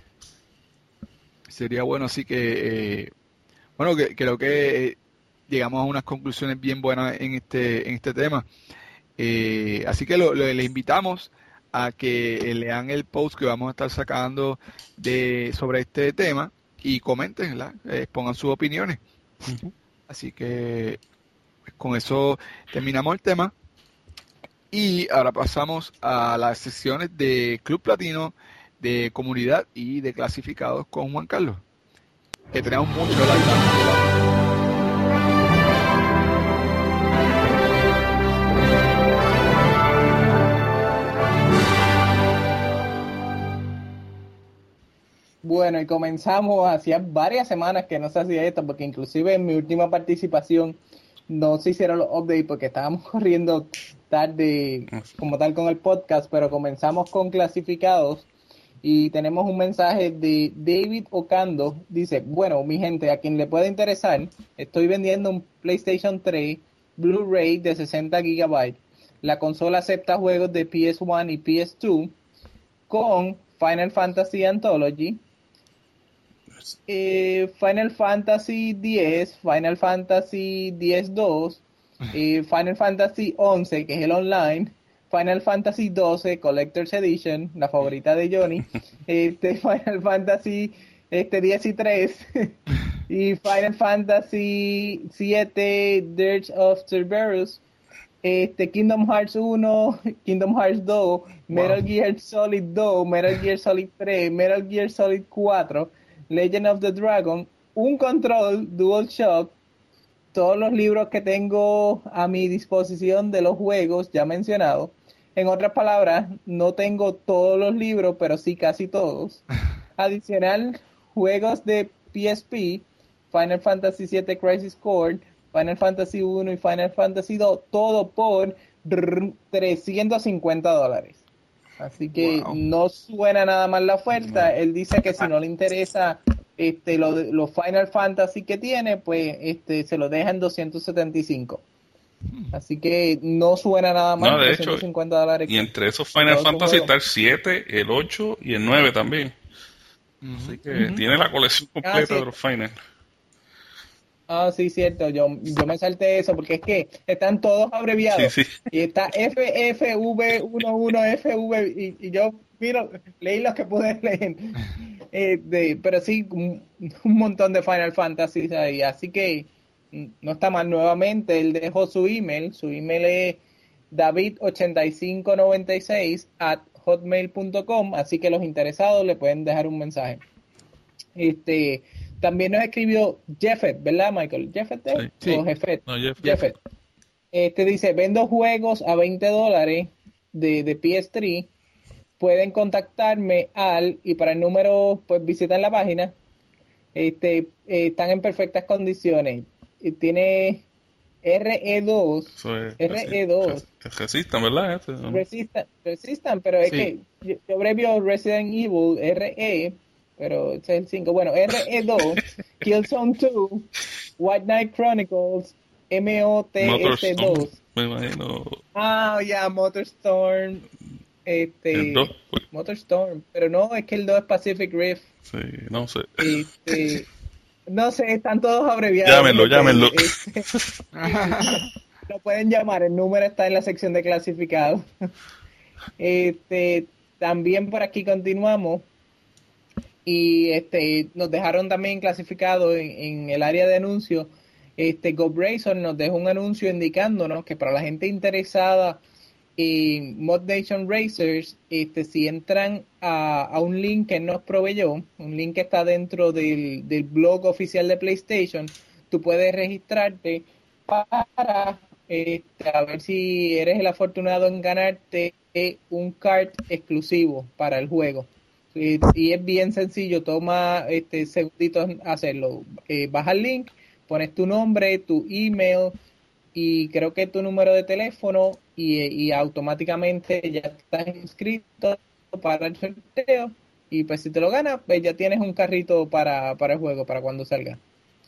Sería bueno, así que bueno, creo que llegamos a unas conclusiones bien buenas en este tema. Así que les invitamos a que lean el post que vamos a estar sacando sobre este tema y comenten, pongan sus opiniones. Así que pues, con eso terminamos el tema y ahora pasamos a las secciones de Club Platino, de comunidad y de clasificados con Juan Carlos, que tenemos mucho Bueno, y comenzamos, hacía varias semanas que no se hacía esto, porque inclusive en mi última participación no se hicieron los updates porque estábamos corriendo tarde como tal con el podcast, pero comenzamos con clasificados y tenemos un mensaje de David Ocando. Dice, bueno, mi gente, a quien le pueda interesar, estoy vendiendo un PlayStation 3 Blu-ray de 60 GB. La consola acepta juegos de PS1 y PS2 con Final Fantasy Anthology, Final Fantasy X, Final Fantasy X-2, Final Fantasy XI, que es el online, Final Fantasy XII Collector's Edition, la favorita de Johnny, Final Fantasy 10 y 3 y Final Fantasy 7 Dirge of Cerberus, Kingdom Hearts 1, Kingdom Hearts 2, Metal Gear Solid 2, Metal Gear Solid 3, Metal Gear Solid 4, Legend of the Dragon, un control DualShock, todos los libros que tengo a mi disposición de los juegos ya mencionados. En otras palabras, no tengo todos los libros, pero sí casi todos. Adicional, juegos de PSP, Final Fantasy VII Crisis Core, Final Fantasy 1 y Final Fantasy 2, todo por $350. Así que no suena nada mal la oferta. Él dice que si no le interesa los Final Fantasy que tiene, pues se lo deja en $275. Así que no suena nada mal. No, de hecho, $250. Y entre esos Final Fantasy está el 7, el 8 y el 9 también. Así que tiene la colección completa de los Final. Ah, sí, cierto. Yo me salté eso porque es que están todos abreviados. Sí. Y está FFV11FV y yo leí los que pude leer. Pero sí, un montón de Final Fantasy ahí. Así que no está mal. Nuevamente, él dejó su email. Su email es david8596@hotmail.com. Así que los interesados le pueden dejar un mensaje. También nos escribió Jeffet, ¿verdad, Michael? ¿Jeffet? Sí. ¿O Jeffet? No, Jeffet. Dice, vendo juegos a $20 de PS3. Pueden contactarme y para el número, pues visitan la página. Están en perfectas condiciones. Tiene RE2. RE2. Resistan, ¿verdad? Resistan, pero es que yo abrevio Resident Evil RE. Pero este es el 5. Bueno, RE2, Killzone 2, White Knight Chronicles, MOTS2. Me imagino. Ah, ya, Motorstorm. El 2. Motorstorm. Pero no, es que el 2 es Pacific Rift. Sí, no sé. No sé, están todos abreviados. Llámenlo. Lo pueden llamar, el número está en la sección de clasificados. También por aquí continuamos. Y nos dejaron también clasificado en el área de anuncios. GoBrazor nos dejó un anuncio indicándonos que para la gente interesada en Mod Nation Racers, si entran a un link que nos proveyó, un link que está dentro del blog oficial de PlayStation, tú puedes registrarte para a ver si eres el afortunado en ganarte un card exclusivo para el juego. Y es bien sencillo, toma segunditos hacerlo. Baja el link, pones tu nombre, tu email y creo que tu número de teléfono y automáticamente ya estás inscrito para el sorteo y pues si te lo ganas, pues ya tienes un carrito para el juego, para cuando salga.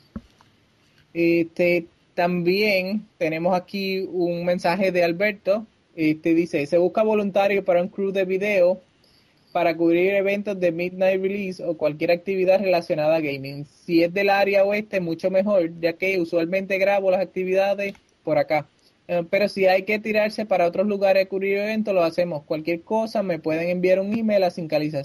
También tenemos aquí un mensaje de Alberto. Dice, se busca voluntario para un crew de video para cubrir eventos de Midnight Release o cualquier actividad relacionada a gaming. Si es del área oeste, mucho mejor, ya que usualmente grabo las actividades por acá. Pero si hay que tirarse para otros lugares a cubrir eventos, lo hacemos. Cualquier cosa, me pueden enviar un email a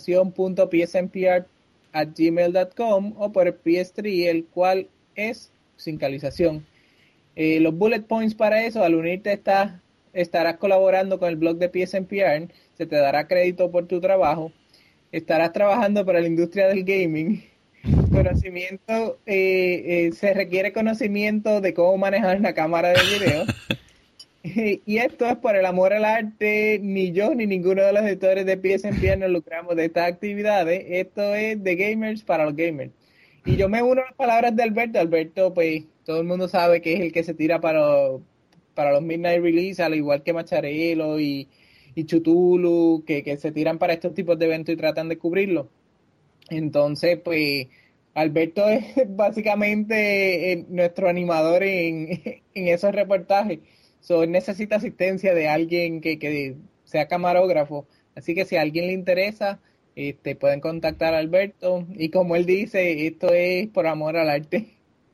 sincalizacion.psnpr@gmail.com o por el PS3, el cual es sincalización. Los bullet points para eso, al unirte estarás colaborando con el blog de PSNPR, se te dará crédito por tu trabajo, estarás trabajando para la industria del gaming, conocimiento, se requiere conocimiento de cómo manejar la cámara de video, y esto es por el amor al arte. Ni yo ni ninguno de los editores de PSNPR nos lucramos de estas actividades, esto es de gamers para los gamers. Y yo me uno a las palabras de Alberto. Alberto, pues todo el mundo sabe que es el que se tira para los Midnight Release, al igual que Macharelo y Chutulu, que se tiran para estos tipos de eventos y tratan de cubrirlo. Entonces, pues Alberto es básicamente nuestro animador en esos reportajes. Él necesita asistencia de alguien que sea camarógrafo. Así que si a alguien le interesa, pueden contactar a Alberto. Y como él dice, esto es por amor al arte.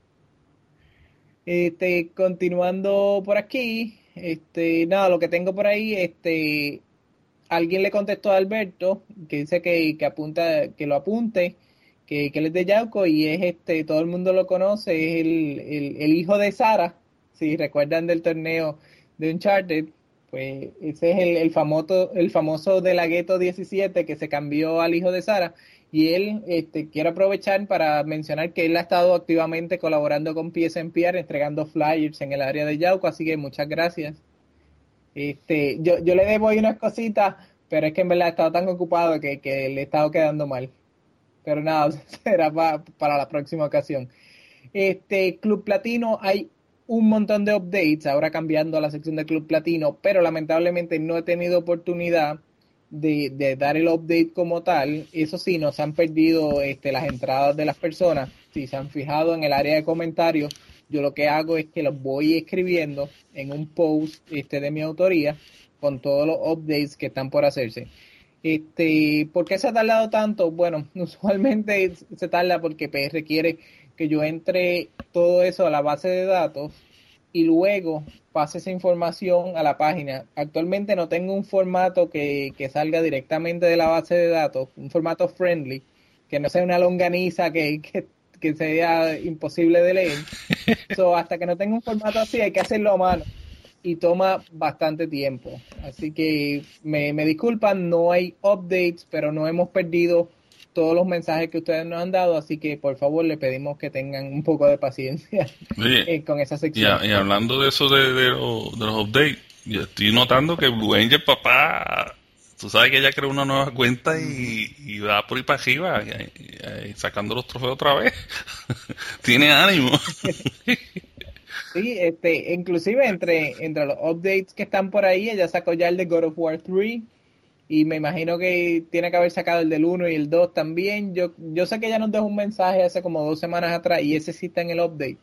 Continuando por aquí, nada, lo que tengo por ahí, alguien le contestó a Alberto que dice que lo apunte, que él es de Yauco y es todo el mundo lo conoce, es el hijo de Sara. Si recuerdan del torneo de Uncharted, pues ese es el famoso de la Ghetto 17 que se cambió al hijo de Sara. Y él quiere aprovechar para mencionar que él ha estado activamente colaborando con PSNPR, entregando flyers en el área de Yauco, así que muchas gracias. Yo le debo ahí unas cositas, pero es que en verdad he estado tan ocupado que le he estado quedando mal. Pero nada, será para la próxima ocasión. Club Platino, hay un montón de updates, ahora cambiando a la sección de Club Platino, pero lamentablemente no he tenido oportunidad de dar el update como tal. Eso sí, nos han perdido las entradas de las personas. Si se han fijado en el área de comentarios, yo lo que hago es que los voy escribiendo en un post de mi autoría con todos los updates que están por hacerse. ¿Por qué se ha tardado tanto? Bueno, usualmente se tarda porque pues, requiere que yo entre todo eso a la base de datos y luego pase esa información a la página. Actualmente no tengo un formato que salga directamente de la base de datos, un formato friendly, que no sea una longaniza que sea imposible de leer. Hasta que no tenga un formato así hay que hacerlo a mano y toma bastante tiempo. Así que me disculpan, no hay updates, pero no hemos perdido todos los mensajes que ustedes nos han dado, así que por favor le pedimos que tengan un poco de paciencia. Oye, con esa sección. Y hablando de eso de los updates, yo estoy notando que Blue Angel, papá, tú sabes que ella creó una nueva cuenta y va por ahí para arriba, sacando los trofeos otra vez. Tiene ánimo. Sí, inclusive entre los updates que están por ahí, ella sacó ya el de God of War 3 y me imagino que tiene que haber sacado el del 1 y el 2 también. Yo sé que ella nos dejó un mensaje hace como 2 semanas atrás y ese sí está en el update.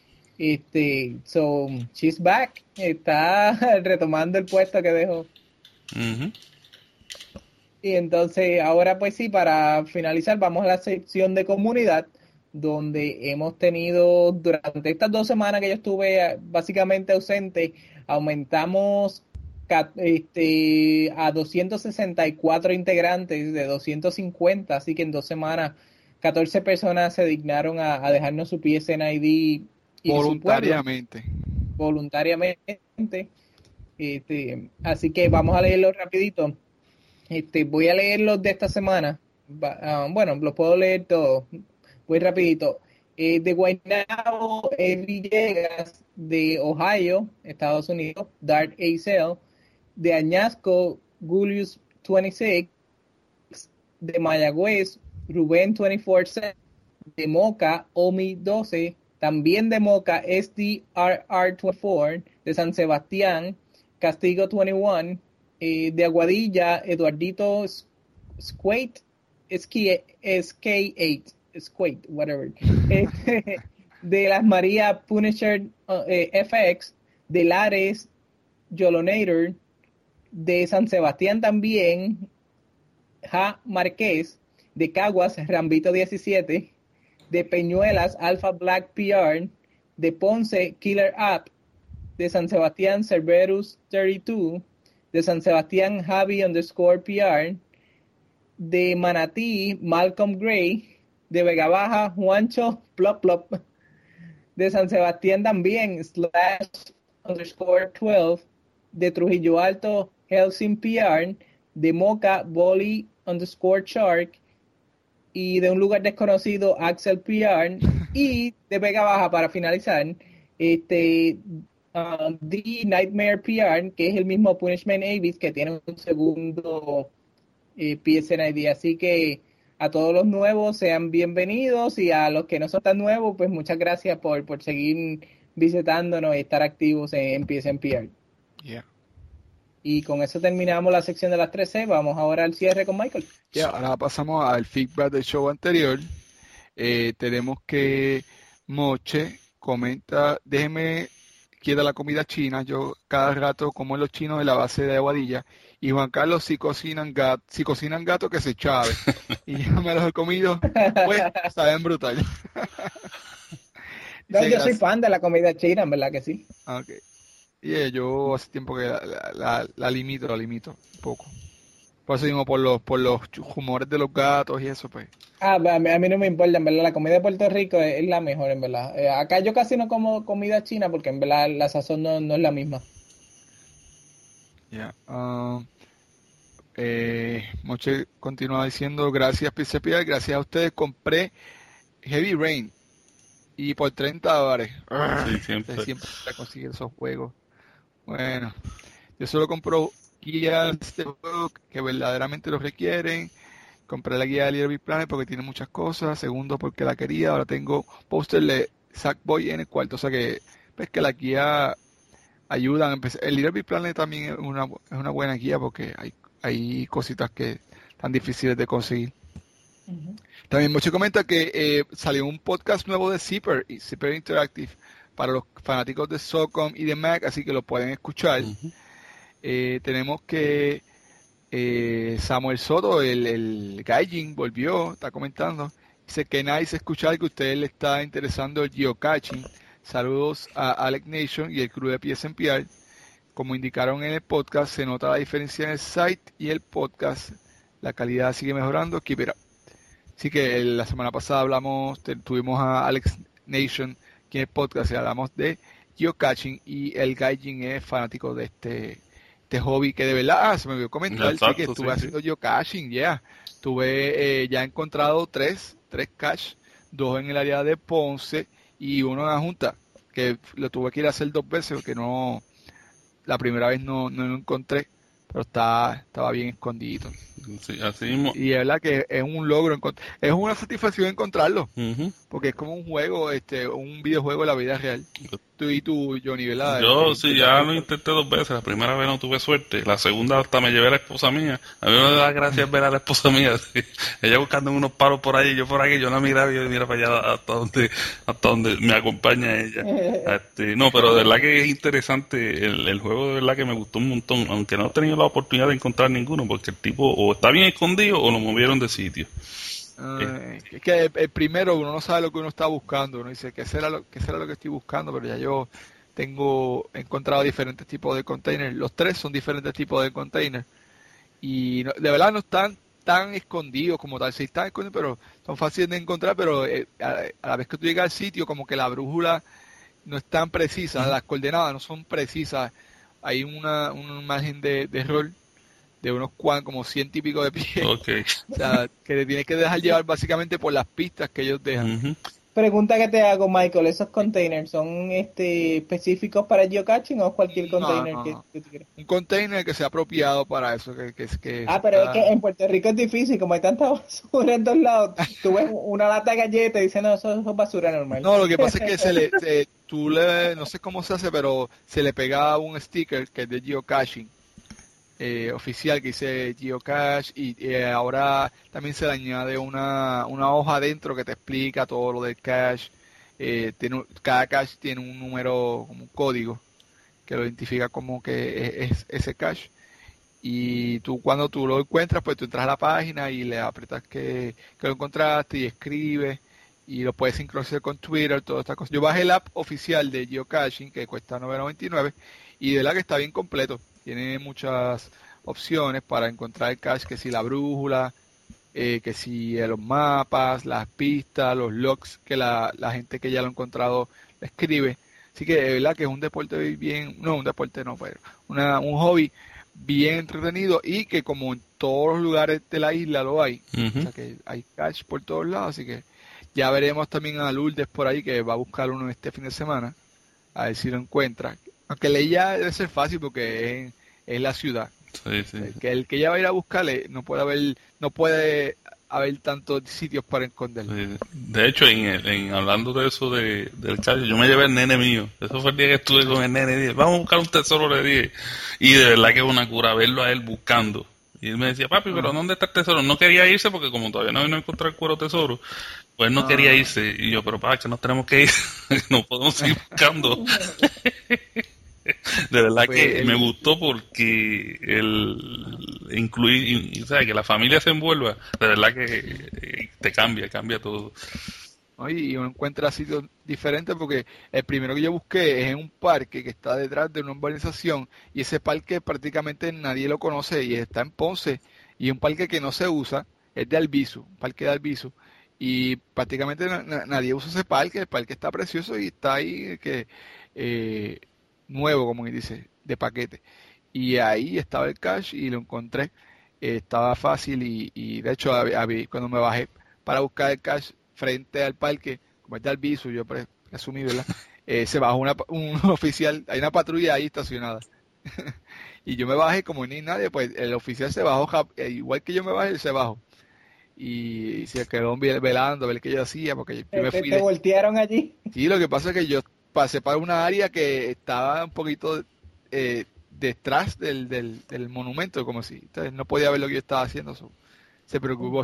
She's back, está retomando el puesto que dejó. Uh-huh. Y entonces ahora pues sí, para finalizar vamos a la sección de comunidad, donde hemos tenido durante estas 2 semanas que yo estuve básicamente ausente, aumentamos a 264 integrantes de 250, así que en 2 semanas 14 personas se dignaron a dejarnos su PSN ID y voluntariamente. Voluntariamente. Así que vamos a leerlo rapidito. Voy a leer los de esta semana. Bueno, los puedo leer todos. Voy rapidito. De Guaynabo, Villegas, de Ohio, Estados Unidos, Dart Acel, de Añasco, Julius 26, de Mayagüez, Rubén 24/7, de Moca, Omi 12, también de Moca, SDRR 24, de San Sebastián, Castigo 21, de Aguadilla, Eduardito Squate, SK8, Squate, whatever, de Las Marías, Punisher FX, de Lares, Yolonator, de San Sebastián también, Ja Marqués, de Caguas, Rambito 17, de Peñuelas, Alpha Black PR, de Ponce, Killer App, de San Sebastián, Cerberus 32, de San Sebastián, Javi _PR, de Manatí, Malcolm Gray, de Vega Baja, Juancho Plop Plop, de San Sebastián también, /_12, de Trujillo Alto, Helsing PR, de Moca, Bolly _Shark, y de un lugar desconocido, Axel PR, y de Vega Baja, para finalizar, The Nightmare PR, que es el mismo Punishment Abyss, que tiene un segundo PSN ID. Así que a todos los nuevos sean bienvenidos, y a los que no son tan nuevos, pues muchas gracias por seguir visitándonos y estar activos en PSN PR. Yeah. Y con eso terminamos la sección de las 13. Vamos ahora al cierre con Michael. Ahora pasamos al feedback del show anterior. Tenemos que Moche comenta: déjeme quieta la comida china, yo cada rato como en los chinos de la base de Aguadilla, y Juan Carlos si cocinan gato que se chave, y yo me los he comido, pues saben brutal. No, yo soy fan de la comida china, en verdad que sí. Okay. Yo hace tiempo que la limito un poco. Por eso mismo, por los humores de los gatos y eso, pues. A mí no me importa, en verdad, la comida de Puerto Rico es la mejor, en verdad. Acá yo casi no como comida china porque en verdad la sazón no es la misma. Moche continúa diciendo: gracias PCP, gracias a ustedes compré Heavy Rain y por $30. Sí, siempre conseguir esos juegos. Bueno, yo solo compro guías de juegos que verdaderamente los requieren. Compré la guía de Little Big Planet porque tiene muchas cosas. Segundo, porque la quería. Ahora tengo póster de Sackboy en el cuarto. O sea que ves que la guía ayudan. El Little Big Planet también es una buena guía porque hay cositas que están difíciles de conseguir. Uh-huh. También Moche comenta que salió un podcast nuevo de Zipper Interactive para los fanáticos de SOCOM y de Mac, así que lo pueden escuchar. Uh-huh. Tenemos que Samuel Soto, el Gaijin, volvió, está comentando. Dice que nice escuchar que a usted le está interesando el geocaching. Saludos a Alex Nation y el crew de PSNPR. Como indicaron en el podcast, se nota la diferencia en el site y el podcast. La calidad sigue mejorando. Keep it up. Así que la semana pasada tuvimos a Alex Nation aquí en el podcast y hablamos de geocaching, y el Gaijin es fanático de este hobby que de verdad, se me olvidó comentar, sí, que estuve haciendo geocaching, tuve ya he encontrado tres caches, 2 en el área de Ponce y 1 en la Junta, que lo tuve que ir a hacer 2 veces porque la primera vez no lo encontré, pero estaba bien escondido. Sí, así mismo. Y es verdad que es un logro, es una satisfacción encontrarlo, uh-huh, porque es como un juego, un videojuego de la vida real. Tú, Johnny, ¿verdad? Yo sí, ya lo intenté 2 veces. La primera vez no tuve suerte. La segunda hasta me llevé a la esposa mía. A mí me da gracias ver a la esposa mía. Sí. Ella buscando unos paros por ahí, yo por aquí, yo la miraba y yo mira para allá hasta donde me acompaña ella. No, pero de verdad que es interesante el juego, de verdad que me gustó un montón, aunque no he tenido la oportunidad de encontrar ninguno, porque el tipo o está bien escondido o lo movieron de sitio. Es que el primero uno no sabe lo que uno está buscando, uno dice ¿qué será lo que estoy buscando? Pero ya yo he encontrado diferentes tipos de containers. Los 3 son diferentes tipos de containers. Y de verdad no están tan escondidos como tal. Sí están escondidos, pero son fáciles de encontrar. Pero a la vez que tú llegas al sitio, como que la brújula no es tan precisa, las coordenadas no son precisas. Hay un margen de error de unos como 100 y pico de pies. Okay. O sea, que te tienes que dejar llevar básicamente por las pistas que ellos dejan. Pregunta que te hago, Michael, ¿esos containers son específicos para geocaching o cualquier container No. que tú quieras? Un container que sea apropiado para eso. Que pero es que en Puerto Rico es difícil, como hay tanta basura en todos lados. Tú ves una lata de galletas y dices, no, eso es basura normal. No, lo que pasa es que no sé cómo se hace, pero se le pega un sticker que es de geocaching. Oficial que dice geocache y ahora también se le añade una hoja adentro que te explica todo lo del cache. Cada cache tiene un número, como un código que lo identifica como que es ese cache, y cuando tú lo encuentras, pues tú entras a la página y le aprietas que lo encontraste y escribes, y lo puedes sincronizar con Twitter, todas estas cosas. Yo bajé el app oficial de geocaching que cuesta $9.99 y de verdad que está bien completo. Tiene muchas opciones para encontrar el cache, que si la brújula, que si los mapas, las pistas, los logs que la gente que ya lo ha encontrado escribe. Así que de verdad que es un deporte pero un hobby bien entretenido, y que como en todos los lugares de la isla lo hay. O sea que hay cache por todos lados, así que ya veremos también a Lourdes por ahí, que va a buscar uno este fin de semana, a ver si lo encuentra. Aunque ya debe ser fácil porque es la ciudad. Sí. El que ella va a ir a buscarle no puede haber tantos sitios para esconderlo. Sí. De hecho, hablando de eso del cache, yo me llevé el nene mío. Eso fue el día que estuve con el nene y dije, vamos a buscar un tesoro, le dije. Y de verdad que es una cura verlo a él buscando. Y él me decía, papi, pero ¿dónde está el tesoro? No quería irse porque como todavía no vino a encontrar el cuero tesoro, pues no quería irse. Y yo, pero papá, que nos tenemos que ir, no podemos seguir buscando. De verdad pues que me gustó porque incluir, o sea, que la familia se envuelva, de verdad que te cambia todo. Y uno encuentra sitios diferentes, porque el primero que yo busqué es en un parque que está detrás de una urbanización, y ese parque prácticamente nadie lo conoce y está en Ponce, y es un parque que no se usa, es de Albizu, un parque de Albizu, y prácticamente nadie usa ese parque. El parque está precioso y está ahí nuevo, como dice, de paquete, y ahí estaba el cache y lo encontré. Estaba fácil, y de hecho cuando me bajé para buscar el cache frente al parque, como es de Albizu, yo presumí, ¿verdad? Se bajó un oficial, hay una patrulla ahí estacionada. Y yo me bajé, como ni nadie, pues el oficial se bajó, igual que yo me bajé, él se bajó. Y se quedó velando a ver qué yo hacía, porque yo me fui. ¿Te voltearon allí? Sí, lo que pasa es que yo pasé para una área que estaba un poquito detrás del monumento, como si entonces no podía ver lo que yo estaba haciendo. Se preocupó.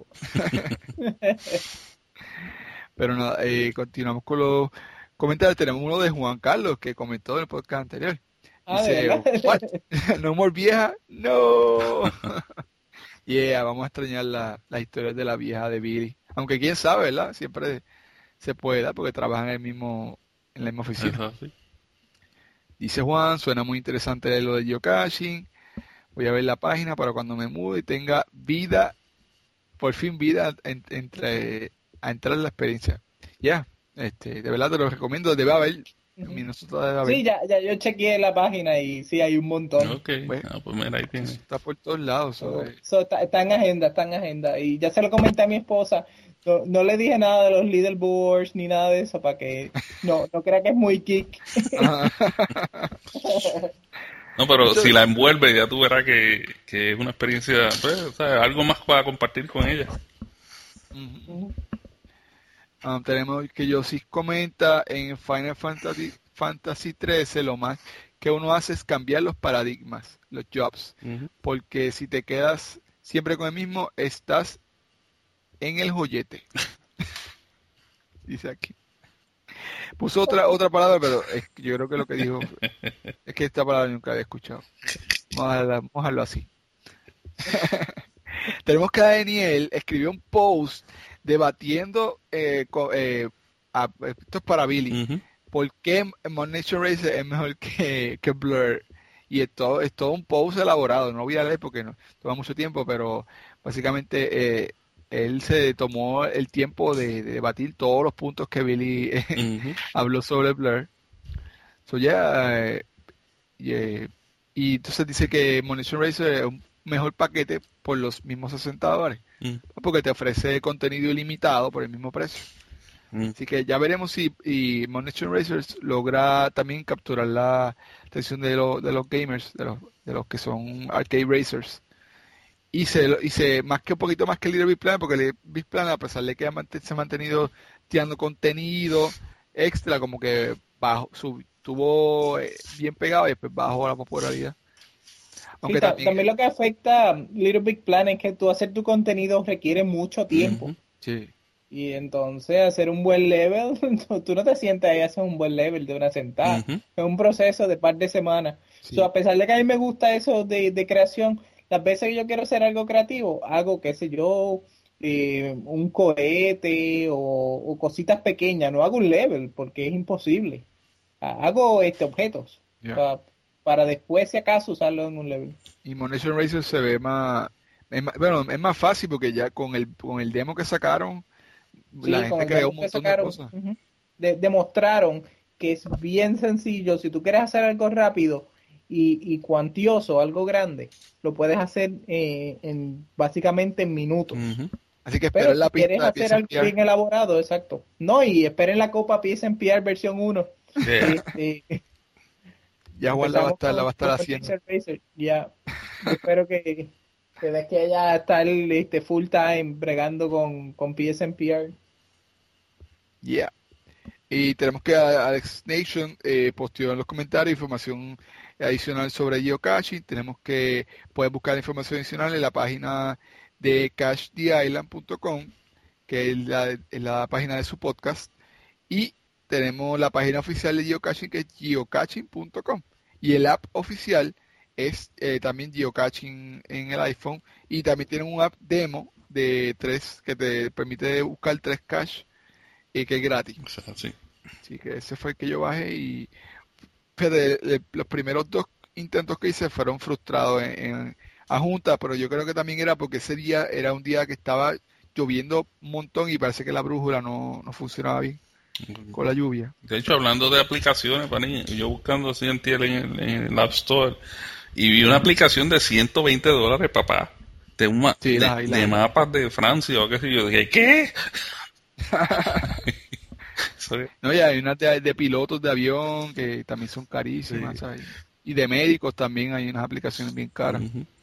Pero nada, continuamos con los comentarios. Tenemos uno de Juan Carlos, que comentó en el podcast anterior. Dice, ¿what? ¿No more vieja? ¡No! Vamos a extrañar las historias de la vieja de Billy. Aunque quién sabe, ¿verdad? Siempre se puede dar porque trabajan en la misma oficina. Sí. Dice Juan, suena muy interesante lo de geocaching. Voy a ver la página para cuando me mude y tenga vida, por fin vida, a entrar en la experiencia. De verdad te lo recomiendo, debe haber. Sí, ya yo chequeé la página y sí, hay un montón. Okay. Pues mira, ahí tiene. Está por todos lados. Está en agenda. Y ya se lo comenté a mi esposa. No le dije nada de los leaderboards ni nada de eso para que no crea que es muy geek. No, pero si la envuelve, ya tú verás que es una experiencia, pues, o sea, algo más para compartir con ella. Tenemos que Yosis comenta en Final Fantasy 13, lo más que uno hace es cambiar los paradigmas, los jobs, porque si te quedas siempre con el mismo, estás en el joyete. Dice aquí. Puso otra palabra, pero yo creo que lo que dijo es que esta palabra nunca había escuchado. Vamos a dejarlo así. Tenemos que Daniel escribió un post debatiendo, esto es para Billy, ¿por qué Mod Nation Racer es mejor que Blur? Y es todo un post elaborado, no voy a leer porque no toma mucho tiempo, pero básicamente él se tomó el tiempo de debatir todos los puntos que Billy habló sobre Blur. So, y entonces dice que Mod Nation Racer es un mejor paquete por los mismos $60, porque te ofrece contenido ilimitado por el mismo precio. Así que ya veremos si Mod Nation Racers logra también capturar la atención de los gamers, de los que son arcade racers. Y más que un poquito más que Little Big Planet, porque Little Big Planet, a pesar de que se ha mantenido tirando contenido extra, como que estuvo bien pegado y después bajó la popularidad. Aunque también lo que afecta a Little Big Planet es que tú hacer tu contenido requiere mucho tiempo. Sí. Y entonces hacer un buen level, tú no te sientas ahí a hacer un buen level de una sentada. Es un proceso de par de semanas. Sí. So, a pesar de que a mí me gusta eso de creación, las veces que yo quiero hacer algo creativo, hago, qué sé yo, un cohete o cositas pequeñas. No hago un level porque es imposible. Hago objetos para después, si acaso, usarlo en un level. Y Mod Nation Racer se ve es más fácil porque ya con el demo que sacaron, sí, la gente creó un montón de cosas. Demostraron que es bien sencillo. Si tú quieres hacer algo rápido y cuantioso, algo grande, lo puedes hacer básicamente en minutos. Así que esperen la pista. Si quieres hacer algo bien elaborado, exacto. No, y esperen la Copa PSNPR versión 1. Ya Juan la va a estar haciendo. Ya, espero que de que ella está full time bregando con PSNPR. Yeah. Y tenemos que Alex Nation posteó en los comentarios información adicional sobre geocaching. Puedes buscar información adicional en la página de cachetheisland.com, que es la página de su podcast. Y tenemos la página oficial de geocaching, que es geocaching.com. Y el app oficial es también geocaching en el iPhone. Y también tienen un app demo de 3 que te permite buscar 3 caches que es gratis. Sí. Así que ese fue el que yo bajé y los primeros 2 intentos que hice fueron frustrados a junta, pero yo creo que también era porque ese día era un día que estaba lloviendo un montón y parece que la brújula no funcionaba bien con la lluvia. De hecho, hablando de aplicaciones, yo buscando CNTL en el App Store y vi una aplicación de $120, papá, de mapas de Francia o qué sé yo. Dije, ¿qué? No, y hay unas de pilotos de avión que también son carísimas, ¿sabes? Y de médicos también hay unas aplicaciones bien caras.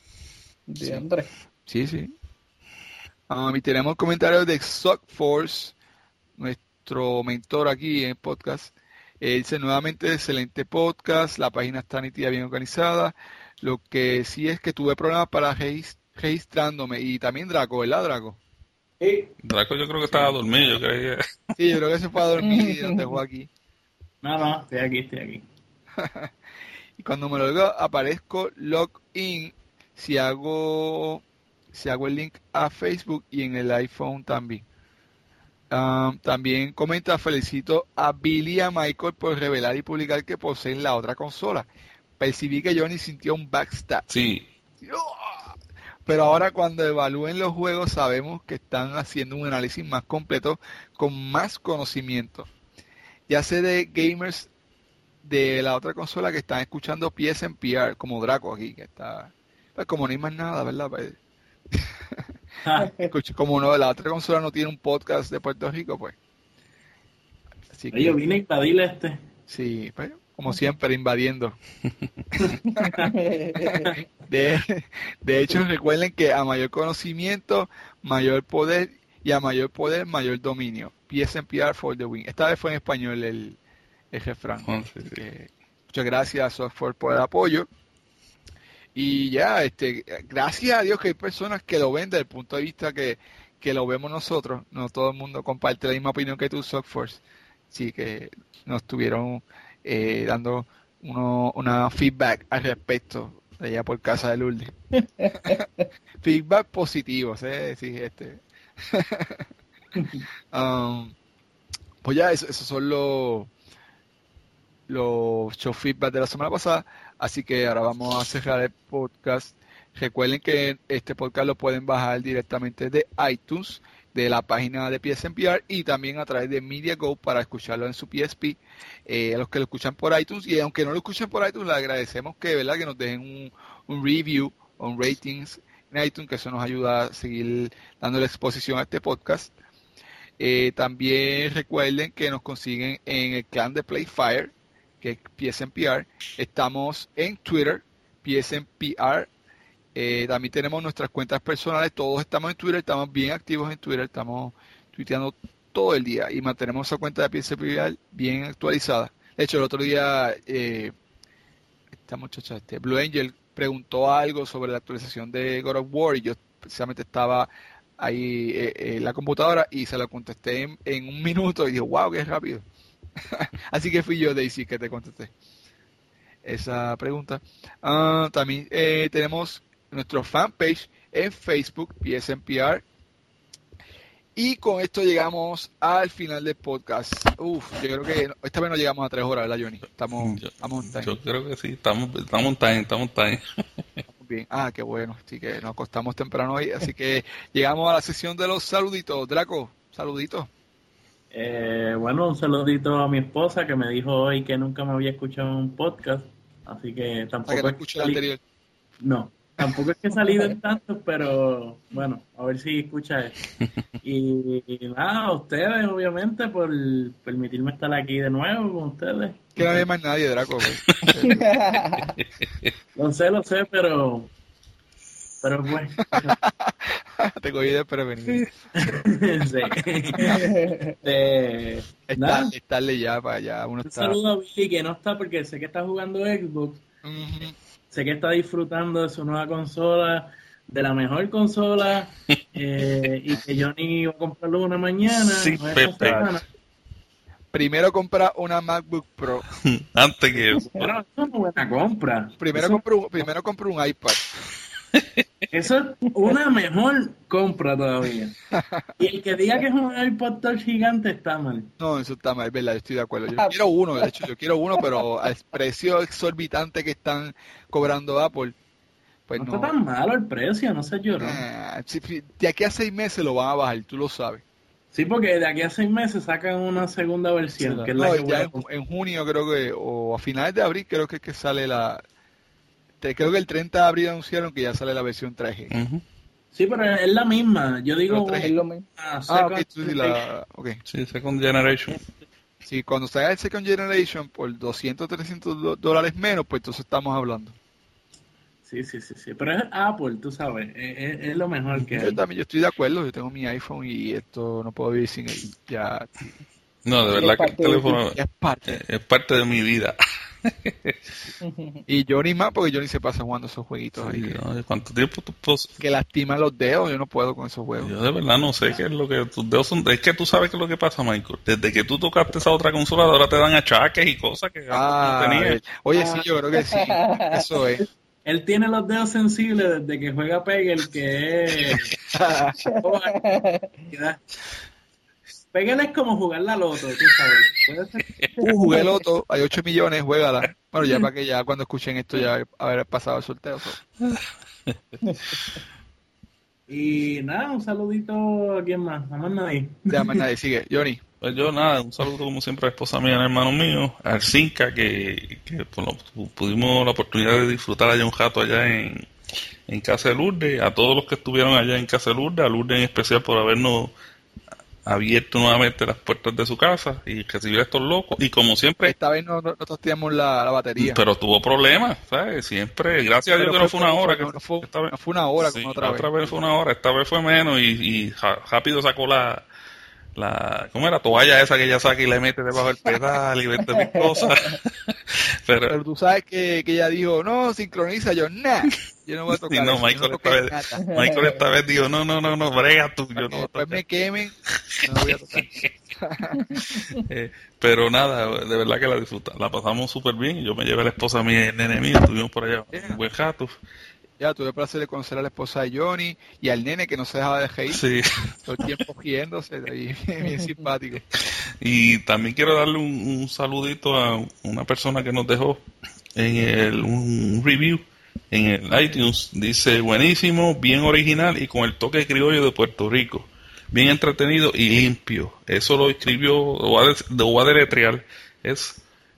Sí. Y tenemos comentarios de Sockforce, nuestro mentor aquí en el podcast. Dice nuevamente, excelente podcast, la página está nítida, bien organizada. Lo que sí es que tuve problemas para registrándome. Y también Draco, ¿verdad, Draco? Sí. Draco yo creo que estaba dormido, yo creía. Sí, yo creo que se fue a dormir y nos dejó aquí. No, estoy aquí. Y cuando me lo digo, aparezco login si hago el link a Facebook y en el iPhone también. También comenta, felicito a Billy y a Michael por revelar y publicar que poseen la otra consola. Percibí que Johnny sintió un backstab. Sí. Pero ahora cuando evalúen los juegos sabemos que están haciendo un análisis más completo con más conocimiento. Ya sé de gamers de la otra consola que están escuchando PSNPR, como Draco aquí, que está... Pues como no hay más nada, ¿verdad? Pues, como no, la otra consola no tiene un podcast de Puerto Rico, pues. Así que, yo vine a invadirle Sí, pues, como siempre, invadiendo. De hecho, recuerden que a mayor conocimiento, mayor poder, y a mayor poder, mayor dominio. PSNPR for the win. Esta vez fue en español el refrán. Muchas gracias a Software por el apoyo. Y ya, gracias a Dios que hay personas que lo ven desde el punto de vista que lo vemos nosotros. No todo el mundo comparte la misma opinión que tú, Softforce. Sí, que nos estuvieron dando una feedback al respecto de allá por casa de Lourdes. Feedback positivo, ¿sí? Pues ya, esos son los show feedback de la semana pasada, así que ahora vamos a cerrar el podcast. Recuerden que este podcast lo pueden bajar directamente de iTunes, de la página de PSNPR y también a través de MediaGo para escucharlo en su PSP. A los que lo escuchan por iTunes, y aunque no lo escuchen por iTunes, les agradecemos que nos dejen un review, un ratings en iTunes, que eso nos ayuda a seguir dándole exposición a este podcast. También recuerden que nos consiguen en el clan de Playfire, que es PSNPR. Estamos en Twitter, PSNPR. También tenemos nuestras cuentas personales, todos estamos en Twitter, estamos bien activos en Twitter, estamos tuiteando todo el día y mantenemos esa cuenta de PSNPR bien actualizada. De hecho, el otro día esta muchacha, Blue Angel, preguntó algo sobre la actualización de God of War y yo precisamente estaba ahí en la computadora y se lo contesté en un minuto y dije, wow, qué rápido. Así que fui yo, Daisy, que te contesté esa pregunta. También tenemos nuestro fanpage en Facebook, PSNPR. Y con esto llegamos al final del podcast. Yo creo que esta vez no llegamos a 3 horas, ¿verdad, Johnny? Estamos on time. Yo creo que sí, estamos on time. Estamos bien. Qué bueno. Así que nos acostamos temprano hoy. Así que llegamos a la sesión de los saluditos. Draco, saluditos. Bueno, un saludito a mi esposa que me dijo hoy que nunca me había escuchado en un podcast. Así que tampoco... que no escuché el anterior. No. Tampoco es que he salido en tantos, pero bueno, a ver si escucha esto. Y nada, a ustedes, obviamente, por permitirme estar aquí de nuevo con ustedes. Que no hay más nadie, Draco. Lo sé, pero bueno. Te cogí de prevenido. Sí. Es tarde ya para allá. Un saludo a Billy que no está porque sé que está jugando Xbox. Uh-huh. Sé que está disfrutando de su nueva consola, de la mejor consola, y que Johnny iba a comprarlo una mañana. Sí, Pepe. Primero compra una MacBook Pro. Antes que eso. Bueno, eso es una buena compra. Primero compro un iPad. Eso es una mejor compra todavía. Y el que diga que es un iPod Touch gigante está mal. No, eso está mal, es verdad, yo estoy de acuerdo. Yo quiero uno, de hecho, pero al precio exorbitante que están cobrando Apple, pues no está tan malo el precio, no se lloró. De aquí a 6 meses lo van a bajar, tú lo sabes. Sí, porque de aquí a 6 meses sacan una segunda versión. Sí, que es la que ya en junio creo que, o a finales de abril creo que sale creo que el 30 de abril anunciaron que ya sale la versión 3G. Uh-huh. Sí, pero es la misma. Yo digo, es lo mismo. Okay. Sí, Second Generation. Sí, cuando salga el Second Generation por $200, $300 menos, pues entonces estamos hablando. Sí. Pero es Apple, tú sabes. Es lo mejor que hay. Yo estoy de acuerdo. Yo tengo mi iPhone y esto no puedo vivir sin él. Ya. No, de verdad que el teléfono es parte de mi vida. Y Johnny más, porque Johnny se pasa jugando esos jueguitos ahí. ¿No? ¿Cuánto tiempo tú que lastiman los dedos? Yo no puedo con esos juegos. Yo de verdad no sé qué es lo que tus dedos son. Es que tú sabes qué es lo que pasa, Michael. Desde que tú tocaste esa otra consola, ahora te dan achaques y cosas que no tenías. Oye, sí, yo creo que sí. Eso es. Él tiene los dedos sensibles desde que juega Peggle, que es... Peggle es como jugar la loto, tú sabes. Jugué loto, hay 8 millones, juégala. Bueno, ya para que ya cuando escuchen esto ya haber pasado el sorteo. Y nada, un saludito a quién más, a más nadie. Más nadie, sigue, Johnny. Pues yo nada, un saludo como siempre a la esposa mía, al hermano mío, al Cinca, que pudimos la oportunidad de disfrutar allá un rato allá en Casa de Lourdes, a todos los que estuvieron allá en Casa de Lourdes, a Lourdes en especial por habernos abierto nuevamente las puertas de su casa y recibir a estos locos, y como siempre esta vez nosotros teníamos la batería, pero tuvo problemas, ¿sabes? Siempre, gracias a Dios que no fue una hora, no fue una hora como otra vez fue una hora, esta vez fue menos y rápido sacó ¿cómo era? Toalla esa que ella saca y le mete debajo del pedal y 20.000 cosas. pero tú sabes que ella dijo, no, sincroniza, yo no voy a tocar. Sí, no, Michael esta vez dijo, no, brega tú, yo no voy a tocar. Después me quemen, no voy a tocar. Pero nada, de verdad que la pasamos súper bien. Yo me llevé a la esposa a mi nene mío, estuvimos por allá un buen rato. Ya, tuve el placer de conocer a la esposa de Johnny y al nene que no se dejaba de reír. Sí. Todo el tiempo riéndose, ahí, bien simpático. Y también quiero darle un saludito a una persona que nos dejó un review en el iTunes. Dice, buenísimo, bien original y con el toque criollo de Puerto Rico. Bien entretenido y limpio. Eso lo escribió, lo voy a deletrear. Es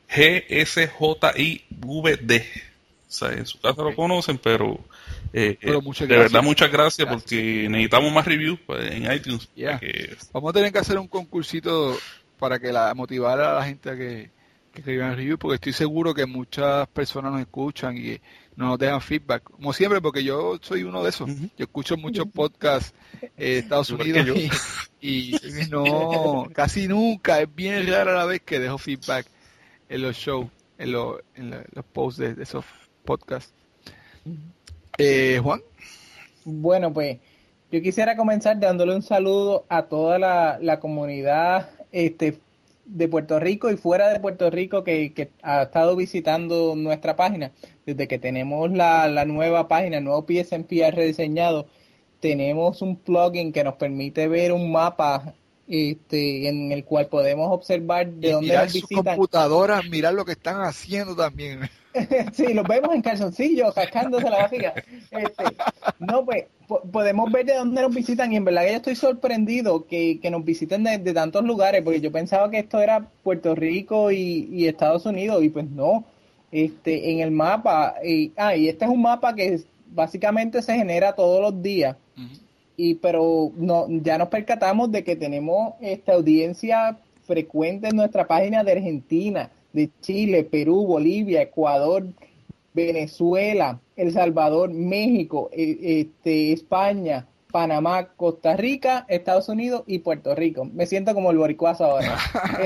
GSJIVD. O sea, en su casa lo conocen, pero de verdad muchas gracias porque necesitamos más reviews en iTunes. Yeah. Vamos a tener que hacer un concursito para que motivar a la gente a que escriban reviews, porque estoy seguro que muchas personas nos escuchan y nos dejan feedback, como siempre, porque yo soy uno de esos. Yo escucho muchos podcasts de Estados Unidos y no, casi nunca, es bien rara la vez que dejo feedback en los shows, en los posts de esos podcasts. Juan. Bueno, pues yo quisiera comenzar dándole un saludo a toda la comunidad de Puerto Rico y fuera de Puerto Rico que ha estado visitando nuestra página. Desde que tenemos la nueva página, el nuevo PSNPR rediseñado, tenemos un plugin que nos permite ver un mapa en el cual podemos observar de dónde nos visitan. Sus computadoras, mirar lo que están haciendo también. Sí, los vemos en calzoncillos, cascándose la barriga. No, pues, podemos ver de dónde nos visitan y en verdad que yo estoy sorprendido que nos visiten de tantos lugares, porque yo pensaba que esto era Puerto Rico y Estados Unidos, y pues no. En el mapa, y este es un mapa que básicamente se genera todos los días. Uh-huh. Pero no, ya nos percatamos de que tenemos esta audiencia frecuente en nuestra página de Argentina, de Chile, Perú, Bolivia, Ecuador, Venezuela, El Salvador, México, España, Panamá, Costa Rica, Estados Unidos y Puerto Rico. Me siento como el boricuazo ahora.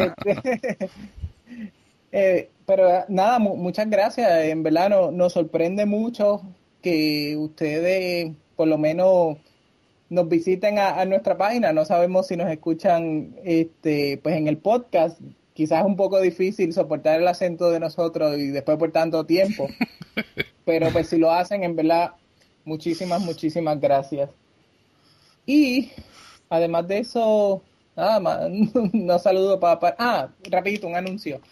Pero nada, muchas gracias. En verdad nos sorprende mucho que ustedes por lo menos nos visiten a nuestra página. No sabemos si nos escuchan pues en el podcast. Quizás es un poco difícil soportar el acento de nosotros y después por tanto tiempo. Pero pues si lo hacen, en verdad, muchísimas gracias. Y además de eso, nada más, no saludo para... rapidito, un anuncio.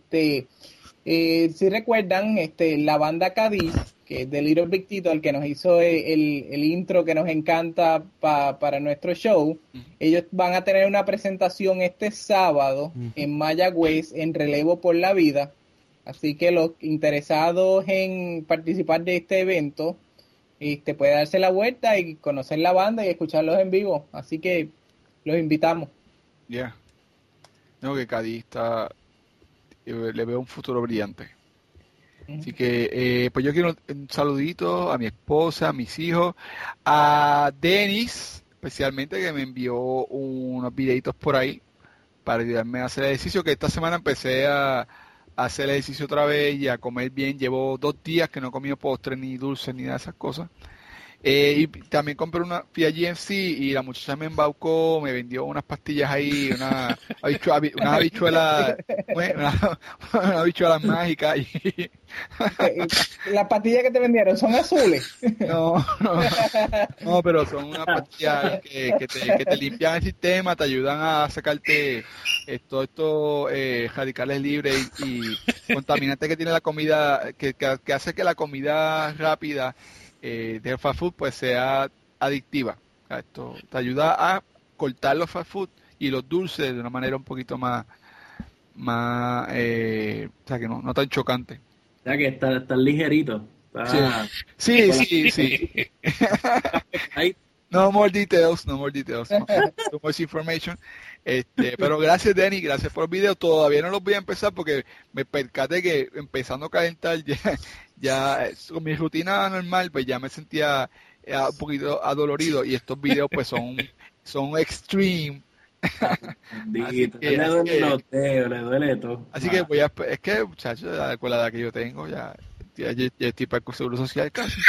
Si recuerdan, la banda Cádiz, que es de Little Big Tito, el que nos hizo el intro que nos encanta para nuestro show, ellos van a tener una presentación este sábado en Mayagüez, en Relevo por la Vida. Así que los interesados en participar de este evento, puede darse la vuelta y conocer la banda y escucharlos en vivo. Así que los invitamos. Ya. No, que Cádiz le veo un futuro brillante. Así que, pues yo quiero un saludito a mi esposa, a mis hijos, a Denis, especialmente, que me envió unos videitos por ahí para ayudarme a hacer ejercicio, que esta semana empecé a hacer ejercicio otra vez y a comer bien. Llevo 2 días que no he comido postres ni dulces ni nada de esas cosas. Y también compré fui a GNC y la muchacha me embaucó, me vendió unas pastillas ahí, unas habichuelas mágicas. Las pastillas que te vendieron son azules. No, pero son unas pastillas que te limpian el sistema, te ayudan a sacarte todos estos radicales libres y contaminantes que tiene la comida, que hace que la comida rápida de fast food pues sea adictiva. Esto te ayuda a cortar los fast food y los dulces de una manera un poquito más o sea que no tan chocante. O sea que está ligerito. Sí. No more details. Too much information. Pero gracias, Denny, gracias por el video. Todavía no los voy a empezar porque me percaté que empezando a calentar ya con mi rutina normal, pues ya me sentía un poquito adolorido y estos videos pues son extreme. Le duele todo. Así que es que muchachos, con la edad que yo tengo, ya estoy para el seguro social casi.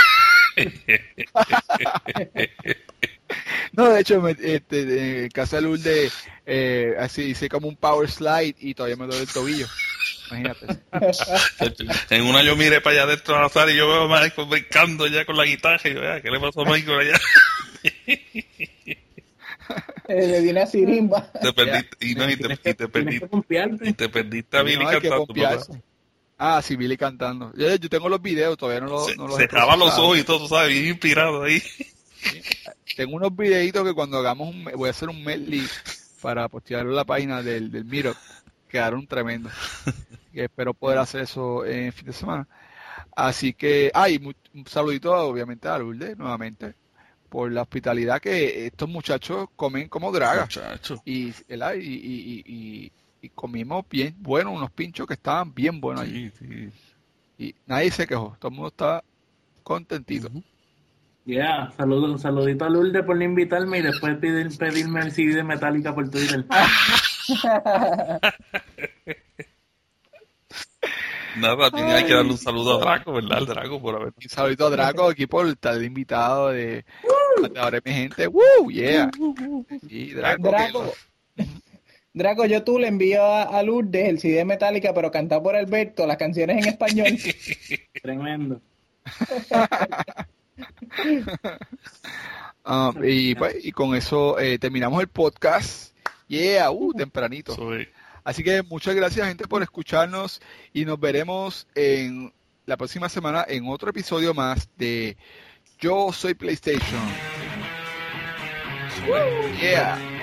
No, de hecho, en casa de Lourdes, así hice como un power slide y todavía me duele el tobillo. Imagínate. En una yo miré para allá adentro de la sala y yo veo a Michael brincando ya con la guitarra y yo, ¿qué le pasó a Michael allá? Le di una sirimba. Te perdiste, y te perdiste a Billy cantando, papá. Ah, sí, Billy cantando. Yo tengo los videos, todavía no los se dejaba los ojos y todo, tú sabes, bien inspirado ahí. Sí. Tengo unos videitos que cuando hagamos voy a hacer un medley para postearlo en la página del Meetup. Quedaron tremendos. Que espero poder hacer eso en fin de semana. Así que, un saludito obviamente a Lourdes nuevamente por la hospitalidad que estos muchachos comen como dragas. Y comimos bien bueno, unos pinchos que estaban bien buenos allí. Sí. Y nadie se quejó, todo el mundo estaba contentito. Saludito a Lourdes por invitarme y después pedirme el CD de Metallica por Twitter. Nada, hay que darle un saludo a Draco, ¿verdad? Al Draco por haber. Un saludito a Draco aquí por estar invitado de ahora mi gente. ¡Woo! ¡Yeah! Sí, Draco, tú le envío a Lourdes el CD de Metallica, pero cantado por Alberto, las canciones en español. Tremendo. Y con eso terminamos el podcast. Tempranito. Así que muchas gracias, gente, por escucharnos y nos veremos en la próxima semana en otro episodio más de Yo Soy PlayStation. Yeah.